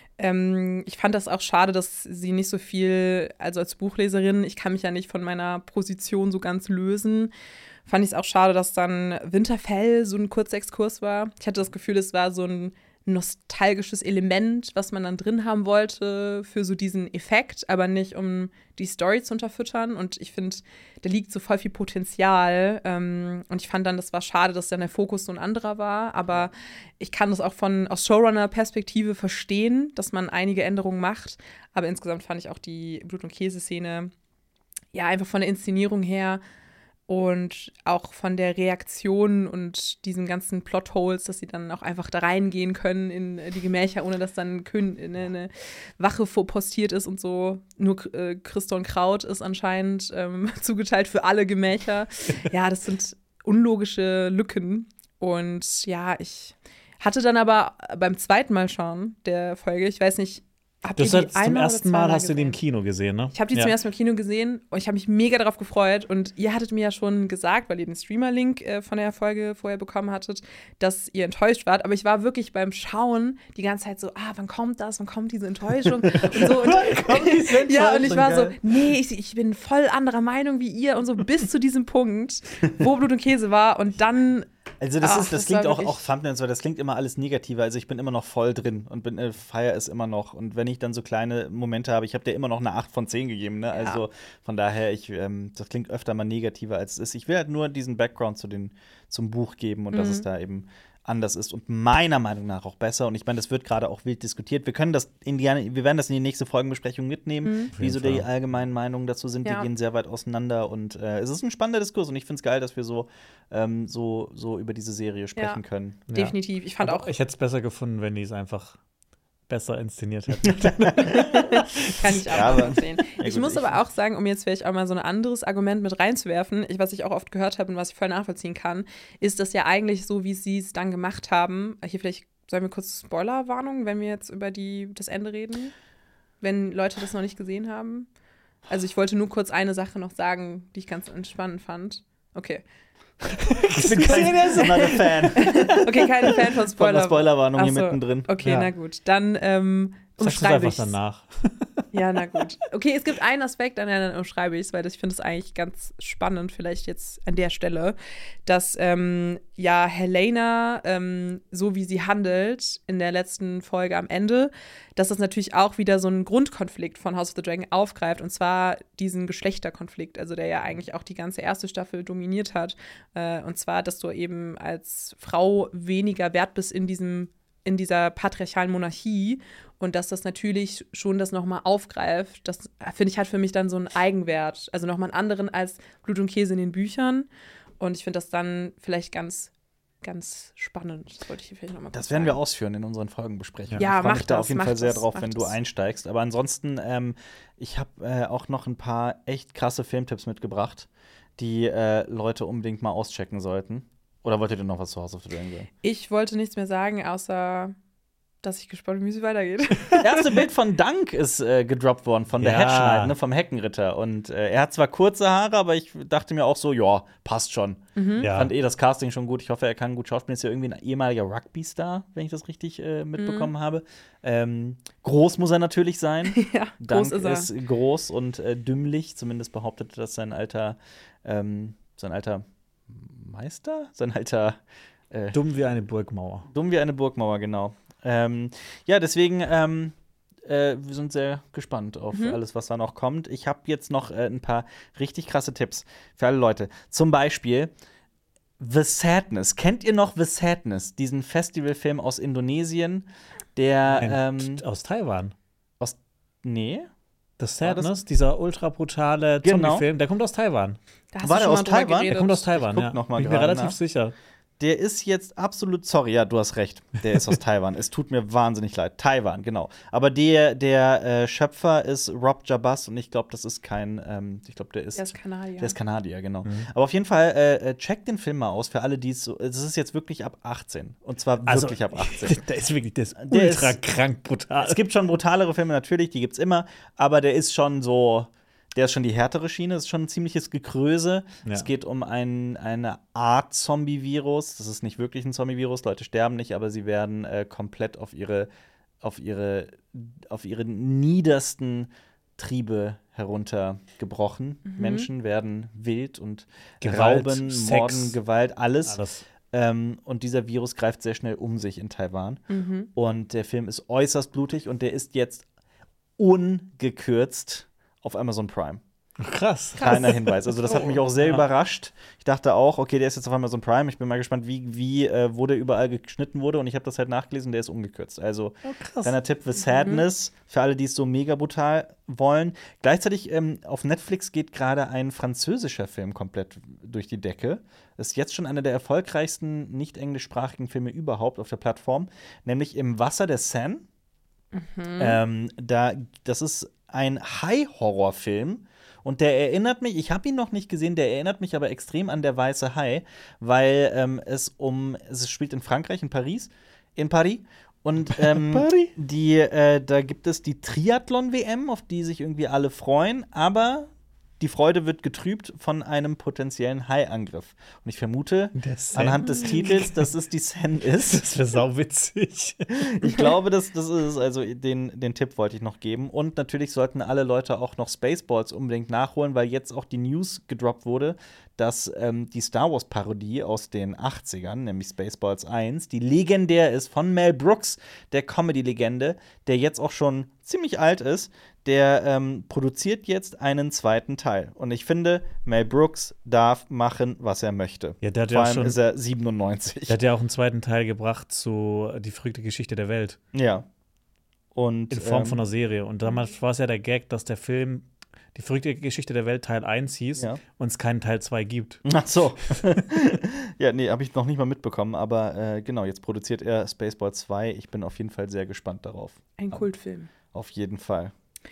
Speaker 3: Ähm, ich fand das auch schade, dass sie nicht so viel, also als Buchleserin, ich kann mich ja nicht von meiner Position so ganz lösen. Fand ich es auch schade, dass dann Winterfell so ein kurzer Exkurs war. Ich hatte das Gefühl, es war so ein nostalgisches Element, was man dann drin haben wollte für so diesen Effekt, aber nicht um die Story zu unterfüttern. Und ich finde, da liegt so voll viel Potenzial. Ähm, und ich fand dann, das war schade, dass dann der Fokus so ein anderer war. Aber ich kann das auch von aus Showrunner-Perspektive verstehen, dass man einige Änderungen macht. Aber insgesamt fand ich auch die Blut- und Käse-Szene ja einfach von der Inszenierung her Und auch von der Reaktion und diesen ganzen Plotholes, dass sie dann auch einfach da reingehen können in die Gemächer, ohne dass dann eine, eine Wache postiert ist und so. Nur äh, Christon Kraut ist anscheinend ähm, zugeteilt für alle Gemächer. Ja, das sind unlogische Lücken. Und ja, ich hatte dann aber beim zweiten Mal schauen der Folge, ich weiß nicht, habt
Speaker 2: Du
Speaker 3: ihr
Speaker 2: hast
Speaker 3: die
Speaker 2: jetzt zum
Speaker 3: einmal oder
Speaker 2: ersten Mal
Speaker 3: zweimal
Speaker 2: hast du die im
Speaker 3: gesehen?
Speaker 2: Kino gesehen, ne?
Speaker 3: Ich habe die
Speaker 2: ja.
Speaker 3: zum ersten Mal im Kino gesehen und ich habe mich mega darauf gefreut. Und ihr hattet mir ja schon gesagt, weil ihr den Streamer-Link äh, von der Folge vorher bekommen hattet, dass ihr enttäuscht wart. Aber ich war wirklich beim Schauen die ganze Zeit so, ah, wann kommt das? Wann kommt diese Enttäuschung? Und so. Und, ja, und ich war so, nee, ich, ich bin voll anderer Meinung wie ihr und so bis zu diesem Punkt, wo Blut und Käse war. Und dann
Speaker 1: Also das,
Speaker 3: Ach,
Speaker 1: ist, das,
Speaker 3: das
Speaker 1: klingt
Speaker 3: war
Speaker 1: auch,
Speaker 3: wirklich-
Speaker 1: auch Thumbnails, weil das klingt immer alles negativer. Also ich bin immer noch voll drin und bin äh, feier es immer noch. Und wenn ich dann so kleine Momente habe, ich habe dir immer noch eine acht von zehn gegeben, ne? Also von daher, ich, ähm, das klingt öfter mal negativer als es ist. Ich will halt nur diesen Background zu den, zum Buch geben und dass es da eben anders ist und meiner Meinung nach auch besser. Und ich meine, das wird gerade auch wild diskutiert. Wir können das in die, wir werden das in die nächste Folgenbesprechung mitnehmen, wie so die allgemeinen Meinungen dazu sind.
Speaker 3: Ja.
Speaker 1: Die gehen sehr weit auseinander und äh, es ist ein spannender Diskurs und ich finde es geil, dass wir so, ähm, so, so über diese Serie sprechen
Speaker 3: Ja.
Speaker 1: können.
Speaker 3: definitiv. Ich fand
Speaker 2: Aber
Speaker 3: auch,
Speaker 2: ich hätte es besser gefunden, wenn die es einfach besser inszeniert hätten.
Speaker 3: kann ich auch
Speaker 1: Ja, aber-
Speaker 3: sehen. Ich
Speaker 1: gut,
Speaker 3: muss
Speaker 1: ich-
Speaker 3: aber auch sagen, um jetzt vielleicht auch mal so ein anderes Argument mit reinzuwerfen, ich, was ich auch oft gehört habe und was ich voll nachvollziehen kann, ist das ja eigentlich so, wie sie es dann gemacht haben. Hier vielleicht, sollen wir kurz Spoilerwarnung, wenn wir jetzt über die, das Ende reden? Wenn Leute das noch nicht gesehen haben? Also ich wollte nur kurz eine Sache noch sagen, die ich ganz entspannend fand. Okay.
Speaker 1: Ich bin kein so not a Fan
Speaker 3: Okay, keine Fan von
Speaker 1: von
Speaker 3: Spoiler.
Speaker 1: der Spoilerwarnung hier
Speaker 3: Ach so.
Speaker 1: mittendrin.
Speaker 3: Okay,
Speaker 2: Ja.
Speaker 3: na gut. Dann ähm,
Speaker 2: Sagst du es
Speaker 3: umschreibe
Speaker 2: einfach
Speaker 3: ich's.
Speaker 2: danach.
Speaker 3: Ja, na gut. Okay, es gibt einen Aspekt, an der dann umschreibe ich es, weil das, ich finde es eigentlich ganz spannend, vielleicht jetzt an der Stelle, dass ähm, ja Helena, ähm, so wie sie handelt in der letzten Folge am Ende, dass das natürlich auch wieder so einen Grundkonflikt von House of the Dragon aufgreift, und zwar diesen Geschlechterkonflikt, also der ja eigentlich auch die ganze erste Staffel dominiert hat. Äh, und zwar, dass du eben als Frau weniger wert bist in diesem in dieser patriarchalen Monarchie und dass das natürlich schon das nochmal aufgreift, das, finde ich, hat für mich dann so einen Eigenwert, also nochmal einen anderen als Blut und Käse in den Büchern, und ich finde das dann vielleicht ganz, ganz spannend. Das wollte ich hier vielleicht nochmal
Speaker 1: Das werden wir ausführen in unseren Folgenbesprechungen.
Speaker 3: Ja,
Speaker 1: ich freue
Speaker 3: mach
Speaker 1: mich da
Speaker 3: das,
Speaker 1: auf jeden
Speaker 3: mach
Speaker 1: Fall sehr
Speaker 3: das,
Speaker 1: drauf,
Speaker 3: mach
Speaker 1: wenn du
Speaker 3: das.
Speaker 1: einsteigst. Aber ansonsten, ähm, ich habe äh, auch noch ein paar echt krasse Filmtipps mitgebracht, die äh, Leute unbedingt mal auschecken sollten. Oder wolltet ihr noch was zu House of the Dragon sagen?
Speaker 3: Ich wollte nichts mehr sagen, außer dass ich gespannt bin, wie es weitergeht.
Speaker 1: Das erste Bild von Dunk ist äh, gedroppt worden, von der
Speaker 2: Ja.
Speaker 1: Hedge Knight, ne, vom Heckenritter. Und äh, er hat zwar kurze Haare, aber ich dachte mir auch so, ja, passt schon.
Speaker 2: Ja.
Speaker 1: Fand eh das Casting schon gut. Ich hoffe, er kann gut schauspielen. Ist ja irgendwie ein ehemaliger Rugby-Star, wenn ich das richtig äh, mitbekommen
Speaker 3: Mhm.
Speaker 1: habe. Ähm, groß muss er natürlich sein.
Speaker 3: Ja,
Speaker 1: Dunk
Speaker 3: groß ist er.
Speaker 1: groß und äh, dümmlich. Zumindest behauptet das sein alter, ähm, sein alter Meister? Sein alter äh,
Speaker 2: Dumm wie eine Burgmauer.
Speaker 1: Dumm wie eine Burgmauer, genau. Ähm, ja, deswegen, ähm, äh, wir sind sehr gespannt auf
Speaker 3: Mhm.
Speaker 1: alles, was da noch kommt. Ich habe jetzt noch äh, ein paar richtig krasse Tipps für alle Leute. Zum Beispiel The Sadness. Kennt ihr noch The Sadness? Diesen Festivalfilm aus Indonesien, der ähm,
Speaker 2: Und aus Taiwan.
Speaker 1: aus nee,
Speaker 2: The
Speaker 1: War
Speaker 2: Sadness, dieser ultra brutale
Speaker 1: Genau.
Speaker 2: Zombie-Film, der kommt aus Taiwan.
Speaker 3: Da hast
Speaker 1: War
Speaker 3: du
Speaker 1: der
Speaker 3: schon
Speaker 1: aus
Speaker 3: mal drüber
Speaker 1: Taiwan? Der
Speaker 3: geredet.
Speaker 2: Der kommt aus Taiwan,
Speaker 1: guck
Speaker 2: ja.
Speaker 1: noch mal
Speaker 2: Bin ich mir
Speaker 1: gerade
Speaker 2: relativ
Speaker 1: nach.
Speaker 2: sicher.
Speaker 1: der ist jetzt absolut, sorry, ja, du hast recht. Der ist aus Taiwan. Es tut mir wahnsinnig leid. Taiwan, genau. Aber der, der äh, Schöpfer ist Rob Jabaz und ich glaube, das ist kein, ähm, ich glaube, der ist.
Speaker 3: Der ist Kanadier.
Speaker 1: Der ist Kanadier, genau. Aber auf jeden Fall, äh, checkt den Film mal aus für alle, die es so. Es ist jetzt wirklich ab achtzehn. Und zwar wirklich ab achtzehn.
Speaker 2: Der ist wirklich, der ist
Speaker 1: Der
Speaker 2: ultra
Speaker 1: ist-
Speaker 2: krank brutal.
Speaker 1: Es gibt schon brutalere Filme, natürlich, die gibt's immer, aber der ist schon so, der ist schon die härtere Schiene, ist schon ein ziemliches Gekröse.
Speaker 2: Ja.
Speaker 1: Es geht um ein, eine Art Zombie-Virus. Das ist nicht wirklich ein Zombie-Virus, Leute sterben nicht, aber sie werden äh, komplett auf ihre, auf ihre, auf ihre niedersten Triebe heruntergebrochen. Menschen werden wild und
Speaker 2: Gewalt,
Speaker 1: rauben,
Speaker 2: Sex.
Speaker 1: morden, Gewalt, alles.
Speaker 2: Alles.
Speaker 1: Ähm, und dieser Virus greift sehr schnell um sich in Taiwan.
Speaker 3: Mhm.
Speaker 1: Und der Film ist äußerst blutig und der ist jetzt ungekürzt auf Amazon Prime.
Speaker 2: Krass.
Speaker 1: Kleiner Hinweis. Also das hat mich auch sehr
Speaker 2: Ja.
Speaker 1: überrascht. Ich dachte auch, okay, der ist jetzt auf einmal so ein Prime. Ich bin mal gespannt, wie, wie äh, wo der überall geschnitten wurde. Und ich habe das halt nachgelesen, der ist umgekürzt. Also
Speaker 2: Oh, krass.
Speaker 1: kleiner Tipp, The Sadness, für alle, die es so mega brutal wollen. Gleichzeitig ähm, auf Netflix geht gerade ein französischer Film komplett durch die Decke. Ist jetzt schon einer der erfolgreichsten nicht englischsprachigen Filme überhaupt auf der Plattform. Nämlich Im Wasser der Seine. Ähm, da, das ist ein Hai-Horrorfilm. Und der erinnert mich, ich habe ihn noch nicht gesehen, der erinnert mich aber extrem an Der Weiße Hai, weil ähm, es um, es spielt in Frankreich, in Paris, in Paris. Und ähm,
Speaker 2: Paris?
Speaker 1: die, äh, da gibt es die Triathlon-W M, auf die sich irgendwie alle freuen, aber die Freude wird getrübt von einem potenziellen Hai-Angriff. Und ich vermute,
Speaker 2: Der Seine?
Speaker 1: anhand des Titels, dass es die Seine ist.
Speaker 2: Das wäre sauwitzig.
Speaker 1: Ich glaube, das, das ist es. Also den, den Tipp wollte ich noch geben. Und natürlich sollten alle Leute auch noch Spaceballs unbedingt nachholen, weil jetzt auch die News gedroppt wurde, dass ähm, die Star Wars-Parodie aus den achtzigern, nämlich Spaceballs eins, die legendär ist von Mel Brooks, der Comedy-Legende, der jetzt auch schon ziemlich alt ist, der ähm, produziert jetzt einen zweiten Teil. Und ich finde, Mel Brooks darf machen, was er möchte.
Speaker 2: Ja, der hat
Speaker 1: Vor
Speaker 2: ja
Speaker 1: allem
Speaker 2: schon-
Speaker 1: ist er siebenundneunzig.
Speaker 2: Der hat ja auch einen zweiten Teil gebracht zu Die verrückte Geschichte der Welt.
Speaker 1: Ja. Und,
Speaker 2: In Form
Speaker 1: ähm,
Speaker 2: von einer Serie. Und damals war es ja der Gag, dass der Film Die verrückte Geschichte der Welt Teil eins hieß
Speaker 1: Ja.
Speaker 2: und es keinen Teil zwei gibt.
Speaker 1: Ach so. Ja, nee, habe ich noch nicht mal mitbekommen. Aber äh, genau, jetzt produziert er Spaceball zwei. Ich bin auf jeden Fall sehr gespannt darauf.
Speaker 3: Ein Kultfilm.
Speaker 1: Auf jeden Fall.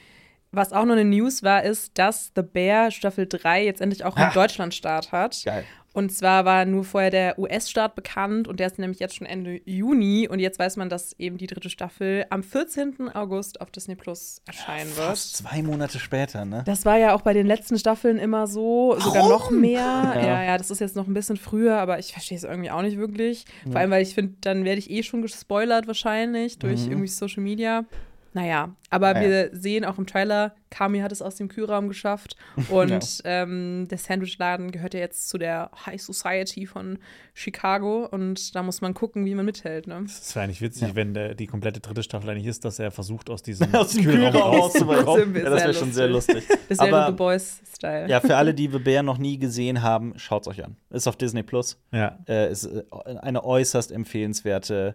Speaker 3: Was auch noch eine News war, ist, dass The Bear Staffel drei jetzt endlich auch einen
Speaker 1: Ah.
Speaker 3: Deutschlandstart hat.
Speaker 1: Geil.
Speaker 3: Und zwar war nur vorher der U S-Start bekannt und der ist nämlich jetzt schon Ende Juni. Und jetzt weiß man, dass eben die dritte Staffel am vierzehnten August auf Disney Plus erscheinen wird.
Speaker 1: Fast zwei Monate später, ne?
Speaker 3: Das war ja auch bei den letzten Staffeln immer so, sogar
Speaker 1: Warum?
Speaker 3: noch mehr.
Speaker 1: Ja.
Speaker 3: Ja. ja, das ist jetzt noch ein bisschen früher, aber ich verstehe es irgendwie auch nicht wirklich. Vor allem, weil ich finde, dann werde ich eh schon gespoilert wahrscheinlich durch
Speaker 1: Mhm.
Speaker 3: irgendwie Social Media. Naja, aber
Speaker 1: Naja.
Speaker 3: wir sehen auch im Trailer, Kami hat es aus dem Kühlraum geschafft. Und ähm, der Sandwichladen gehört ja jetzt zu der High Society von Chicago. Und da muss man gucken, wie man mithält. Ne?
Speaker 2: Das wäre eigentlich witzig, wenn der, die komplette dritte Staffel eigentlich ist, dass er versucht, aus diesem
Speaker 1: Aus dem
Speaker 2: Kühlraum
Speaker 1: Kühlraum
Speaker 2: raus.
Speaker 3: Das
Speaker 1: rauszubekommen.
Speaker 3: wäre
Speaker 1: Ja, das
Speaker 3: sehr
Speaker 1: wäre schon sehr lustig.
Speaker 3: Das wäre
Speaker 1: Aber
Speaker 3: The Boys-Style.
Speaker 1: ja, für alle, die The Bear noch nie gesehen haben, schaut's euch an. Ist auf Disney Plus.
Speaker 2: Ja.
Speaker 1: Äh, ist äh, eine äußerst empfehlenswerte,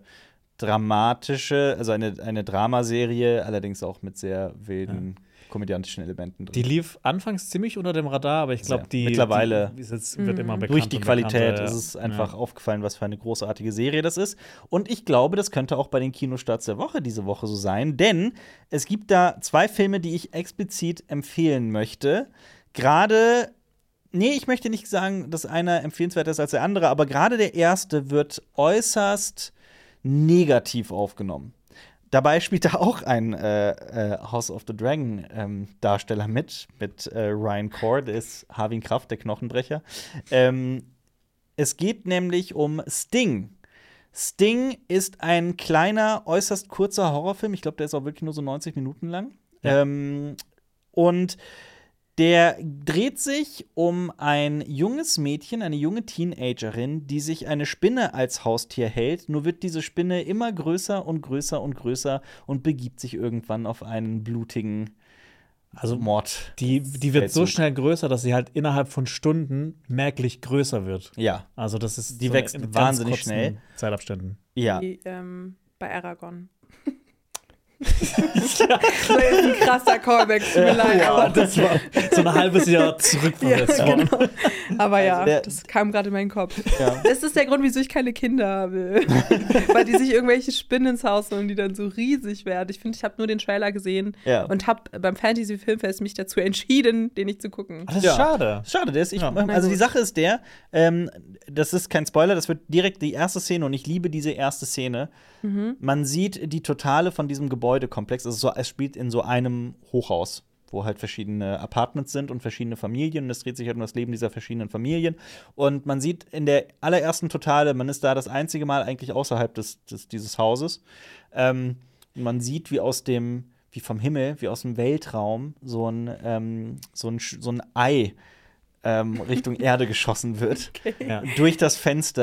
Speaker 1: dramatische, also eine, eine Dramaserie, allerdings auch mit sehr wilden komödiantischen Elementen drin.
Speaker 2: Die lief anfangs ziemlich unter dem Radar, aber ich glaube,
Speaker 1: Sehr.
Speaker 2: die
Speaker 1: Mittlerweile
Speaker 2: die ist jetzt, wird immer bekannter.
Speaker 1: Durch die
Speaker 2: und
Speaker 1: Qualität
Speaker 2: bekannter,
Speaker 1: ist
Speaker 2: ja.
Speaker 1: es einfach
Speaker 2: Ja.
Speaker 1: aufgefallen, was für eine großartige Serie das ist. Und ich glaube, das könnte auch bei den Kinostarts der Woche diese Woche so sein, denn es gibt da zwei Filme, die ich explizit empfehlen möchte. Gerade, nee, ich möchte nicht sagen, dass einer empfehlenswerter ist als der andere, aber gerade der erste wird äußerst negativ aufgenommen. Dabei spielt da auch ein äh, äh, House of the Dragon ähm, Darsteller mit, mit äh, Ryan Cord, der ist Harvin Kraft, der Knochenbrecher. Ähm, es geht nämlich um Sting. Sting ist ein kleiner, äußerst kurzer Horrorfilm. Ich glaube, der ist auch wirklich nur so neunzig Minuten lang.
Speaker 2: Ja.
Speaker 1: Ähm, und der dreht sich um ein junges Mädchen, eine junge Teenagerin, die sich eine Spinne als Haustier hält. Nur wird diese Spinne immer größer und größer und größer und begibt sich irgendwann auf einen blutigen
Speaker 2: Also
Speaker 1: Mord.
Speaker 2: Die, die wird so
Speaker 1: Feldzug.
Speaker 2: schnell größer, dass sie halt innerhalb von Stunden merklich größer wird.
Speaker 1: Ja,
Speaker 2: Also das ist
Speaker 1: Die
Speaker 2: so
Speaker 1: wächst
Speaker 2: in ganz
Speaker 1: wahnsinnig
Speaker 2: kurzen
Speaker 1: schnell.
Speaker 2: Zeitabständen.
Speaker 1: ja.
Speaker 3: Wie ähm, bei Aragorn. Das war jetzt ein krasser Callback, tut mir leid.
Speaker 2: Aber
Speaker 3: Aber,
Speaker 2: das war so ein halbes Jahr zurück von
Speaker 3: ja,
Speaker 2: letztem Mal.
Speaker 3: genau. aber ja,
Speaker 1: Also der-
Speaker 3: das kam gerade in meinen Kopf.
Speaker 1: Ja.
Speaker 3: Das ist der Grund, wieso ich keine Kinder will. Weil die sich irgendwelche Spinnen ins Haus holen, die dann so riesig werden. Ich finde, ich habe nur den Trailer gesehen
Speaker 1: Ja.
Speaker 3: und habe beim Fantasy Filmfest mich dazu entschieden, den nicht zu gucken.
Speaker 2: Das ist
Speaker 1: Ja.
Speaker 2: schade.
Speaker 1: Schade, der ist ich,
Speaker 2: Ja.
Speaker 1: also die
Speaker 3: gut.
Speaker 1: Sache ist der, ähm, das ist kein Spoiler, das wird direkt die erste Szene und ich liebe diese erste Szene. Man sieht die Totale von diesem Gebäudekomplex. Also so, es spielt in so einem Hochhaus, wo halt verschiedene Apartments sind und verschiedene Familien. Und es dreht sich halt um das Leben dieser verschiedenen Familien. Und man sieht in der allerersten Totale, man ist da das einzige Mal eigentlich außerhalb des, des, dieses Hauses. Ähm, und man sieht, wie aus dem, wie vom Himmel, wie aus dem Weltraum so ein, ähm, so ein, Sch- so ein Ei ähm, Richtung Erde geschossen wird.
Speaker 2: Ja.
Speaker 1: Durch das Fenster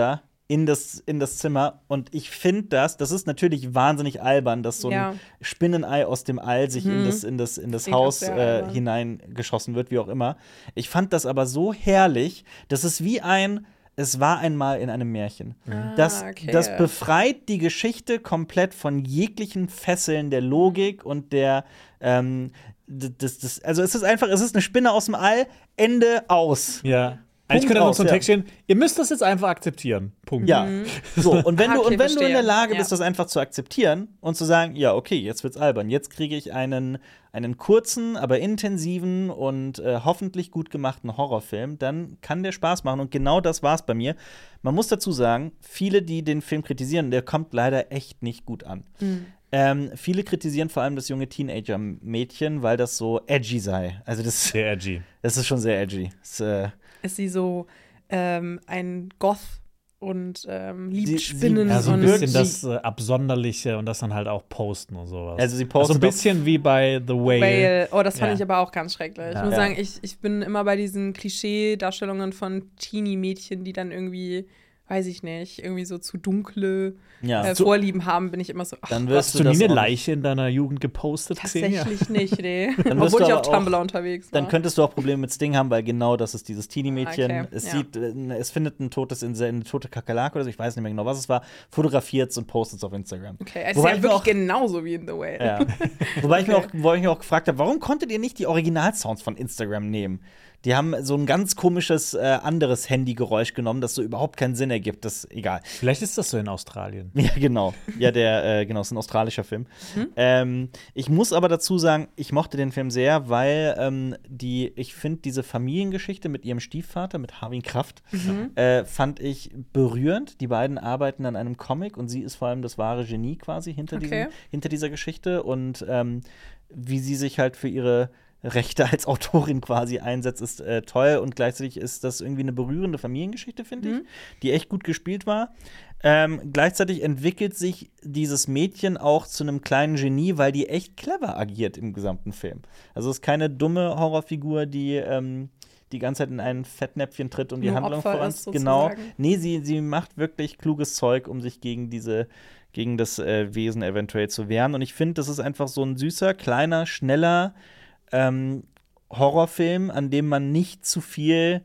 Speaker 1: in das, in das Zimmer. Und ich finde das, das ist natürlich wahnsinnig albern, dass so ein
Speaker 3: Ja.
Speaker 1: Spinnenei aus dem All sich in
Speaker 3: Mhm.
Speaker 1: das, in das, in das
Speaker 3: Klingt auch
Speaker 1: Haus
Speaker 3: sehr
Speaker 1: äh,
Speaker 3: albern.
Speaker 1: hineingeschossen wird, wie auch immer. Ich fand das aber so herrlich, das ist wie ein Es war einmal in einem Märchen.
Speaker 3: Ah,
Speaker 1: Das,
Speaker 3: okay.
Speaker 1: das befreit die Geschichte komplett von jeglichen Fesseln der Logik und der ähm, das, das, also es ist einfach, es ist eine Spinne aus dem All, Ende aus.
Speaker 2: Ja. Eigentlich könnte noch so ein
Speaker 1: aus,
Speaker 2: Text stehen, ihr müsst das jetzt einfach akzeptieren. Punkt.
Speaker 1: Ja. So, und wenn,
Speaker 3: Ah,
Speaker 1: du,
Speaker 3: okay,
Speaker 1: und wenn du in der
Speaker 3: verstehe.
Speaker 1: Lage
Speaker 3: Ja.
Speaker 1: bist, das einfach zu akzeptieren und zu sagen, ja, okay, jetzt wird's albern, jetzt kriege ich einen, einen kurzen, aber intensiven und äh, hoffentlich gut gemachten Horrorfilm, dann kann der Spaß machen. Und genau das war's bei mir. Man muss dazu sagen, viele, die den Film kritisieren, der kommt leider echt nicht gut an.
Speaker 3: Mhm.
Speaker 1: Ähm, viele kritisieren vor allem das junge Teenager-Mädchen, weil das so edgy sei. Also das,
Speaker 2: Sehr edgy.
Speaker 1: das ist schon sehr edgy. Das, äh,
Speaker 3: Ist sie so ähm, ein Goth und ähm, liebt
Speaker 1: Sie- sie-
Speaker 3: Spinnen
Speaker 2: Ja, so ein
Speaker 3: und
Speaker 2: bisschen
Speaker 1: sie-
Speaker 2: das äh, Absonderliche und das dann halt auch posten und sowas.
Speaker 1: Also sie
Speaker 2: so
Speaker 1: postet
Speaker 2: ein bisschen wie bei The Whale.
Speaker 3: Whale. Oh, das fand
Speaker 2: Ja.
Speaker 3: ich aber auch ganz schrecklich.
Speaker 2: Ja.
Speaker 3: Ich muss
Speaker 1: Ja.
Speaker 3: sagen, ich, ich bin immer bei diesen Klischee-Darstellungen von Teenie-Mädchen, die dann irgendwie, weiß ich nicht, irgendwie so zu dunkle
Speaker 1: ja.
Speaker 3: äh,
Speaker 1: So,
Speaker 3: Vorlieben haben, bin ich immer so, ach,
Speaker 1: dann
Speaker 2: Hast
Speaker 1: wirst
Speaker 2: du
Speaker 1: du
Speaker 2: nie
Speaker 1: das
Speaker 2: eine
Speaker 1: auch-
Speaker 2: Leiche in deiner Jugend gepostet, Xenia?
Speaker 3: tatsächlich nicht, nee.
Speaker 1: Dann wirst
Speaker 3: Obwohl
Speaker 1: du
Speaker 3: ich
Speaker 1: aber
Speaker 3: auf
Speaker 1: auch-
Speaker 3: Tumblr unterwegs war.
Speaker 1: Dann könntest du auch Probleme mit Sting haben, weil genau das ist dieses Teenie-Mädchen.
Speaker 3: Okay,
Speaker 1: es
Speaker 3: ja.
Speaker 1: sieht, äh, es findet ein totes, eine tote Kakerlake oder so, ich weiß nicht mehr genau, was es war, fotografiert und postet es auf Instagram.
Speaker 3: Okay, es ist
Speaker 1: Wobei
Speaker 3: ja
Speaker 1: ich mir
Speaker 3: wirklich
Speaker 1: auch-
Speaker 3: genauso wie in The Whale.
Speaker 1: Ja. Wobei, ich mir auch,
Speaker 3: Okay.
Speaker 1: wobei ich mir auch gefragt habe, warum konntet ihr nicht die Originalsounds von Instagram nehmen? Die haben so ein ganz komisches äh, anderes Handygeräusch genommen, das so überhaupt keinen Sinn ergibt. Das egal.
Speaker 2: Vielleicht ist das so in Australien.
Speaker 1: Ja, genau. Ja, der, äh, genau, ist ein australischer Film.
Speaker 3: Mhm.
Speaker 1: Ähm, ich muss aber dazu sagen, ich mochte den Film sehr, weil ähm, die, ich finde diese Familiengeschichte mit ihrem Stiefvater, mit Harvey Kraft,
Speaker 3: Mhm.
Speaker 1: äh, fand ich berührend. Die beiden arbeiten an einem Comic und sie ist vor allem das wahre Genie quasi hinter,
Speaker 3: Okay.
Speaker 1: diesem, hinter dieser Geschichte und ähm, wie sie sich halt für ihre Rechte als Autorin quasi einsetzt, ist äh, toll und gleichzeitig ist das irgendwie eine berührende Familiengeschichte, finde ich,
Speaker 3: Mhm.
Speaker 1: die echt gut gespielt war. Ähm, gleichzeitig entwickelt sich dieses Mädchen auch zu einem kleinen Genie, weil die echt clever agiert im gesamten Film. Also es ist keine dumme Horrorfigur, die ähm, die ganze Zeit in ein Fettnäpfchen tritt und die
Speaker 3: Nur
Speaker 1: Handlung
Speaker 3: Opfer
Speaker 1: voran.
Speaker 3: ist,
Speaker 1: Genau.
Speaker 3: sozusagen.
Speaker 1: Nee, sie, sie macht wirklich kluges Zeug, um sich gegen diese gegen das äh, Wesen eventuell zu wehren. Und ich finde, das ist einfach so ein süßer, kleiner, schneller ähm, Horrorfilm, an dem man nicht zu viel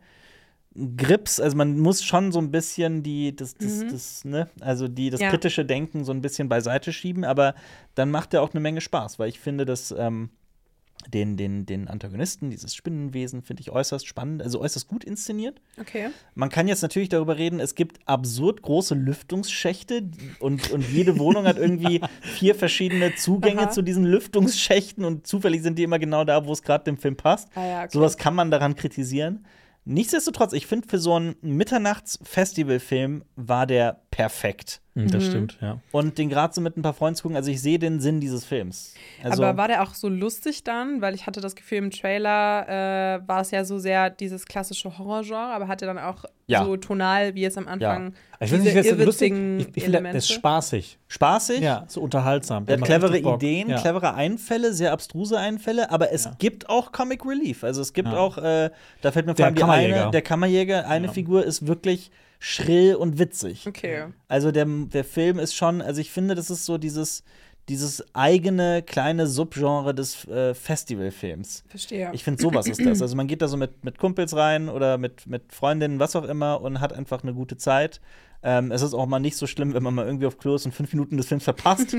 Speaker 1: Grips, also man muss schon so ein bisschen die, das, das,
Speaker 3: Mhm.
Speaker 1: das, ne, also die, das
Speaker 3: Ja.
Speaker 1: kritische Denken so ein bisschen beiseite schieben, aber dann macht er auch eine Menge Spaß, weil ich finde, dass ähm, den, den, den Antagonisten, dieses Spinnenwesen, finde ich äußerst spannend, also äußerst gut inszeniert.
Speaker 3: Okay.
Speaker 1: Man kann jetzt natürlich darüber reden, es gibt absurd große Lüftungsschächte und, und jede Wohnung hat irgendwie vier verschiedene Zugänge
Speaker 3: Aha. zu
Speaker 1: zu diesen Lüftungsschächten und zufällig sind die immer genau da, wo es gerade dem Film passt.
Speaker 3: Ah, ja, okay.
Speaker 1: Sowas kann man daran kritisieren. Nichtsdestotrotz, ich finde, für so einen Mitternachts-Festivalfilm war der perfekt.
Speaker 2: Hm, das
Speaker 3: Mhm.
Speaker 2: stimmt, ja.
Speaker 1: Und den gerade so mit ein paar Freunden zu gucken, also ich sehe den Sinn dieses Films. Also,
Speaker 3: aber war der auch so lustig dann? Weil ich hatte das Gefühl, im Trailer äh, war es ja so sehr dieses klassische Horrorgenre, aber hatte dann auch
Speaker 1: Ja.
Speaker 3: so tonal, wie es am Anfang
Speaker 2: Ich finde nicht, das ist lustig.
Speaker 3: irrwitzigen
Speaker 2: Ich, ich finde, das ist
Speaker 3: Elemente.
Speaker 2: spaßig.
Speaker 1: spaßig.
Speaker 2: Ja, so unterhaltsam.
Speaker 1: Er hat
Speaker 2: macht
Speaker 1: clevere
Speaker 2: richtig Bock.
Speaker 1: Ideen,
Speaker 2: ja.
Speaker 1: clevere Einfälle, sehr abstruse Einfälle, aber es
Speaker 2: Ja.
Speaker 1: gibt auch Comic Relief. Also es gibt
Speaker 2: Ja.
Speaker 1: auch, äh, da fällt mir
Speaker 2: Der
Speaker 1: vor allem die
Speaker 2: Kammerjäger.
Speaker 1: eine, der Kammerjäger, eine
Speaker 2: Ja.
Speaker 1: Figur ist wirklich schrill und witzig.
Speaker 3: Okay.
Speaker 1: Also der, der Film ist schon, also ich finde, das ist so dieses, dieses eigene kleine Subgenre des äh, Festivalfilms.
Speaker 3: Verstehe.
Speaker 1: Ich finde, sowas ist das. Also man geht da so mit, mit Kumpels rein oder mit, mit Freundinnen, was auch immer, und hat einfach eine gute Zeit. Ähm, es ist auch mal nicht so schlimm, wenn man mal irgendwie auf Klo ist und fünf Minuten des Films verpasst.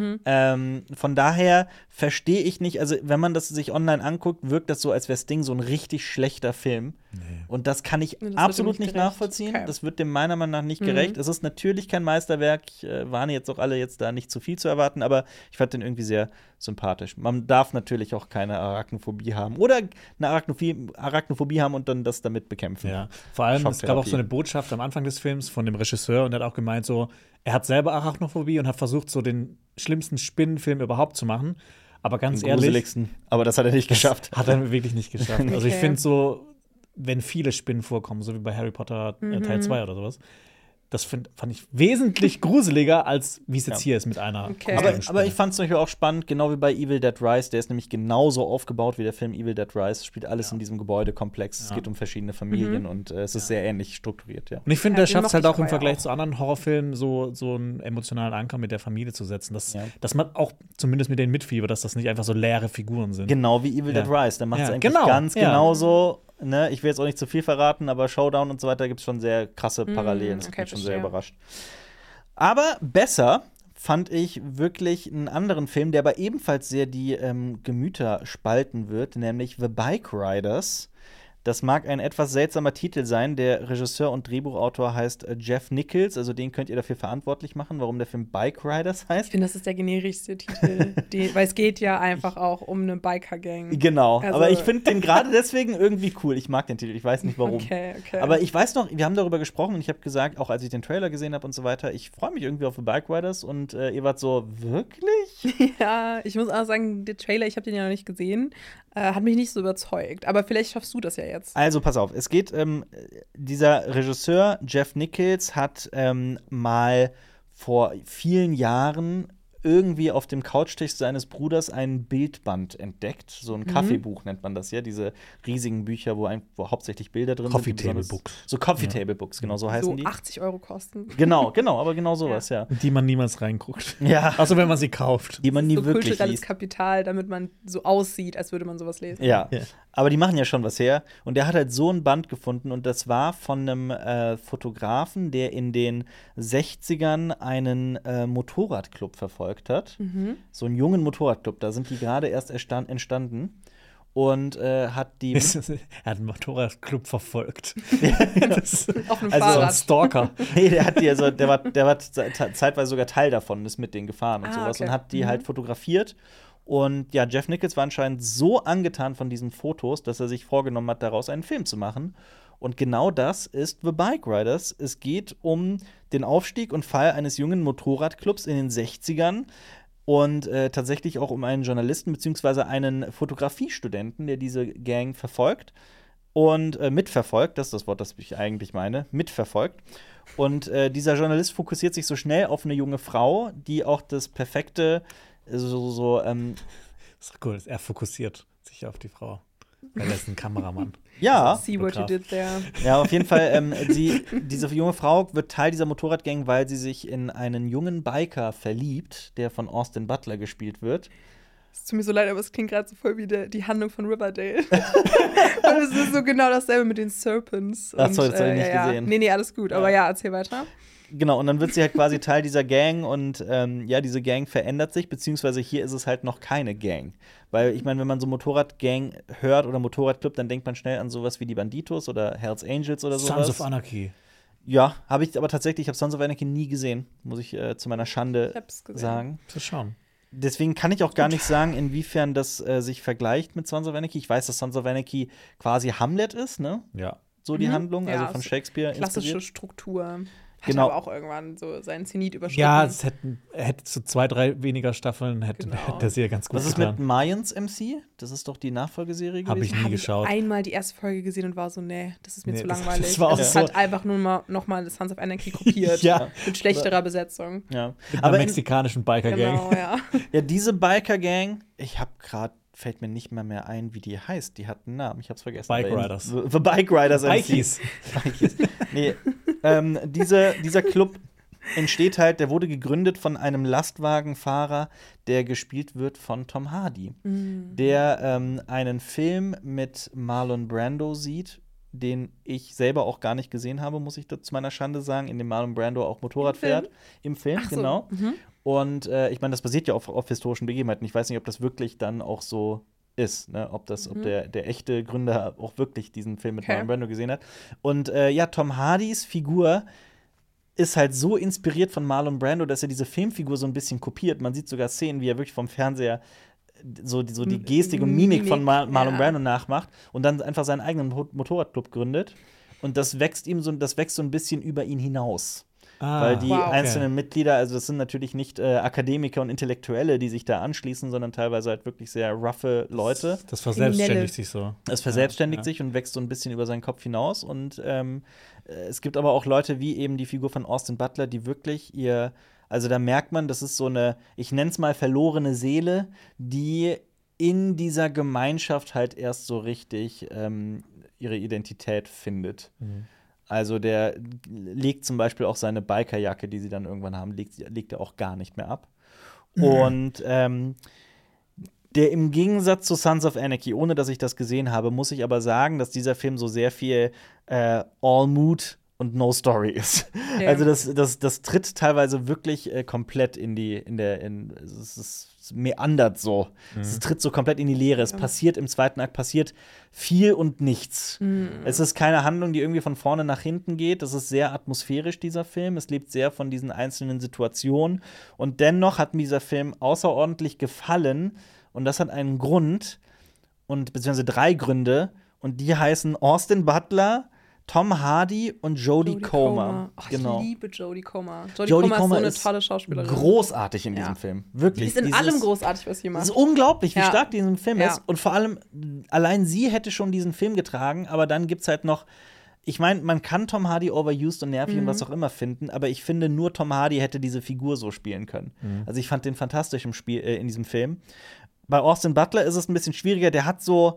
Speaker 1: ähm, von daher verstehe ich nicht, also wenn man das sich online anguckt, wirkt das so, als wäre Sting so ein richtig schlechter Film. Und das kann ich
Speaker 3: Das wird
Speaker 1: absolut
Speaker 3: ihm
Speaker 1: nicht
Speaker 3: nicht gerecht.
Speaker 1: nachvollziehen.
Speaker 3: Okay.
Speaker 1: Das wird dem meiner Meinung nach nicht
Speaker 3: Mhm.
Speaker 1: gerecht. Es ist natürlich kein Meisterwerk. Ich äh, warne jetzt auch alle, jetzt da nicht zu viel zu erwarten, aber ich fand den irgendwie sehr sympathisch. Man darf natürlich auch keine Arachnophobie haben oder eine Arachnophobie, Arachnophobie haben und dann das damit bekämpfen.
Speaker 2: Ja, vor allem, es gab auch
Speaker 1: Schocktherapie.
Speaker 2: so eine Botschaft am Anfang des Films von dem Regisseur und er hat auch gemeint, so, er hat selber Arachnophobie und hat versucht, so den schlimmsten Spinnenfilm überhaupt zu machen. Aber ganz
Speaker 1: Den
Speaker 2: ehrlich,
Speaker 1: gruseligsten. Aber das hat er nicht geschafft.
Speaker 2: hat er wirklich nicht geschafft. Also ich
Speaker 3: Okay.
Speaker 2: finde so, wenn viele Spinnen vorkommen, so wie bei Harry Potter äh, Teil
Speaker 3: Mhm.
Speaker 2: zwei oder sowas, Das find, fand ich wesentlich gruseliger, als wie es jetzt
Speaker 1: Ja.
Speaker 2: hier ist mit einer.
Speaker 3: Okay.
Speaker 1: Aber, aber ich fand es zum Beispiel auch spannend, genau wie bei Evil Dead Rise. Der ist nämlich genauso aufgebaut wie der Film Evil Dead Rise. Spielt alles
Speaker 2: Ja.
Speaker 1: in diesem Gebäudekomplex. Es
Speaker 2: Ja.
Speaker 1: geht um verschiedene Familien und äh, es ist sehr ähnlich strukturiert, ja.
Speaker 2: Und ich finde,
Speaker 3: Ja,
Speaker 2: der
Speaker 3: den
Speaker 2: schafft es
Speaker 3: mochte
Speaker 2: halt
Speaker 3: ich
Speaker 2: auch im
Speaker 3: aber ja
Speaker 2: Vergleich
Speaker 3: auch.
Speaker 2: zu anderen Horrorfilmen, so, so einen emotionalen Anker mit der Familie zu setzen. Dass,
Speaker 1: Ja.
Speaker 2: dass man auch zumindest mit denen mitfiebert, dass das nicht einfach so leere Figuren sind.
Speaker 1: Genau wie Evil
Speaker 2: Ja.
Speaker 1: Dead Rise. Der macht es
Speaker 2: Ja,
Speaker 1: eigentlich
Speaker 2: genau,
Speaker 1: ganz
Speaker 2: ja.
Speaker 1: genauso. Ne? Ich will jetzt auch nicht zu viel verraten, aber Showdown und so weiter gibt es schon sehr krasse Parallelen. Das hat
Speaker 3: okay,
Speaker 1: mich schon sehr
Speaker 3: verstehe.
Speaker 1: überrascht. Aber besser fand ich wirklich einen anderen Film, der aber ebenfalls sehr die ähm, Gemüter spalten wird, nämlich The Bike Riders. Das mag ein etwas seltsamer Titel sein. Der Regisseur und Drehbuchautor heißt äh, Jeff Nichols, also den könnt ihr dafür verantwortlich machen, warum der Film Bike Riders
Speaker 3: Ich
Speaker 1: heißt.
Speaker 3: finde, das ist der generischste Titel, die, weil es geht ja einfach auch um eine Biker-Gang.
Speaker 1: Genau,
Speaker 3: Also-
Speaker 1: aber ich finde den gerade deswegen irgendwie cool. Ich mag den Titel, ich weiß nicht warum.
Speaker 3: Okay, okay.
Speaker 1: Aber ich weiß noch, wir haben darüber gesprochen und ich habe gesagt, auch als ich den Trailer gesehen habe und so weiter, ich freue mich irgendwie auf The Bike Riders und äh, ihr wart so, wirklich?
Speaker 3: Ja, ich muss auch sagen, der Trailer, ich habe den ja noch nicht gesehen, äh, hat mich nicht so überzeugt. Aber vielleicht schaffst du das ja jetzt.
Speaker 1: Also pass auf, es geht, ähm, dieser Regisseur Jeff Nichols hat ähm, mal vor vielen Jahren irgendwie auf dem Couchtisch seines Bruders ein Bildband entdeckt. So ein Kaffeebuch nennt man das ja, diese riesigen Bücher, wo, ein, wo hauptsächlich Bilder drin
Speaker 2: Coffee
Speaker 1: sind. die
Speaker 2: Table
Speaker 1: besonders-
Speaker 2: Books.
Speaker 1: So Coffee Table Books, genau so heißen
Speaker 3: So
Speaker 1: die.
Speaker 3: achtzig Euro kosten.
Speaker 1: Genau, genau, aber genau sowas, ja.
Speaker 2: In die man niemals reinguckt.
Speaker 1: Ja,
Speaker 2: Außer wenn man sie kauft.
Speaker 1: die man nie
Speaker 3: So
Speaker 1: wirklich
Speaker 3: kulturelles
Speaker 1: liest.
Speaker 3: Kapital, damit man so aussieht, als würde man sowas lesen.
Speaker 1: Ja.
Speaker 2: Ja.
Speaker 1: Aber die machen ja schon was her. Und der hat halt so ein Band gefunden. Und das war von einem äh, Fotografen, der in den sechzigern einen äh, Motorradclub verfolgt hat.
Speaker 3: Mhm.
Speaker 1: So einen jungen Motorradclub. Da sind die gerade erst erstan- entstanden. Und äh, hat die.
Speaker 2: er hat einen Motorradclub verfolgt. das,
Speaker 3: Auf einem
Speaker 1: Also
Speaker 2: so ein
Speaker 3: Fahrrad.
Speaker 2: Stalker.
Speaker 1: Nee, der hat die also, der war, der war ze- zeitweise sogar Teil davon, ist mit denen gefahren und
Speaker 3: Ah,
Speaker 1: sowas
Speaker 3: okay.
Speaker 1: und hat die
Speaker 3: Mhm.
Speaker 1: halt fotografiert. Und ja, Jeff Nichols war anscheinend so angetan von diesen Fotos, dass er sich vorgenommen hat, daraus einen Film zu machen. Und genau das ist The Bike Riders. Es geht um den Aufstieg und Fall eines jungen Motorradclubs in den sechzigern. Und äh, tatsächlich auch um einen Journalisten beziehungsweise einen Fotografiestudenten, der diese Gang verfolgt und äh, mitverfolgt. Das ist das Wort, das ich eigentlich meine. Mitverfolgt. Und äh, dieser Journalist fokussiert sich so schnell auf eine junge Frau, die auch das perfekte, so, so ähm,
Speaker 2: Das ist cool. Er fokussiert sich auf die Frau. Weil er ist ein Kameramann.
Speaker 1: ja,
Speaker 3: See what you did there.
Speaker 1: ja, auf jeden Fall, ähm, sie, diese junge Frau wird Teil dieser Motorradgang, weil sie sich in einen jungen Biker verliebt, der von Austin Butler gespielt wird.
Speaker 3: Es tut mir so leid, aber es klingt gerade so voll wie der, die Handlung von Riverdale. Und es ist so genau dasselbe mit den Serpents.
Speaker 1: Ach so,
Speaker 3: Und,
Speaker 1: das hab ich
Speaker 3: äh,
Speaker 1: nicht
Speaker 3: ja, ja.
Speaker 1: gesehen.
Speaker 3: Nee, nee, alles gut. Aber ja, erzähl weiter.
Speaker 1: Genau, und dann wird sie halt quasi Teil dieser Gang und ähm, ja, diese Gang verändert sich, beziehungsweise hier ist es halt noch keine Gang. Weil ich meine, wenn man so Motorradgang hört oder Motorradclub, dann denkt man schnell an sowas wie die Banditos oder Hells Angels oder sowas.
Speaker 2: Sons of Anarchy.
Speaker 1: Ja, habe ich aber tatsächlich, ich habe Sons of Anarchy nie gesehen, muss ich äh, zu meiner Schande
Speaker 3: Ich hab's gesehen.
Speaker 1: sagen.
Speaker 2: Zu schauen.
Speaker 1: Deswegen kann ich auch gar nicht sagen, inwiefern das äh, sich vergleicht mit Sons of Anarchy. Ich weiß, dass Sons of Anarchy quasi Hamlet ist, ne?
Speaker 2: Ja.
Speaker 1: So die
Speaker 3: Mhm.
Speaker 1: Handlung, also
Speaker 3: Ja,
Speaker 1: von
Speaker 3: so
Speaker 1: Shakespeare
Speaker 3: Klassische
Speaker 1: inspiriert.
Speaker 3: Struktur. Hat
Speaker 1: Genau.
Speaker 3: aber auch irgendwann so seinen Zenit überschritten.
Speaker 2: Ja, es hätten, er hätte so zwei, drei weniger Staffeln, hätte,
Speaker 3: Genau.
Speaker 2: hätte das ja ganz gut
Speaker 1: Was ist mit
Speaker 2: getan.
Speaker 1: Mayans M C? Das ist doch die Nachfolgeserie
Speaker 2: Hab ich
Speaker 1: gewesen.
Speaker 2: nie
Speaker 3: Hab
Speaker 2: geschaut.
Speaker 3: Ich einmal die erste Folge gesehen und war so, nee, das ist mir
Speaker 2: Nee,
Speaker 3: zu
Speaker 2: das-
Speaker 3: langweilig.
Speaker 2: das war auch
Speaker 3: es
Speaker 2: so-
Speaker 3: hat einfach nur mal, noch mal das Sons of Anarchy kopiert.
Speaker 2: Ja.
Speaker 3: Mit schlechterer Besetzung.
Speaker 1: Ja.
Speaker 2: Mit
Speaker 1: Aber
Speaker 2: einer
Speaker 1: in,
Speaker 2: mexikanischen Biker-Gang.
Speaker 3: Genau, ja.
Speaker 1: ja, diese Biker-Gang, ich habe gerade, fällt mir nicht mehr mehr ein, wie die heißt. Die hat einen Namen, ich hab's vergessen.
Speaker 2: Bike
Speaker 1: Aber in-
Speaker 2: Riders.
Speaker 1: The, The Bike Riders M C.
Speaker 2: Bikies.
Speaker 1: Bikies. Nee, ähm, diese, dieser Club entsteht halt, der wurde gegründet von einem Lastwagenfahrer, der gespielt wird von Tom Hardy, der ähm, einen Film mit Marlon Brando sieht, den ich selber auch gar nicht gesehen habe, muss ich da zu meiner Schande sagen, in dem Marlon Brando auch Motorrad
Speaker 3: Im Film?
Speaker 1: fährt. Im Film,
Speaker 3: Ach so,
Speaker 1: genau.
Speaker 3: mhm.
Speaker 1: Und äh, ich meine, das basiert ja auf, auf historischen Begebenheiten. Ich weiß nicht, ob das wirklich dann auch so ist, ne? Ob das, ob der, der echte Gründer auch wirklich diesen Film mit
Speaker 3: Okay.
Speaker 1: Marlon Brando gesehen hat. Und äh, ja, Tom Hardys Figur ist halt so inspiriert von Marlon Brando, dass er diese Filmfigur so ein bisschen kopiert. Man sieht sogar Szenen, wie er wirklich vom Fernseher so, die- so die
Speaker 3: M-
Speaker 1: Gestik und Mimik von Mar
Speaker 3: Mimik,
Speaker 1: Marlon
Speaker 3: ja.
Speaker 1: Brando nachmacht und dann einfach seinen eigenen Mo- Motorradclub gründet. Und das wächst ihm so, das wächst so ein bisschen über ihn hinaus.
Speaker 2: Ah,
Speaker 1: weil die
Speaker 3: wow.
Speaker 1: einzelnen
Speaker 2: Okay.
Speaker 1: Mitglieder, also das sind natürlich nicht äh, Akademiker und Intellektuelle, die sich da anschließen, sondern teilweise halt wirklich sehr roughe Leute.
Speaker 2: Das verselbstständigt
Speaker 3: Kriminelle.
Speaker 2: sich so.
Speaker 1: Es verselbstständigt
Speaker 2: Ja, ja.
Speaker 1: sich und wächst so ein bisschen über seinen Kopf hinaus. Und ähm, äh, es gibt aber auch Leute wie eben die Figur von Austin Butler, die wirklich ihr, also da merkt man, das ist so eine, ich nenne es mal verlorene Seele, die in dieser Gemeinschaft halt erst so richtig ähm, ihre Identität findet.
Speaker 2: Mhm.
Speaker 1: Also der legt zum Beispiel auch seine Bikerjacke, die sie dann irgendwann haben, legt, legt er auch gar nicht mehr ab. Und ähm, der im Gegensatz zu Sons of Anarchy, ohne dass ich das gesehen habe, muss ich aber sagen, dass dieser Film so sehr viel äh, All Mood und No Story ist.
Speaker 3: Ja.
Speaker 1: Also das, das, das tritt teilweise wirklich äh, komplett in die, in der, in, es ist es meandert so.
Speaker 2: Mhm.
Speaker 1: Es tritt so komplett in die Leere. Es
Speaker 3: Ja.
Speaker 1: passiert im zweiten Akt passiert viel und nichts.
Speaker 3: Mhm.
Speaker 1: Es ist keine Handlung, die irgendwie von vorne nach hinten geht. Es ist sehr atmosphärisch, dieser Film. Es lebt sehr von diesen einzelnen Situationen. Und dennoch hat mir dieser Film außerordentlich gefallen. Und das hat einen Grund, und beziehungsweise drei Gründe. Und die heißen Austin Butler, Tom Hardy und Jodie Comer.
Speaker 3: Oh,
Speaker 1: Genau.
Speaker 3: Ich liebe Jodie Comer. Jodie,
Speaker 1: Jodie
Speaker 3: Comer,
Speaker 1: Comer
Speaker 3: ist so eine
Speaker 1: ist
Speaker 3: tolle Schauspielerin.
Speaker 1: Großartig in
Speaker 3: Ja.
Speaker 1: diesem Film.
Speaker 3: Die
Speaker 1: Wirklich.
Speaker 3: ist in
Speaker 1: Dieses-
Speaker 3: allem großartig, was sie
Speaker 1: Es
Speaker 3: macht.
Speaker 1: ist unglaublich, wie
Speaker 3: Ja.
Speaker 1: stark dieser Film
Speaker 3: Ja.
Speaker 1: ist. Und vor allem, allein sie hätte schon diesen Film getragen, aber dann gibt es halt noch. Ich meine, man kann Tom Hardy overused und nervig
Speaker 3: Mhm.
Speaker 1: und was auch immer finden, aber ich finde, nur Tom Hardy hätte diese Figur so spielen können.
Speaker 2: Mhm.
Speaker 1: Also ich fand den fantastisch im Spiel, äh, in diesem Film. Bei Austin Butler ist es ein bisschen schwieriger. Der hat so.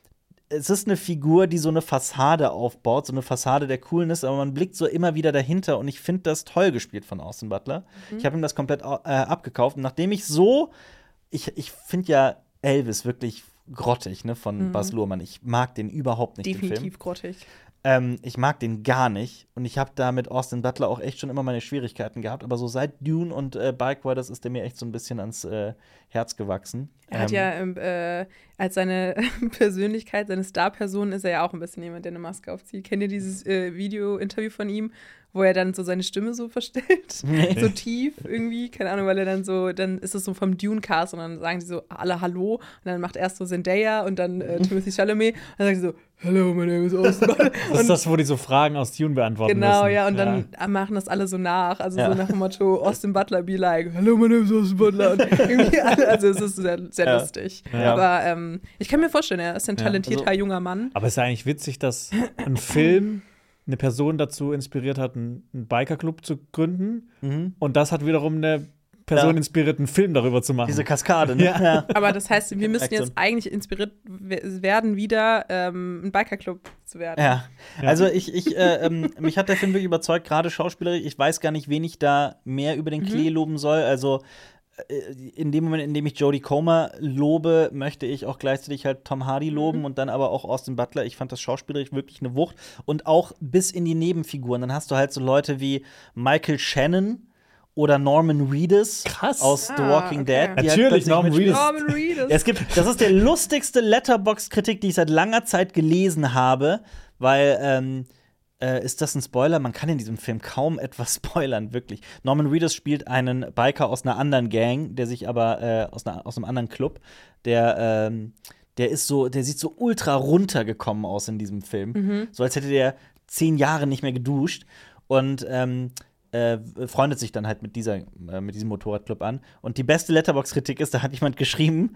Speaker 1: Es ist eine Figur, die so eine Fassade aufbaut, so eine Fassade der Coolness, aber man blickt so immer wieder dahinter und ich finde das toll gespielt von Austin Butler.
Speaker 3: Mhm.
Speaker 1: Ich habe ihm das komplett äh, abgekauft. Und nachdem ich so, ich, ich finde ja Elvis wirklich grottig, ne, von
Speaker 3: Mhm.
Speaker 1: Baz Luhrmann. Ich mag den überhaupt nicht, den Film.
Speaker 3: Definitiv grottig.
Speaker 1: Ähm, ich mag den gar nicht. Und ich habe da mit Austin Butler auch echt schon immer meine Schwierigkeiten gehabt. Aber so seit Dune und äh, Bike Riders ist der mir echt so ein bisschen ans äh, Herz gewachsen.
Speaker 3: Er hat
Speaker 1: Ähm,
Speaker 3: ja ähm, äh, als seine Persönlichkeit, seine Star-Person, ist er ja auch ein bisschen jemand, der eine Maske aufzieht. Kennt ihr dieses äh, Video-Interview von ihm, wo er dann so seine Stimme so verstellt?
Speaker 1: Nee.
Speaker 3: So tief irgendwie, keine Ahnung, weil er dann so, dann ist es so vom Dune-Cast und dann sagen die so alle Hallo und dann macht erst so Zendaya und dann äh, Timothée Chalamet und dann sagt sie so, Hello, my name is Austin Butler.
Speaker 2: Das ist das, wo die so Fragen aus Dune beantworten
Speaker 3: Genau,
Speaker 2: müssen.
Speaker 3: ja, und dann machen das alle so nach. Also
Speaker 1: Ja.
Speaker 3: so nach dem Motto, Austin Butler be like, hello, my name is Austin Butler. Und irgendwie alle, also es ist sehr, sehr
Speaker 1: Ja.
Speaker 3: lustig.
Speaker 1: Ja.
Speaker 3: Aber ähm, ich kann mir vorstellen, er ist ein
Speaker 2: Ja,
Speaker 3: talentierter
Speaker 1: also-
Speaker 3: junger Mann.
Speaker 2: Aber es ist ja eigentlich witzig, dass ein Film eine Person dazu inspiriert hat, einen, einen Bikerclub zu gründen.
Speaker 1: Mhm.
Speaker 2: Und das hat wiederum eine Person
Speaker 1: Ja.
Speaker 2: inspiriert, einen Film darüber zu machen.
Speaker 1: Diese Kaskade, ne?
Speaker 2: Ja.
Speaker 1: Ja.
Speaker 3: Aber das heißt, wir müssen
Speaker 1: Action.
Speaker 3: jetzt eigentlich inspiriert we- werden, wieder ähm, ein Bikerclub zu werden.
Speaker 1: Ja,
Speaker 2: Ja.
Speaker 1: also ich, ich äh, ähm, mich hat der Film wirklich überzeugt, gerade schauspielerisch. Ich weiß gar nicht, wen ich da mehr über den Klee loben soll. Also äh, in dem Moment, in dem ich Jodie Comer lobe, möchte ich auch gleichzeitig halt Tom Hardy loben und dann aber auch Austin Butler. Ich fand das schauspielerisch wirklich eine Wucht. Und auch bis in die Nebenfiguren. Dann hast du halt so Leute wie Michael Shannon oder Norman Reedus
Speaker 2: Krass.
Speaker 1: aus The
Speaker 3: Ah,
Speaker 1: Walking
Speaker 3: okay.
Speaker 1: Dead. die halt
Speaker 2: Natürlich,
Speaker 1: plötzlich
Speaker 2: Norman
Speaker 1: mitspielen.
Speaker 2: Reedus.
Speaker 3: Norman Reedus.
Speaker 1: Es gibt, das ist der lustigste Letterboxd-Kritik, die ich seit langer Zeit gelesen habe, weil, ähm, äh, ist das ein Spoiler? Man kann in diesem Film kaum etwas spoilern, wirklich. Norman Reedus spielt einen Biker aus einer anderen Gang, der sich aber äh, aus, einer, aus einem anderen Club, der, ähm, der ist so, der sieht so ultra runtergekommen aus in diesem Film. So als hätte der zehn Jahre nicht mehr geduscht. Und ähm, äh, freundet sich dann halt mit, dieser, äh, mit diesem Motorradclub an. Und die beste Letterboxd-Kritik ist, da hat jemand geschrieben,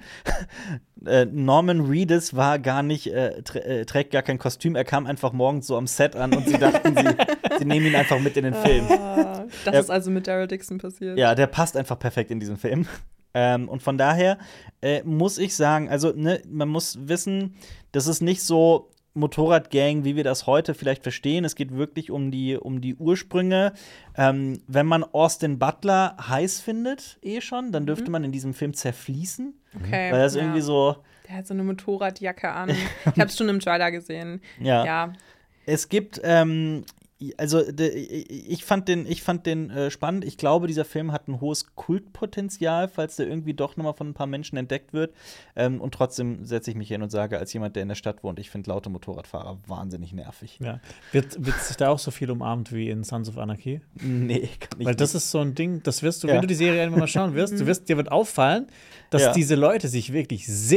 Speaker 1: äh, Norman Reedus war gar nicht, äh, trä äh, trägt gar kein Kostüm, er kam einfach morgens so am Set an und sie dachten, sie, sie nehmen ihn einfach mit in den Film.
Speaker 3: Ah, das
Speaker 1: Ja.
Speaker 3: ist also mit Daryl Dixon passiert.
Speaker 1: Ja, der passt einfach perfekt in diesen Film. Ähm, und von daher äh, muss ich sagen, also ne, man muss wissen, das ist nicht so Motorradgang, wie wir das heute vielleicht verstehen. Es geht wirklich um die, um die Ursprünge. Ähm, wenn man Austin Butler heiß findet, eh schon, dann dürfte man in diesem Film zerfließen.
Speaker 3: Okay.
Speaker 1: Weil das
Speaker 3: ja.
Speaker 1: irgendwie so,
Speaker 3: Der hat so eine Motorradjacke an. Ich hab's schon im Trailer gesehen.
Speaker 1: ja.
Speaker 3: Ja.
Speaker 1: Es gibt, ähm, also de, ich fand den, ich fand den äh, spannend. Ich glaube, dieser Film hat ein hohes Kultpotenzial, falls der irgendwie doch noch mal von ein paar Menschen entdeckt wird. Ähm, und trotzdem setze ich mich hin und sage, als jemand, der in der Stadt wohnt, ich finde laute Motorradfahrer wahnsinnig nervig.
Speaker 2: Ja. Wird, wird sich da auch so viel umarmt wie in Sons of Anarchy?
Speaker 1: Nee, kann ich
Speaker 2: Weil das
Speaker 1: nicht.
Speaker 2: ist so ein Ding, das wirst du,
Speaker 1: Ja.
Speaker 2: wenn du die Serie einmal mal schauen wirst, du wirst, dir wird auffallen, dass
Speaker 1: Ja.
Speaker 2: diese Leute sich wirklich sehr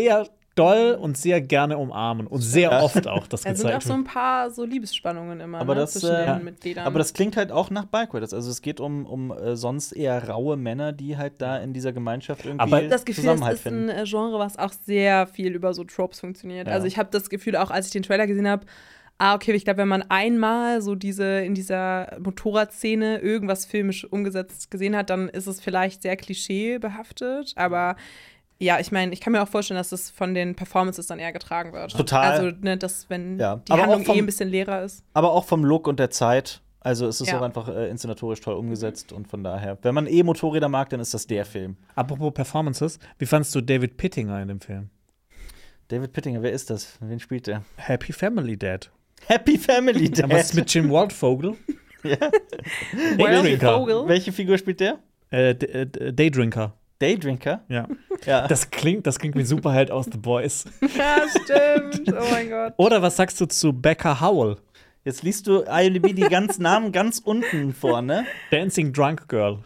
Speaker 2: doll und sehr gerne umarmen und sehr
Speaker 1: Ja.
Speaker 2: oft auch das
Speaker 3: Es sind auch
Speaker 2: gezeigt
Speaker 3: so ein
Speaker 2: wird.
Speaker 3: paar so Liebesspannungen immer
Speaker 1: Aber
Speaker 3: ne,
Speaker 1: das,
Speaker 3: zwischen
Speaker 1: äh,
Speaker 3: den Mitgliedern.
Speaker 1: Aber das klingt halt auch nach Bike Riders. Also es geht um, um äh, sonst eher raue Männer, die halt da in dieser Gemeinschaft irgendwie
Speaker 2: Aber
Speaker 3: das Gefühl, es
Speaker 1: Zusammenhalt
Speaker 3: ist
Speaker 1: finden.
Speaker 3: ein äh, Genre, was auch sehr viel über so Tropes funktioniert.
Speaker 1: Ja.
Speaker 3: Also ich habe das Gefühl, auch als ich den Trailer gesehen habe, ah, okay, ich glaube, wenn man einmal so diese in dieser Motorradszene irgendwas filmisch umgesetzt gesehen hat, dann ist es vielleicht sehr klischeebehaftet. Aber ja, ich meine, ich kann mir auch vorstellen, dass es von den Performances dann eher getragen wird.
Speaker 1: Total.
Speaker 3: Also, ne, dass wenn
Speaker 1: Ja.
Speaker 3: die
Speaker 1: Aber auch
Speaker 3: Handlung
Speaker 1: vom-
Speaker 3: eh ein bisschen leerer ist.
Speaker 1: Aber auch vom Look und der Zeit. Also es ist
Speaker 3: Ja.
Speaker 1: auch einfach äh, inszenatorisch toll umgesetzt und von daher, wenn man eh Motorräder mag, dann ist das der Film.
Speaker 2: Apropos Performances, wie fandst du David Pittinger in dem Film?
Speaker 1: David Pittinger, wer ist das? Wen spielt der?
Speaker 2: Happy Family Dad.
Speaker 1: Happy Family
Speaker 2: Ja,
Speaker 1: Dad.
Speaker 2: was ist mit Jim Waldvogel?
Speaker 3: Well, Vogel.
Speaker 1: Welche Figur spielt der?
Speaker 2: Äh, D- äh, Daydrinker.
Speaker 1: Daydrinker?
Speaker 2: Ja.
Speaker 1: Ja.
Speaker 2: Das klingt, das klingt wie Superheld aus The Boys.
Speaker 3: Ja, stimmt. Oh mein Gott.
Speaker 2: Oder was sagst du zu Becca Howell?
Speaker 1: Jetzt liest du I M D B die ganzen Namen ganz unten vor, ne?
Speaker 2: Dancing Drunk Girl.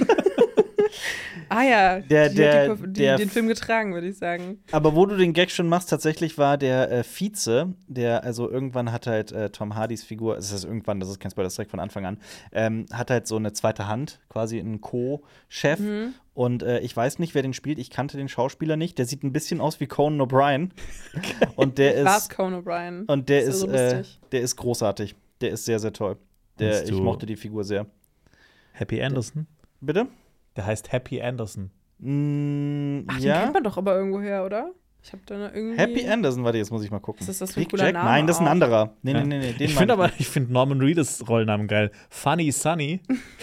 Speaker 3: Ah ja,
Speaker 1: Der-
Speaker 3: die
Speaker 1: der-
Speaker 3: hat die, die,
Speaker 1: der-
Speaker 3: den Film getragen, würde ich sagen.
Speaker 1: Aber wo du den Gag schon machst, tatsächlich war der äh, Vize, der, also irgendwann hat halt äh, Tom Hardys Figur, es ist irgendwann, das ist kein Spoiler, das ist direkt von Anfang an, ähm, hat halt so eine zweite Hand, quasi einen Co-Chef.
Speaker 3: Mhm.
Speaker 1: Und äh, ich weiß nicht, wer den spielt, ich kannte den Schauspieler nicht. Der sieht ein bisschen aus wie Conan O'Brien. Und der
Speaker 3: War's
Speaker 1: ist.
Speaker 3: Conan O'Brien.
Speaker 1: Und der
Speaker 3: Ist
Speaker 1: ist,
Speaker 3: so
Speaker 1: äh,
Speaker 3: lustig.
Speaker 1: der ist großartig. Der ist sehr, sehr toll. Der,
Speaker 2: Meinst
Speaker 1: ich
Speaker 2: du-
Speaker 1: mochte die Figur sehr.
Speaker 2: Happy Anderson.
Speaker 1: Bitte?
Speaker 2: Der heißt Happy Anderson.
Speaker 1: Mm,
Speaker 3: Ach, den
Speaker 1: ja.
Speaker 3: kennt man doch aber irgendwoher, oder? Ich hab da irgendwie.
Speaker 1: Happy Anderson, warte, jetzt muss ich mal gucken.
Speaker 3: Was ist das für ein
Speaker 1: Big
Speaker 3: cooler
Speaker 1: Jack?
Speaker 3: Name
Speaker 1: Nein, das ist ein
Speaker 3: auch?
Speaker 1: anderer. Nee,
Speaker 2: Ja.
Speaker 1: nee, nee, nee, den
Speaker 2: Ich
Speaker 1: meine
Speaker 2: finde aber, ich finde Norman Reedus Rollennamen geil. Funny Sunny.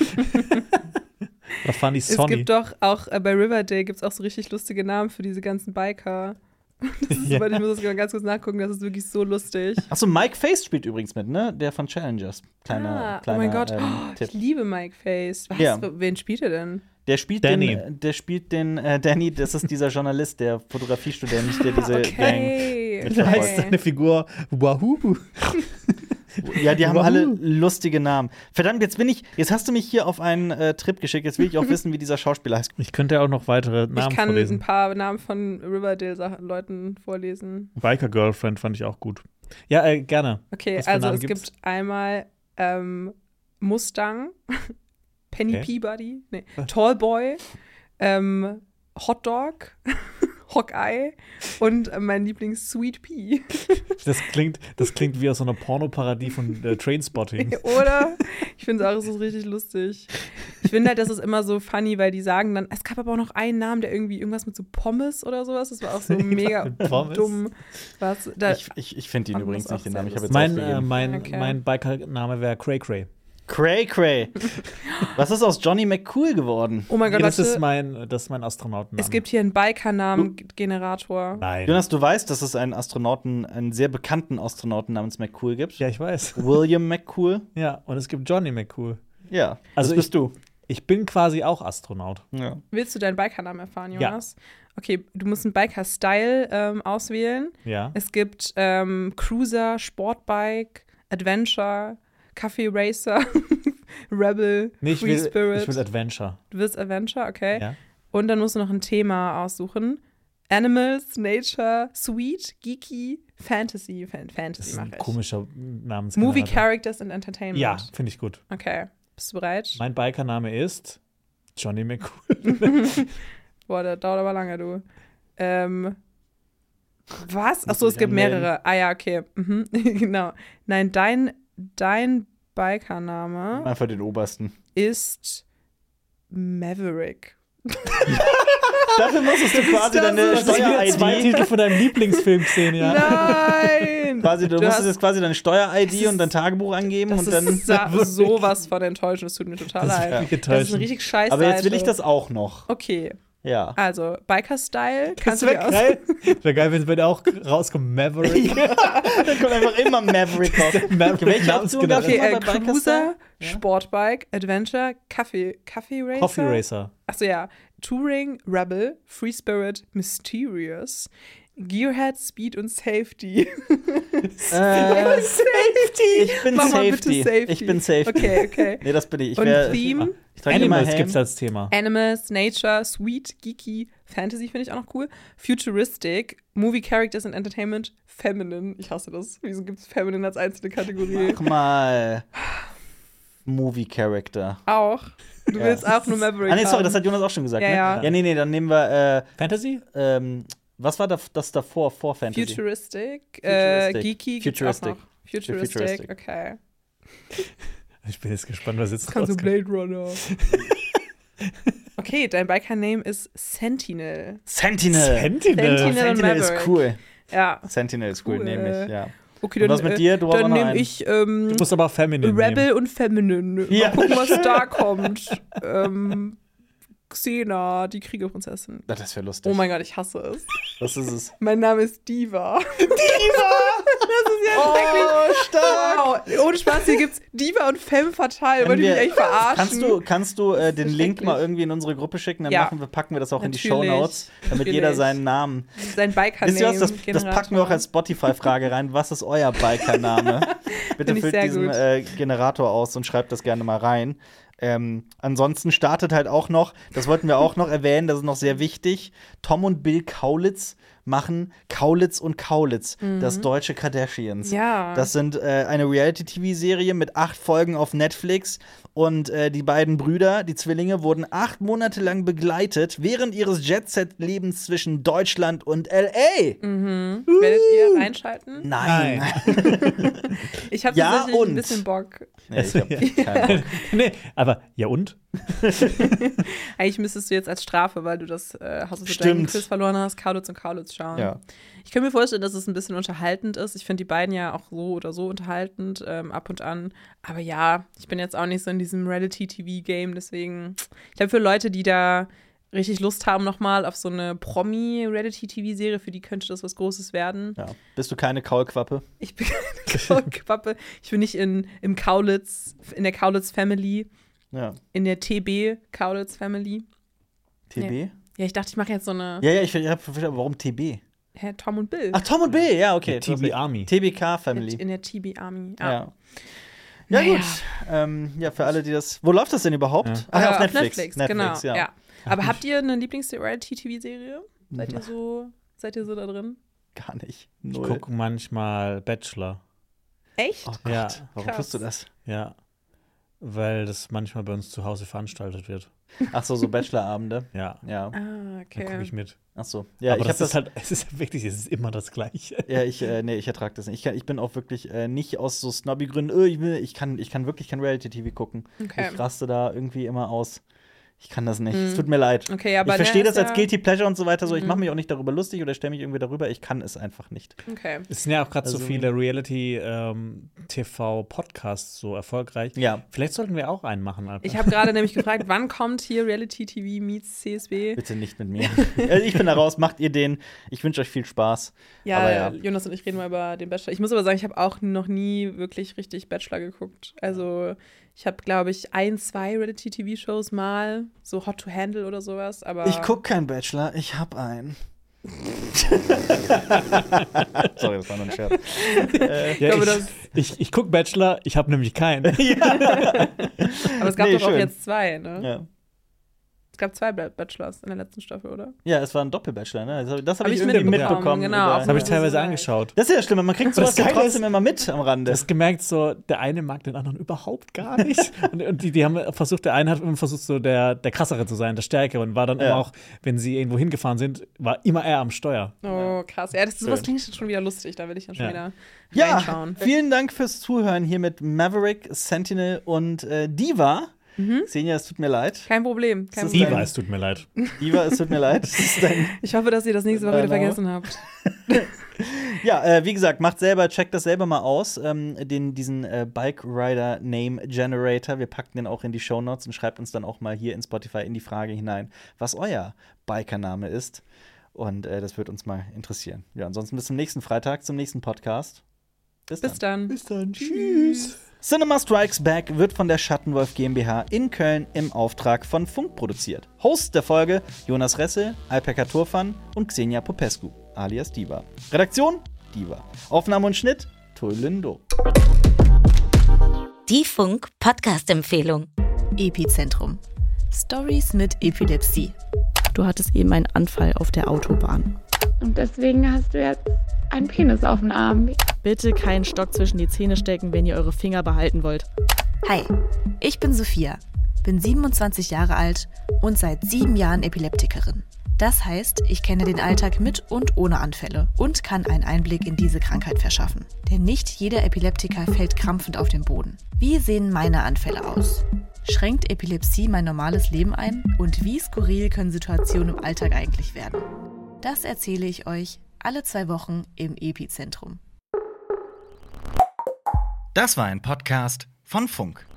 Speaker 2: Oder Funny
Speaker 3: Es
Speaker 2: Sonny.
Speaker 3: gibt doch auch äh, bei Riverdale gibt's auch so richtig lustige Namen für diese ganzen Biker. Das ist,
Speaker 2: Ja.
Speaker 3: warte, ich muss das mal ganz kurz nachgucken, das ist wirklich so lustig.
Speaker 1: Achso, Mike Face spielt übrigens mit, ne? Der von Challengers. Kleiner,
Speaker 3: ah,
Speaker 1: kleiner
Speaker 3: oh mein Gott,
Speaker 1: ähm,
Speaker 3: oh,
Speaker 1: Tipp.
Speaker 3: ich liebe Mike Face. Was?
Speaker 1: Ja.
Speaker 3: Wen spielt er denn?
Speaker 1: Der spielt
Speaker 2: Danny.
Speaker 1: den, der spielt den, äh, Danny, das ist dieser Journalist, der Fotografiestudent, der diese Gang.
Speaker 3: Okay,
Speaker 2: Da heißt
Speaker 3: okay.
Speaker 2: seine Figur Wahoo.
Speaker 1: Ja, die haben
Speaker 2: Wahoo.
Speaker 1: alle lustige Namen. Verdammt, jetzt bin ich, jetzt hast du mich hier auf einen äh, Trip geschickt, jetzt will ich auch wissen, wie dieser Schauspieler heißt.
Speaker 2: Ich könnte auch noch weitere Namen
Speaker 3: Ich kann
Speaker 2: vorlesen.
Speaker 3: ein paar Namen von Riverdale-Leuten vorlesen.
Speaker 2: Biker Girlfriend fand ich auch gut. Ja, äh, gerne.
Speaker 3: Okay,
Speaker 2: Was für
Speaker 3: also
Speaker 2: Namen
Speaker 3: es
Speaker 2: gibt's?
Speaker 3: gibt einmal ähm, Mustang, Penny
Speaker 2: Okay.
Speaker 3: Peabody, nee, Tallboy, ähm, Hotdog, Hawkeye und äh, mein Lieblings Sweet Pea.
Speaker 2: Das klingt, das klingt wie aus so einer Pornoparodie von äh, Trainspotting.
Speaker 3: Oder? Ich finde auch, es ist richtig lustig. Ich finde halt, das ist immer so funny, weil die sagen dann, es gab aber auch noch einen Namen, der irgendwie irgendwas mit so Pommes oder sowas, das war auch so mega
Speaker 2: Mit Pommes?
Speaker 3: dumm. Was, da,
Speaker 1: Ich, ich, ich finde ihn
Speaker 3: Fand
Speaker 1: übrigens
Speaker 3: das
Speaker 1: nicht,
Speaker 3: auch
Speaker 1: den
Speaker 3: sehr
Speaker 1: Namen. Ich habe jetzt
Speaker 2: Mein, äh,
Speaker 1: aufgegeben.
Speaker 2: mein,
Speaker 3: Okay.
Speaker 2: mein Biker-Name wäre Cray Cray.
Speaker 1: Cray Cray. Was ist aus Johnny McCool geworden?
Speaker 3: oh mein Gott,
Speaker 2: das, ist
Speaker 3: Leute,
Speaker 2: mein, das ist mein Astronautenname.
Speaker 3: es gibt hier einen Biker-Namen-Generator.
Speaker 2: Nein.
Speaker 1: Jonas, du weißt, dass es einen Astronauten, einen sehr bekannten Astronauten namens McCool gibt?
Speaker 2: Ja, ich weiß.
Speaker 1: William McCool?
Speaker 2: Ja, und es gibt Johnny McCool.
Speaker 1: Ja,
Speaker 2: Also
Speaker 1: das bist du.
Speaker 2: Ich bin quasi auch Astronaut.
Speaker 1: Ja.
Speaker 3: Willst du deinen Biker-Namen erfahren,
Speaker 2: Ja.
Speaker 3: Jonas? Okay, du musst einen Biker-Style ähm, auswählen.
Speaker 2: Ja.
Speaker 3: Es gibt ähm, Cruiser, Sportbike, Adventure, Kaffee Racer, Rebel,
Speaker 2: Nee, ich
Speaker 3: Free
Speaker 2: will,
Speaker 3: Spirit.
Speaker 2: ich will Adventure.
Speaker 3: Du willst Adventure, okay.
Speaker 2: Ja.
Speaker 3: Und dann musst du noch ein Thema aussuchen. Animals, Nature, Sweet, Geeky, Fantasy. Fan
Speaker 2: Das
Speaker 3: Fantasy
Speaker 2: ist ein
Speaker 3: mache ich.
Speaker 2: komischer Name.
Speaker 3: Movie Characters and Entertainment.
Speaker 2: Ja, finde ich gut.
Speaker 3: Okay. Bist du bereit?
Speaker 2: Mein Bikername ist Johnny McCool.
Speaker 3: Boah, der dauert aber lange, du. Ähm. Was? Achso,
Speaker 1: Muss
Speaker 3: es
Speaker 1: ich
Speaker 3: gibt
Speaker 1: anmelden?
Speaker 3: mehrere. Ah ja, okay. Mhm. Genau. Nein, dein, dein Bikername
Speaker 1: Einfach den obersten.
Speaker 3: ist Maverick.
Speaker 1: Dafür musstest du quasi deine
Speaker 2: Das ist wieder zwei
Speaker 1: Steuer-I D.
Speaker 2: Titel von deinem Lieblingsfilm gesehen, ja.
Speaker 3: Nein!
Speaker 1: Quasi, du,
Speaker 3: Du
Speaker 1: musstest
Speaker 3: hast-
Speaker 1: jetzt quasi deine Steuer-I D
Speaker 3: Das
Speaker 1: und dein Tagebuch angeben
Speaker 3: Das
Speaker 1: und dann.
Speaker 3: ist sa- sowas von enttäuschend. Es tut mir total
Speaker 2: Das ist
Speaker 3: leid.
Speaker 2: wirklich
Speaker 3: Das ist
Speaker 2: enttäuschend.
Speaker 3: eine richtig scheiße
Speaker 1: Aber jetzt will ich das auch noch.
Speaker 3: Okay,
Speaker 1: Ja.
Speaker 3: also Biker-Style.
Speaker 2: Das
Speaker 3: Kannst du
Speaker 2: wäre
Speaker 3: dir aus
Speaker 2: geil. Wäre geil, wenn es auch rauskommt, Maverick.
Speaker 1: Dann kommt einfach immer Maverick raus.
Speaker 2: Maverick
Speaker 1: Welche
Speaker 2: namens
Speaker 1: Option
Speaker 2: genau.
Speaker 1: gab's
Speaker 3: Okay,
Speaker 1: nochmal
Speaker 3: äh,
Speaker 1: bei Biker
Speaker 3: Cruiser,
Speaker 1: Style? Ja.
Speaker 3: Sportbike, Adventure, Kaffee, Kaffee Racer.
Speaker 2: Coffee Racer.
Speaker 3: Achso, ja. Touring, Rebel, Free Spirit, Mysterious, Gearhead, Speed und Safety.
Speaker 1: Äh,
Speaker 3: Safety!
Speaker 1: ich bin
Speaker 3: Mach mal bitte
Speaker 1: Safety.
Speaker 3: Safety.
Speaker 1: Ich bin Safety.
Speaker 3: Okay, okay.
Speaker 1: Nee, das bin ich. Ich,
Speaker 3: Und
Speaker 1: wär,
Speaker 3: Theme?
Speaker 1: ich trage immer
Speaker 2: Animals
Speaker 1: Helm.
Speaker 2: gibt's als Thema.
Speaker 3: Animals, Nature, Sweet, Geeky, Fantasy finde ich auch noch cool. Futuristic, Movie Characters and Entertainment, Feminine. Ich hasse das. Wieso gibt es Feminine als einzelne Kategorie?
Speaker 1: Mach mal Movie Character.
Speaker 3: Auch. Du
Speaker 1: Ja.
Speaker 3: willst auch nur Maverick
Speaker 1: Ah, nee, sorry,
Speaker 3: haben.
Speaker 1: das hat Jonas auch schon gesagt.
Speaker 3: Ja,
Speaker 1: ne?
Speaker 3: ja.
Speaker 1: ja, nee, nee, dann nehmen wir, äh,
Speaker 2: Fantasy?
Speaker 1: ähm, was war da, das davor, vor Fantasy?
Speaker 3: Futuristic, Äh,
Speaker 1: Futuristic.
Speaker 3: Geeky, gibt's auch
Speaker 1: Futuristic.
Speaker 3: noch. Futuristic,
Speaker 1: Futuristic.
Speaker 3: okay.
Speaker 2: Ich bin jetzt gespannt, was jetzt
Speaker 3: Das kann so
Speaker 2: rauskommt.
Speaker 3: Blade Runner. Okay, dein Biker-Name ist Sentinel.
Speaker 1: Sentinel.
Speaker 2: Sentinel.
Speaker 3: Sentinel.
Speaker 1: Sentinel ist
Speaker 3: Maverick.
Speaker 1: cool.
Speaker 3: Ja.
Speaker 1: Sentinel ist cool,
Speaker 3: Cool.
Speaker 1: nehme ich, ja.
Speaker 3: Okay,
Speaker 1: Und
Speaker 3: dann,
Speaker 1: was mit
Speaker 3: äh,
Speaker 1: dir? Du hast auch
Speaker 3: dann
Speaker 1: noch
Speaker 3: nehme
Speaker 1: einen.
Speaker 3: ich ähm,
Speaker 2: Du musst aber auch Feminine
Speaker 3: Rebel
Speaker 2: nehmen.
Speaker 3: und Feminine.
Speaker 1: Ja.
Speaker 3: Mal gucken, was da kommt. ähm, Xena, die Kriegerprinzessin.
Speaker 1: Na, das wäre lustig.
Speaker 3: Oh mein Gott, ich hasse es.
Speaker 1: Was ist es?
Speaker 3: Mein Name ist Diva.
Speaker 1: Oh, stark!
Speaker 3: Wow. Ohne Spaß, hier gibt's Diva und Femme Fatale.
Speaker 1: Wenn
Speaker 3: Wollt ihr mich
Speaker 1: wir-
Speaker 3: echt verarschen?
Speaker 1: Kannst du, kannst du äh, den
Speaker 3: ist
Speaker 1: Link mal
Speaker 3: schrecklich.
Speaker 1: irgendwie in unsere Gruppe schicken? Dann
Speaker 3: Ja.
Speaker 1: machen wir, packen wir das auch in die
Speaker 3: Natürlich.
Speaker 1: Shownotes, damit
Speaker 3: Natürlich.
Speaker 1: jeder seinen Namen.
Speaker 3: Sein Biker-Name.
Speaker 1: Wisst ihr was? Das, das packen wir auch als Spotify-Frage rein. Was ist euer Biker-Name? Bitte
Speaker 3: Find ich
Speaker 1: füllt
Speaker 3: sehr
Speaker 1: diesen
Speaker 3: gut.
Speaker 1: äh, Generator aus und schreibt das gerne mal rein. Ähm, ansonsten startet halt auch noch, das wollten wir auch noch erwähnen, das ist noch sehr wichtig. Tom und Bill Kaulitz machen Kaulitz und Kaulitz, das deutsche Kardashians.
Speaker 3: Mhm. Ja.
Speaker 1: Das sind äh, eine Reality-T V-Serie mit acht Folgen auf Netflix. Und äh, die beiden Brüder, die Zwillinge, wurden acht Monate lang begleitet während ihres Jet-Set-Lebens zwischen Deutschland und L A.
Speaker 3: Mhm. Werdet ihr reinschalten?
Speaker 1: Nein.
Speaker 3: Ich habe
Speaker 1: Ja,
Speaker 3: tatsächlich
Speaker 1: und?
Speaker 3: ein bisschen Bock.
Speaker 1: Nee, ich hab keinen Bock.
Speaker 2: Nee, aber ja und?
Speaker 3: Eigentlich müsstest du jetzt als Strafe, weil du das äh, Haus of the
Speaker 1: Stimmt.
Speaker 3: Dragon Quiz verloren hast, Kaulitz und Kaulitz schauen.
Speaker 1: Ja.
Speaker 3: Ich kann mir vorstellen, dass es ein bisschen unterhaltend ist. Ich finde die beiden ja auch so oder so unterhaltend, ähm, ab und an. Aber ja, ich bin jetzt auch nicht so in diesem Reality-T V-Game, deswegen, ich glaube, für Leute, die da richtig Lust haben nochmal auf so eine Promi-Reality-T V-Serie, für die könnte das was Großes werden.
Speaker 1: Ja. Bist du keine Kaulquappe?
Speaker 3: Ich bin keine Kaulquappe. Ich bin nicht in, im Kaulitz, in der Kaulitz-Family,
Speaker 1: Ja.
Speaker 3: in der T B-Kaulitz-Family.
Speaker 1: T B?
Speaker 3: Ja, ich dachte, ich mache jetzt so eine
Speaker 1: Ja, ja, ich, ich hab verstanden, warum T B?
Speaker 3: Hä, Tom und Bill.
Speaker 1: Ach, Tom und Bill, ja, okay.
Speaker 2: Der T B Army.
Speaker 1: T B K Family.
Speaker 3: In der T B-Army.
Speaker 1: Ja. Ja,
Speaker 3: Naja.
Speaker 1: gut. Ähm, ja, für alle, die das. Wo läuft das denn überhaupt?
Speaker 2: Ja.
Speaker 1: Ach, ja,
Speaker 3: Äh,
Speaker 1: auf Netflix.
Speaker 3: genau.
Speaker 1: ja.
Speaker 3: Ja. Aber habt ihr eine Lieblings-Reality-T V-Serie? Seid ihr so, seid ihr so da drin?
Speaker 1: Gar nicht.
Speaker 2: Ich
Speaker 1: Null.
Speaker 2: gucke manchmal Bachelor.
Speaker 3: Echt?
Speaker 1: Oh Gott,
Speaker 2: Ja.
Speaker 1: warum
Speaker 3: Krass.
Speaker 1: tust du das?
Speaker 2: Ja. Weil das manchmal bei uns zu Hause veranstaltet wird.
Speaker 1: Ach so, so Bachelorabende.
Speaker 2: Ja.
Speaker 1: Ja.
Speaker 3: Ah,
Speaker 2: Dann gucke
Speaker 3: okay.
Speaker 2: ich mit.
Speaker 1: Ach so. Ja,
Speaker 2: aber
Speaker 1: ich
Speaker 2: das
Speaker 1: habe
Speaker 2: ist
Speaker 1: das
Speaker 2: halt, es ist wirklich, es ist immer das Gleiche.
Speaker 1: Ja, ich, äh, nee, ich ertrage das nicht. Ich, kann, ich bin auch wirklich äh, nicht aus so Snobby-Gründen, äh, ich, will, ich, kann, ich kann wirklich kein Reality-T V gucken.
Speaker 3: Okay.
Speaker 1: Ich raste da irgendwie immer aus. Ich kann das nicht.
Speaker 3: Mhm.
Speaker 1: Es tut mir leid.
Speaker 3: Okay, aber
Speaker 1: ich verstehe
Speaker 3: ne,
Speaker 1: das
Speaker 3: ist
Speaker 1: als
Speaker 3: ja-
Speaker 1: Guilty Pleasure und so weiter. So. Ich
Speaker 3: Mhm.
Speaker 1: mache mich auch nicht darüber lustig oder stelle mich irgendwie darüber. Ich kann es einfach nicht.
Speaker 3: Okay.
Speaker 2: Es sind ja auch gerade
Speaker 1: Also-
Speaker 2: so viele Reality-T V-Podcasts so erfolgreich.
Speaker 1: Ja.
Speaker 2: Vielleicht sollten wir auch einen machen, Alter.
Speaker 3: Ich habe gerade nämlich gefragt, wann kommt hier Reality-T V meets C S B?
Speaker 1: Bitte nicht mit mir. Also ich bin da raus. Macht ihr den. Ich wünsche euch viel Spaß.
Speaker 3: Ja,
Speaker 1: Aber ja.
Speaker 3: Jonas und ich reden mal über den Bachelor. Ich muss aber sagen, ich habe auch noch nie wirklich richtig Bachelor geguckt. Also ich habe, glaube ich, ein, zwei Reality-T V-Shows mal, so Hot to Handle oder sowas. Aber
Speaker 1: Ich gucke keinen Bachelor. Ich hab einen. Sorry, das war nur ein Scherz.
Speaker 2: ja,
Speaker 3: glaube,
Speaker 2: ich,
Speaker 3: das-
Speaker 2: ich, ich gucke Bachelor, ich habe nämlich keinen.
Speaker 3: aber es gab
Speaker 1: Nee,
Speaker 3: doch auch
Speaker 1: schön.
Speaker 3: jetzt zwei, ne?
Speaker 1: Ja.
Speaker 3: Es gab zwei Ba- Bachelors in der letzten Staffel, oder?
Speaker 1: Ja, es war ein Doppelbachelor, ne? Das habe das hab
Speaker 3: Hab
Speaker 1: ich
Speaker 3: ich
Speaker 1: irgendwie
Speaker 3: mitbekommen,
Speaker 1: mitbekommen.
Speaker 3: genau,
Speaker 1: über-
Speaker 3: auf
Speaker 2: Das habe ich
Speaker 3: Ja,
Speaker 2: teilweise
Speaker 3: so
Speaker 2: angeschaut.
Speaker 1: Das ist ja schlimm, man kriegt
Speaker 2: Das
Speaker 1: sowas ja
Speaker 2: Geile
Speaker 1: trotzdem
Speaker 2: ist-
Speaker 1: immer mit am Rande.
Speaker 2: Das gemerkt, so, der eine mag den anderen überhaupt gar nicht. und, und die, die haben versucht, der eine hat immer versucht, so der, der krassere zu sein, der Stärkere und war dann
Speaker 1: Ja.
Speaker 2: immer auch, wenn sie irgendwo hingefahren sind, war immer er am Steuer.
Speaker 3: Oh, krass. Ja, das, sowas
Speaker 1: Schön.
Speaker 3: klingt schon wieder lustig. Da will ich dann schon
Speaker 2: Ja.
Speaker 3: wieder
Speaker 1: Ja,
Speaker 3: reinschauen.
Speaker 1: vielen Dank fürs Zuhören hier mit Maverick, Sentinel und äh, Diva. Xenia, es tut mir leid.
Speaker 3: Kein Problem. Kein
Speaker 1: Das ist
Speaker 3: Problem.
Speaker 2: Diva, es tut mir leid.
Speaker 1: Diva, es tut mir leid. Das ist dein
Speaker 3: Ich hoffe, dass ihr das nächste Woche wieder
Speaker 1: Genau.
Speaker 3: vergessen habt.
Speaker 1: Ja, äh, wie gesagt, macht selber, checkt das selber mal aus, ähm, den, diesen äh, Bike Rider Name Generator. Wir packen den auch in die Shownotes und schreibt uns dann auch mal hier in Spotify in die Frage hinein, was euer Bikername ist. Und äh, das wird uns mal interessieren. Ja, ansonsten bis zum nächsten Freitag, zum nächsten Podcast. Bis dann.
Speaker 3: Bis dann.
Speaker 2: Bis dann. Tschüss.
Speaker 1: Cinema Strikes Back wird von der Schattenwolf GmbH in Köln im Auftrag von Funk produziert. Host der Folge Jonas Ressel, Alpeka Turfan und Xenia Popescu, alias Diva. Redaktion Diva. Aufnahme und Schnitt Tulindo.
Speaker 5: Die Funk-Podcast-Empfehlung.
Speaker 6: Epizentrum. Stories mit Epilepsie.
Speaker 5: du hattest eben einen Anfall auf der Autobahn.
Speaker 6: Und deswegen hast du jetzt einen Penis auf dem Arm.
Speaker 5: Bitte keinen Stock zwischen die Zähne stecken, wenn ihr eure Finger behalten wollt.
Speaker 7: Hi, ich bin Sophia, bin siebenundzwanzig Jahre alt und seit sieben Jahren Epileptikerin. Das heißt, ich kenne den Alltag mit und ohne Anfälle und kann einen Einblick in diese Krankheit verschaffen. Denn nicht jeder Epileptiker fällt krampfend auf den Boden. Wie sehen meine Anfälle aus? Schränkt Epilepsie mein normales Leben ein? Und wie skurril können Situationen im Alltag eigentlich werden? Das erzähle ich euch alle zwei Wochen im Epizentrum.
Speaker 4: Das war ein Podcast von Funk.